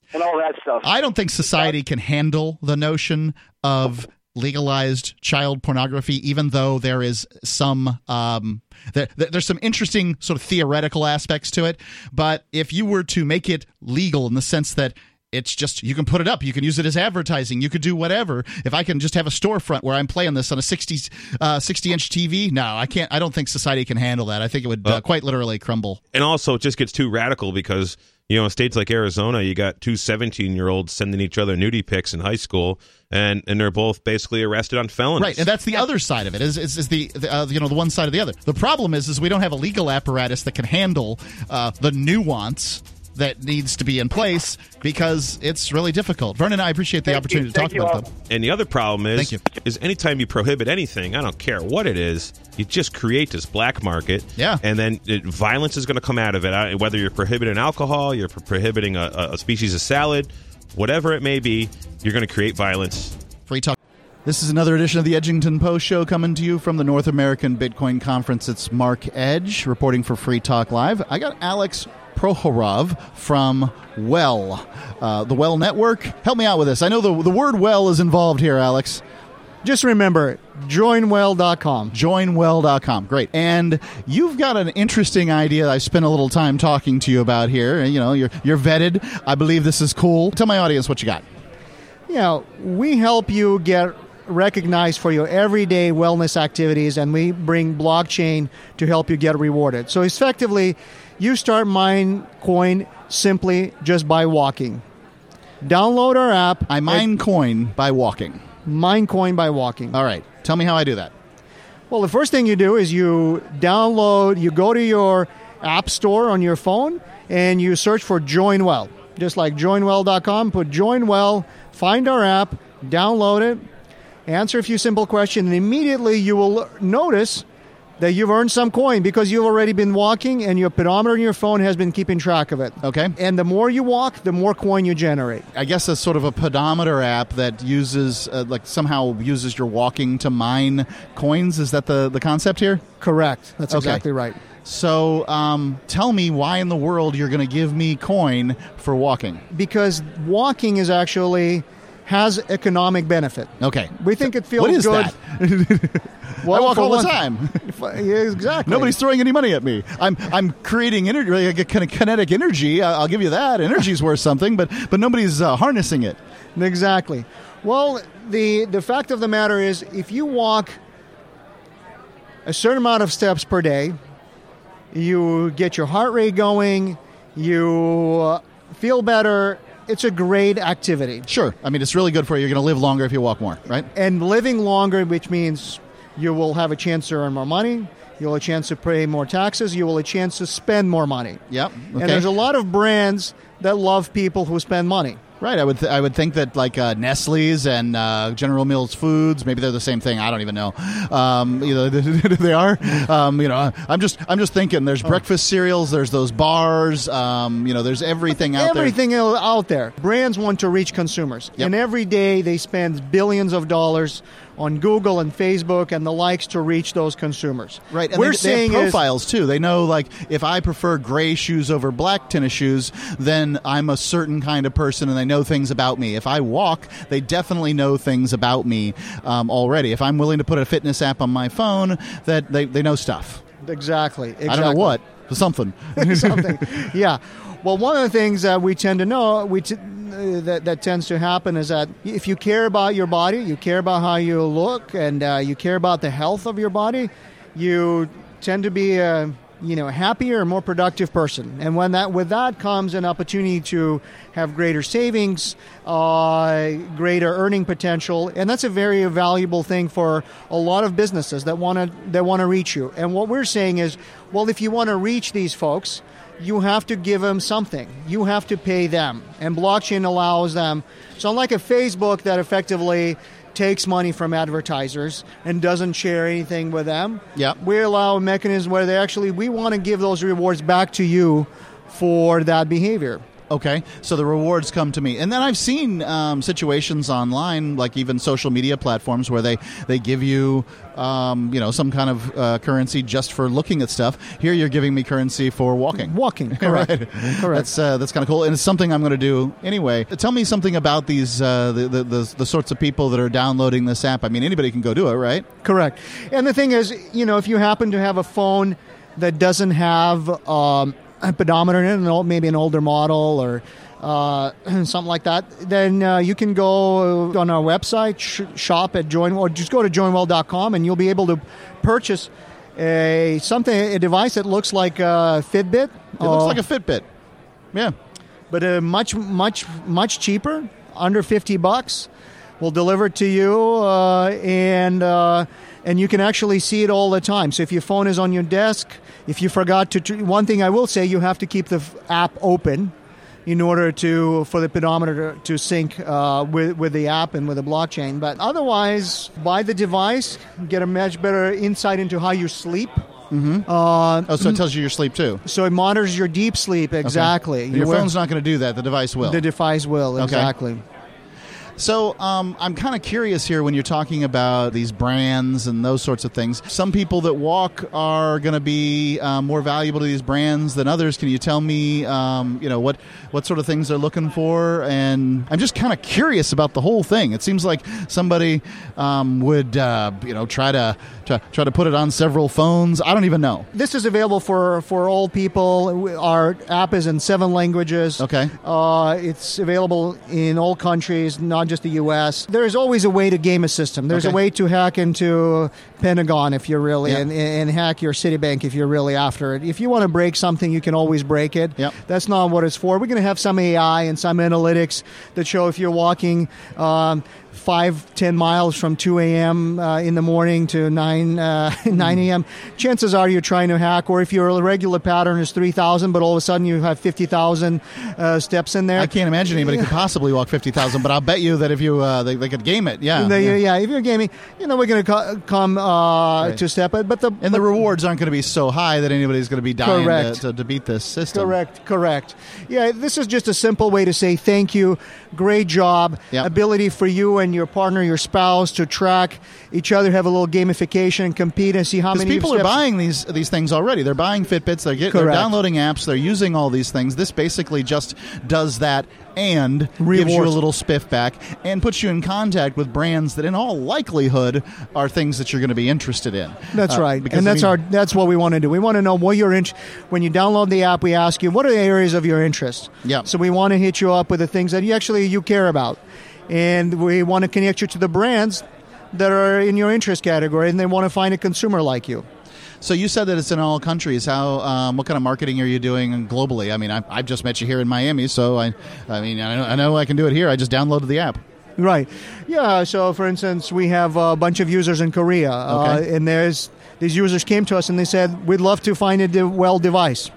and all that stuff. I don't think society can handle the notion of legalized child pornography, even though there is some um, there, there's some interesting sort of theoretical aspects to it. But if you were to make it legal in the sense that it's just, you can put it up, you can use it as advertising, you could do whatever. If I can just have a storefront where I'm playing this on a sixty, uh, sixty inch T V, no, I can't. I don't think society can handle that. I think it would uh, quite literally crumble. And also, it just gets too radical because, you know, in states like Arizona, you got two seventeen-year-olds sending each other nudie pics in high school, and, and they're both basically arrested on felonies. Right, and that's the other side of it. Is is, is the, the uh, you know the one side of the other. The problem is is we don't have a legal apparatus that can handle uh, the nuance that needs to be in place because it's really difficult. Vernon, I appreciate the Thank opportunity you. to Thank talk you about all. them. And the other problem is, Thank you. is anytime you prohibit anything, I don't care what it is, you just create this black market. Yeah. And then it, violence is going to come out of it. I- Whether you're prohibiting alcohol, you're pro- prohibiting a, a species of salad, whatever it may be, you're going to create violence. Free talk. This is another edition of the Edgington Post Show coming to you from the North American Bitcoin Conference. It's Mark Edge reporting for Free Talk Live. I got Alex Prohorov from Well, uh, the Well Network. Help me out with this. I know the the word well is involved here, Alex. Just remember, join well dot com. join well dot com. Great. And you've got an interesting idea I spent a little time talking to you about here. You know, you're you're vetted. I believe this is cool. Tell my audience what you got. Yeah, we help you get recognized for your everyday wellness activities, and we bring blockchain to help you get rewarded. So effectively, you start Minecoin simply just by walking. Download our app. I mine coin by walking. Minecoin by walking. All right. Tell me how I do that. Well, the first thing you do is you download, you go to your app store on your phone, and you search for Join Well. Just like join well dot com, put Join Well, find our app, download it, answer a few simple questions, and immediately you will notice that you've earned some coin because you've already been walking and your pedometer in your phone has been keeping track of it. Okay. And the more you walk, the more coin you generate. I guess a sort of a pedometer app that uses, uh, like somehow uses your walking to mine coins. Is that the, the concept here? Correct. That's Okay. exactly right. So um, tell me why in the world you're going to give me coin for walking. Because walking is actually has economic benefit. Okay. We think it feels What is good. that? Well, I walk for all the one- time. Yeah, exactly. Nobody's throwing any money at me. I'm I'm creating energy, like a kind of kinetic energy. I- I'll give you that. Energy's worth something, but but nobody's uh, harnessing it. Exactly. Well, the the fact of the matter is, if you walk a certain amount of steps per day, you get your heart rate going, you uh, feel better. It's a great activity. Sure. I mean, it's really good for you. You're going to live longer if you walk more, right? And living longer, which means you will have a chance to earn more money, you'll have a chance to pay more taxes, you will have a chance to spend more money. Yep. Okay. And there's a lot of brands that love people who spend money. Right. I would th- I would think that like uh, Nestle's and uh, General Mills Foods, maybe they're the same thing. I don't even know. Um, you know, they are. Um, you know, I'm just I'm just thinking. There's Oh. breakfast cereals. There's those bars. Um, you know, there's everything out there. Everything out there. Brands want to reach consumers. Yep. And every day they spend billions of dollars on Google and Facebook and the likes to reach those consumers. Right, and We're they, saying they have is- profiles too. They know, like, if I prefer gray shoes over black tennis shoes, then I'm a certain kind of person, and they know things about me. If I walk, they definitely know things about me um, already. If I'm willing to put a fitness app on my phone, that they, they know stuff. Exactly, exactly. I don't know what, but something. Something. Yeah. Well, one of the things that we tend to know, we t- uh, that that tends to happen is that if you care about your body, you care about how you look, and uh, you care about the health of your body, you tend to be a you know happier, more productive person. And when that with that comes an opportunity to have greater savings, uh, greater earning potential, and that's a very valuable thing for a lot of businesses that want to that want to reach you. And what we're saying is, well, if you want to reach these folks, you have to give them something. You have to pay them. And blockchain allows them. So unlike a Facebook that effectively takes money from advertisers and doesn't share anything with them, yep. we allow a mechanism where they actually, we want to give those rewards back to you for that behavior. Okay, so the rewards come to me. And then I've seen um, situations online, like even social media platforms, where they, they give you, um, you know, some kind of uh, currency just for looking at stuff. Here you're giving me currency for walking. Walking, correct. Right. Correct. That's, uh, that's kind of cool, and it's something I'm going to do anyway. Tell me something about these, uh, the, the, the, the sorts of people that are downloading this app. I mean, anybody can go do it, right? Correct. And the thing is, you know, if you happen to have a phone that doesn't have um, a pedometer in it, maybe an older model or uh, something like that, then uh, you can go on our website, sh- shop at Join, or just go to join well dot com, and you'll be able to purchase a something, a device that looks like a Fitbit. It uh, looks like a Fitbit. Yeah, but uh, much, much, much cheaper, under fifty bucks. We'll deliver it to you, uh, and uh, and you can actually see it all the time. So if your phone is on your desk, if you forgot to, tr- one thing I will say, you have to keep the f- app open in order to for the pedometer to, to sync uh, with with the app and with the blockchain. But otherwise, buy the device, get a much better insight into how you sleep. Mm-hmm. Uh, oh, so it tells you your sleep too. So it monitors your deep sleep exactly. Okay. Your Where, phone's not going to do that. The device will. The device will exactly. Okay. So um, I'm kind of curious here when you're talking about these brands and those sorts of things. Some people that walk are going to be um, more valuable to these brands than others. Can you tell me, um, you know, what, what sort of things they're looking for? And I'm just kind of curious about the whole thing. It seems like somebody um, would, uh, you know, try to, to try to put it on several phones. I don't even know. This is available for, for all people. Our app is in seven languages. Okay. Uh, it's available in all countries, not just the U S. There's always a way to game a system. There's okay. a way to hack into Pentagon if you're really, yep. and, and hack your Citibank if you're really after it. If you want to break something, you can always break it. Yep. That's not what it's for. We're going to have some A I and some analytics that show if you're walking um, five, ten miles from two a.m. Uh, in the morning to nine uh, nine a.m., chances are you're trying to hack. Or if your regular pattern is three thousand, but all of a sudden you have fifty thousand uh, steps in there. I can't imagine anybody could possibly walk fifty thousand, but I'll bet you that if you uh, they, they could game it, yeah. They, yeah. yeah, if you're gaming, you know, we're going to co- come uh, right. to step it. But the And the rewards aren't going to be so high that anybody's going to be dying correct. To, to, to beat this system. Correct, correct. Yeah, this is just a simple way to say thank you, great job, yep. ability for you and your partner, your spouse to track each other, have a little gamification and compete and see how many people steps. are buying these these things already. They're buying Fitbits, they're, get, they're downloading apps, they're using all these things. This basically just does that and Rewards. gives you a little spiff back and puts you in contact with brands that in all likelihood are things that you're going to be interested in. That's uh, right. Because, and that's I mean, our that's what we want to do. We want to know what you're in. When you download the app, we ask you, what are the areas of your interest? Yeah. So we want to hit you up with the things that you actually you care about. And we want to connect you to the brands that are in your interest category, and they want to find a consumer like you. So you said that it's in all countries. How? Um, what kind of marketing are you doing globally? I mean, I, I've just met you here in Miami, so I, I mean, I know, I know I can do it here. I just downloaded the app. Right. Yeah. So, for instance, we have a bunch of users in Korea, okay. uh, and there's these users came to us and they said, "We'd love to find a de- well device."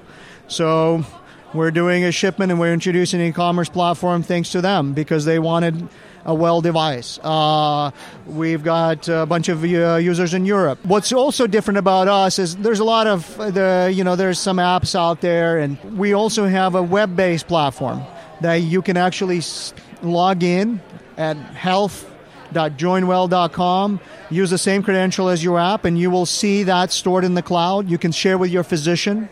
So we're doing a shipment and we're introducing an e-commerce platform thanks to them because they wanted a well device. Uh, we've got a bunch of uh, users in Europe. What's also different about us is there's a lot of the, you know, there's some apps out there, and we also have a web-based platform that you can actually s- log in at health dot join well dot com, use the same credential as your app, and you will see that stored in the cloud. You can share with your physician.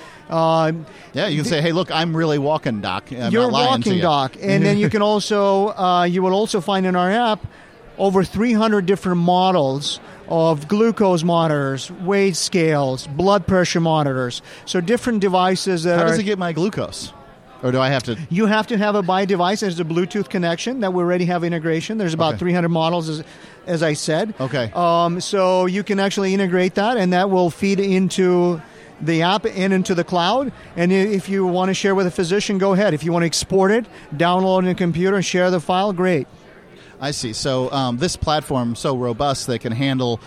Uh, yeah, you can say, "Hey, look, I'm really walking, doc. I'm you're not lying walking, to you. doc." And then you can also, uh, you will also find in our app over three hundred different models of glucose monitors, weight scales, blood pressure monitors. So different devices that How are. does it get my glucose? Or do I have to? You have to have a by device. There's a Bluetooth connection that we already have integration. There's about Okay. three hundred models, as, as I said. Okay. Um, so you can actually integrate that, and that will feed into the app and into the cloud. And if you want to share with a physician, go ahead. If you want to export it, download it on a computer, and share the file, great. I see. So um, this platform is so robust that it can handle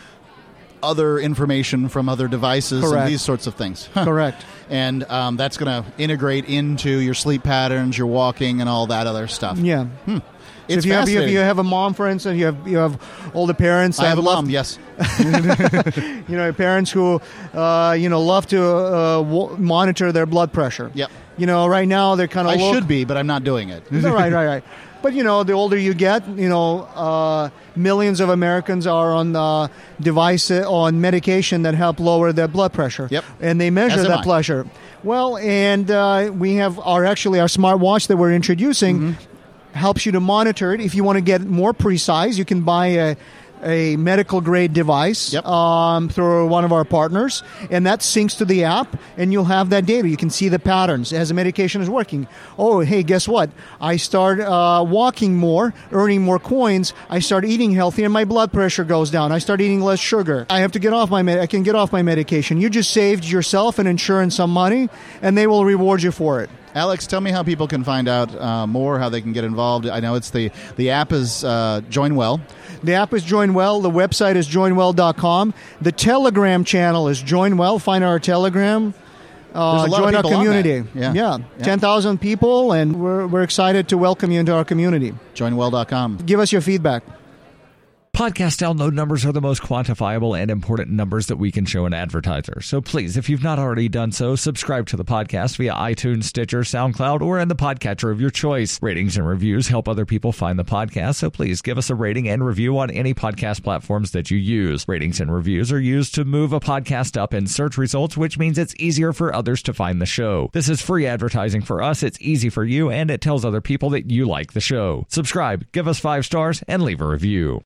other information from other devices Correct. and these sorts of things. Huh. Correct. And um, that's going to integrate into your sleep patterns, your walking, and all that other stuff. Yeah. Hmm. So It's if you have, if fascinating. you have a mom, for instance, you have you have older parents. I that have a love- mom, yes. you know, parents who, uh, you know, love to uh, w- monitor their blood pressure. Yep. You know, right now they're kind of. I should be, but I'm not doing it. right, right, right. But you know, the older you get, you know, uh, millions of Americans are on uh, device on medication that help lower their blood pressure. Yep. And they measure As am that I. pressure. Well, and uh, we have our actually our smartwatch that we're introducing. Mm-hmm. Helps you to monitor it. If you want to get more precise, you can buy a, a medical grade device Yep. um, through one of our partners, and that syncs to the app, and you'll have that data. You can see the patterns as the medication is working. Oh, hey, guess what? I start uh, walking more, earning more coins. I start eating healthy, and my blood pressure goes down. I start eating less sugar. I have to get off my med- I can get off my medication. You just saved yourself and insurance some money, and they will reward you for it. Alex, tell me how people can find out uh, more, how they can get involved. I know it's the the app is uh, Join Well. The app is Join Well. The website is join well dot com. The Telegram channel is Join Well. Find our Telegram. Uh, There's a lot of join our people on community. that. Yeah. yeah. Yeah. ten thousand people, and we're, we're excited to welcome you into our community. join well dot com. Give us your feedback. Podcast download numbers are the most quantifiable and important numbers that we can show an advertiser. So please, if you've not already done so, subscribe to the podcast via iTunes, Stitcher, SoundCloud, or in the podcatcher of your choice. Ratings and reviews help other people find the podcast, so please give us a rating and review on any podcast platforms that you use. Ratings and reviews are used to move a podcast up in search results, which means it's easier for others to find the show. This is free advertising for us, it's easy for you, and it tells other people that you like the show. Subscribe, give us five stars, and leave a review.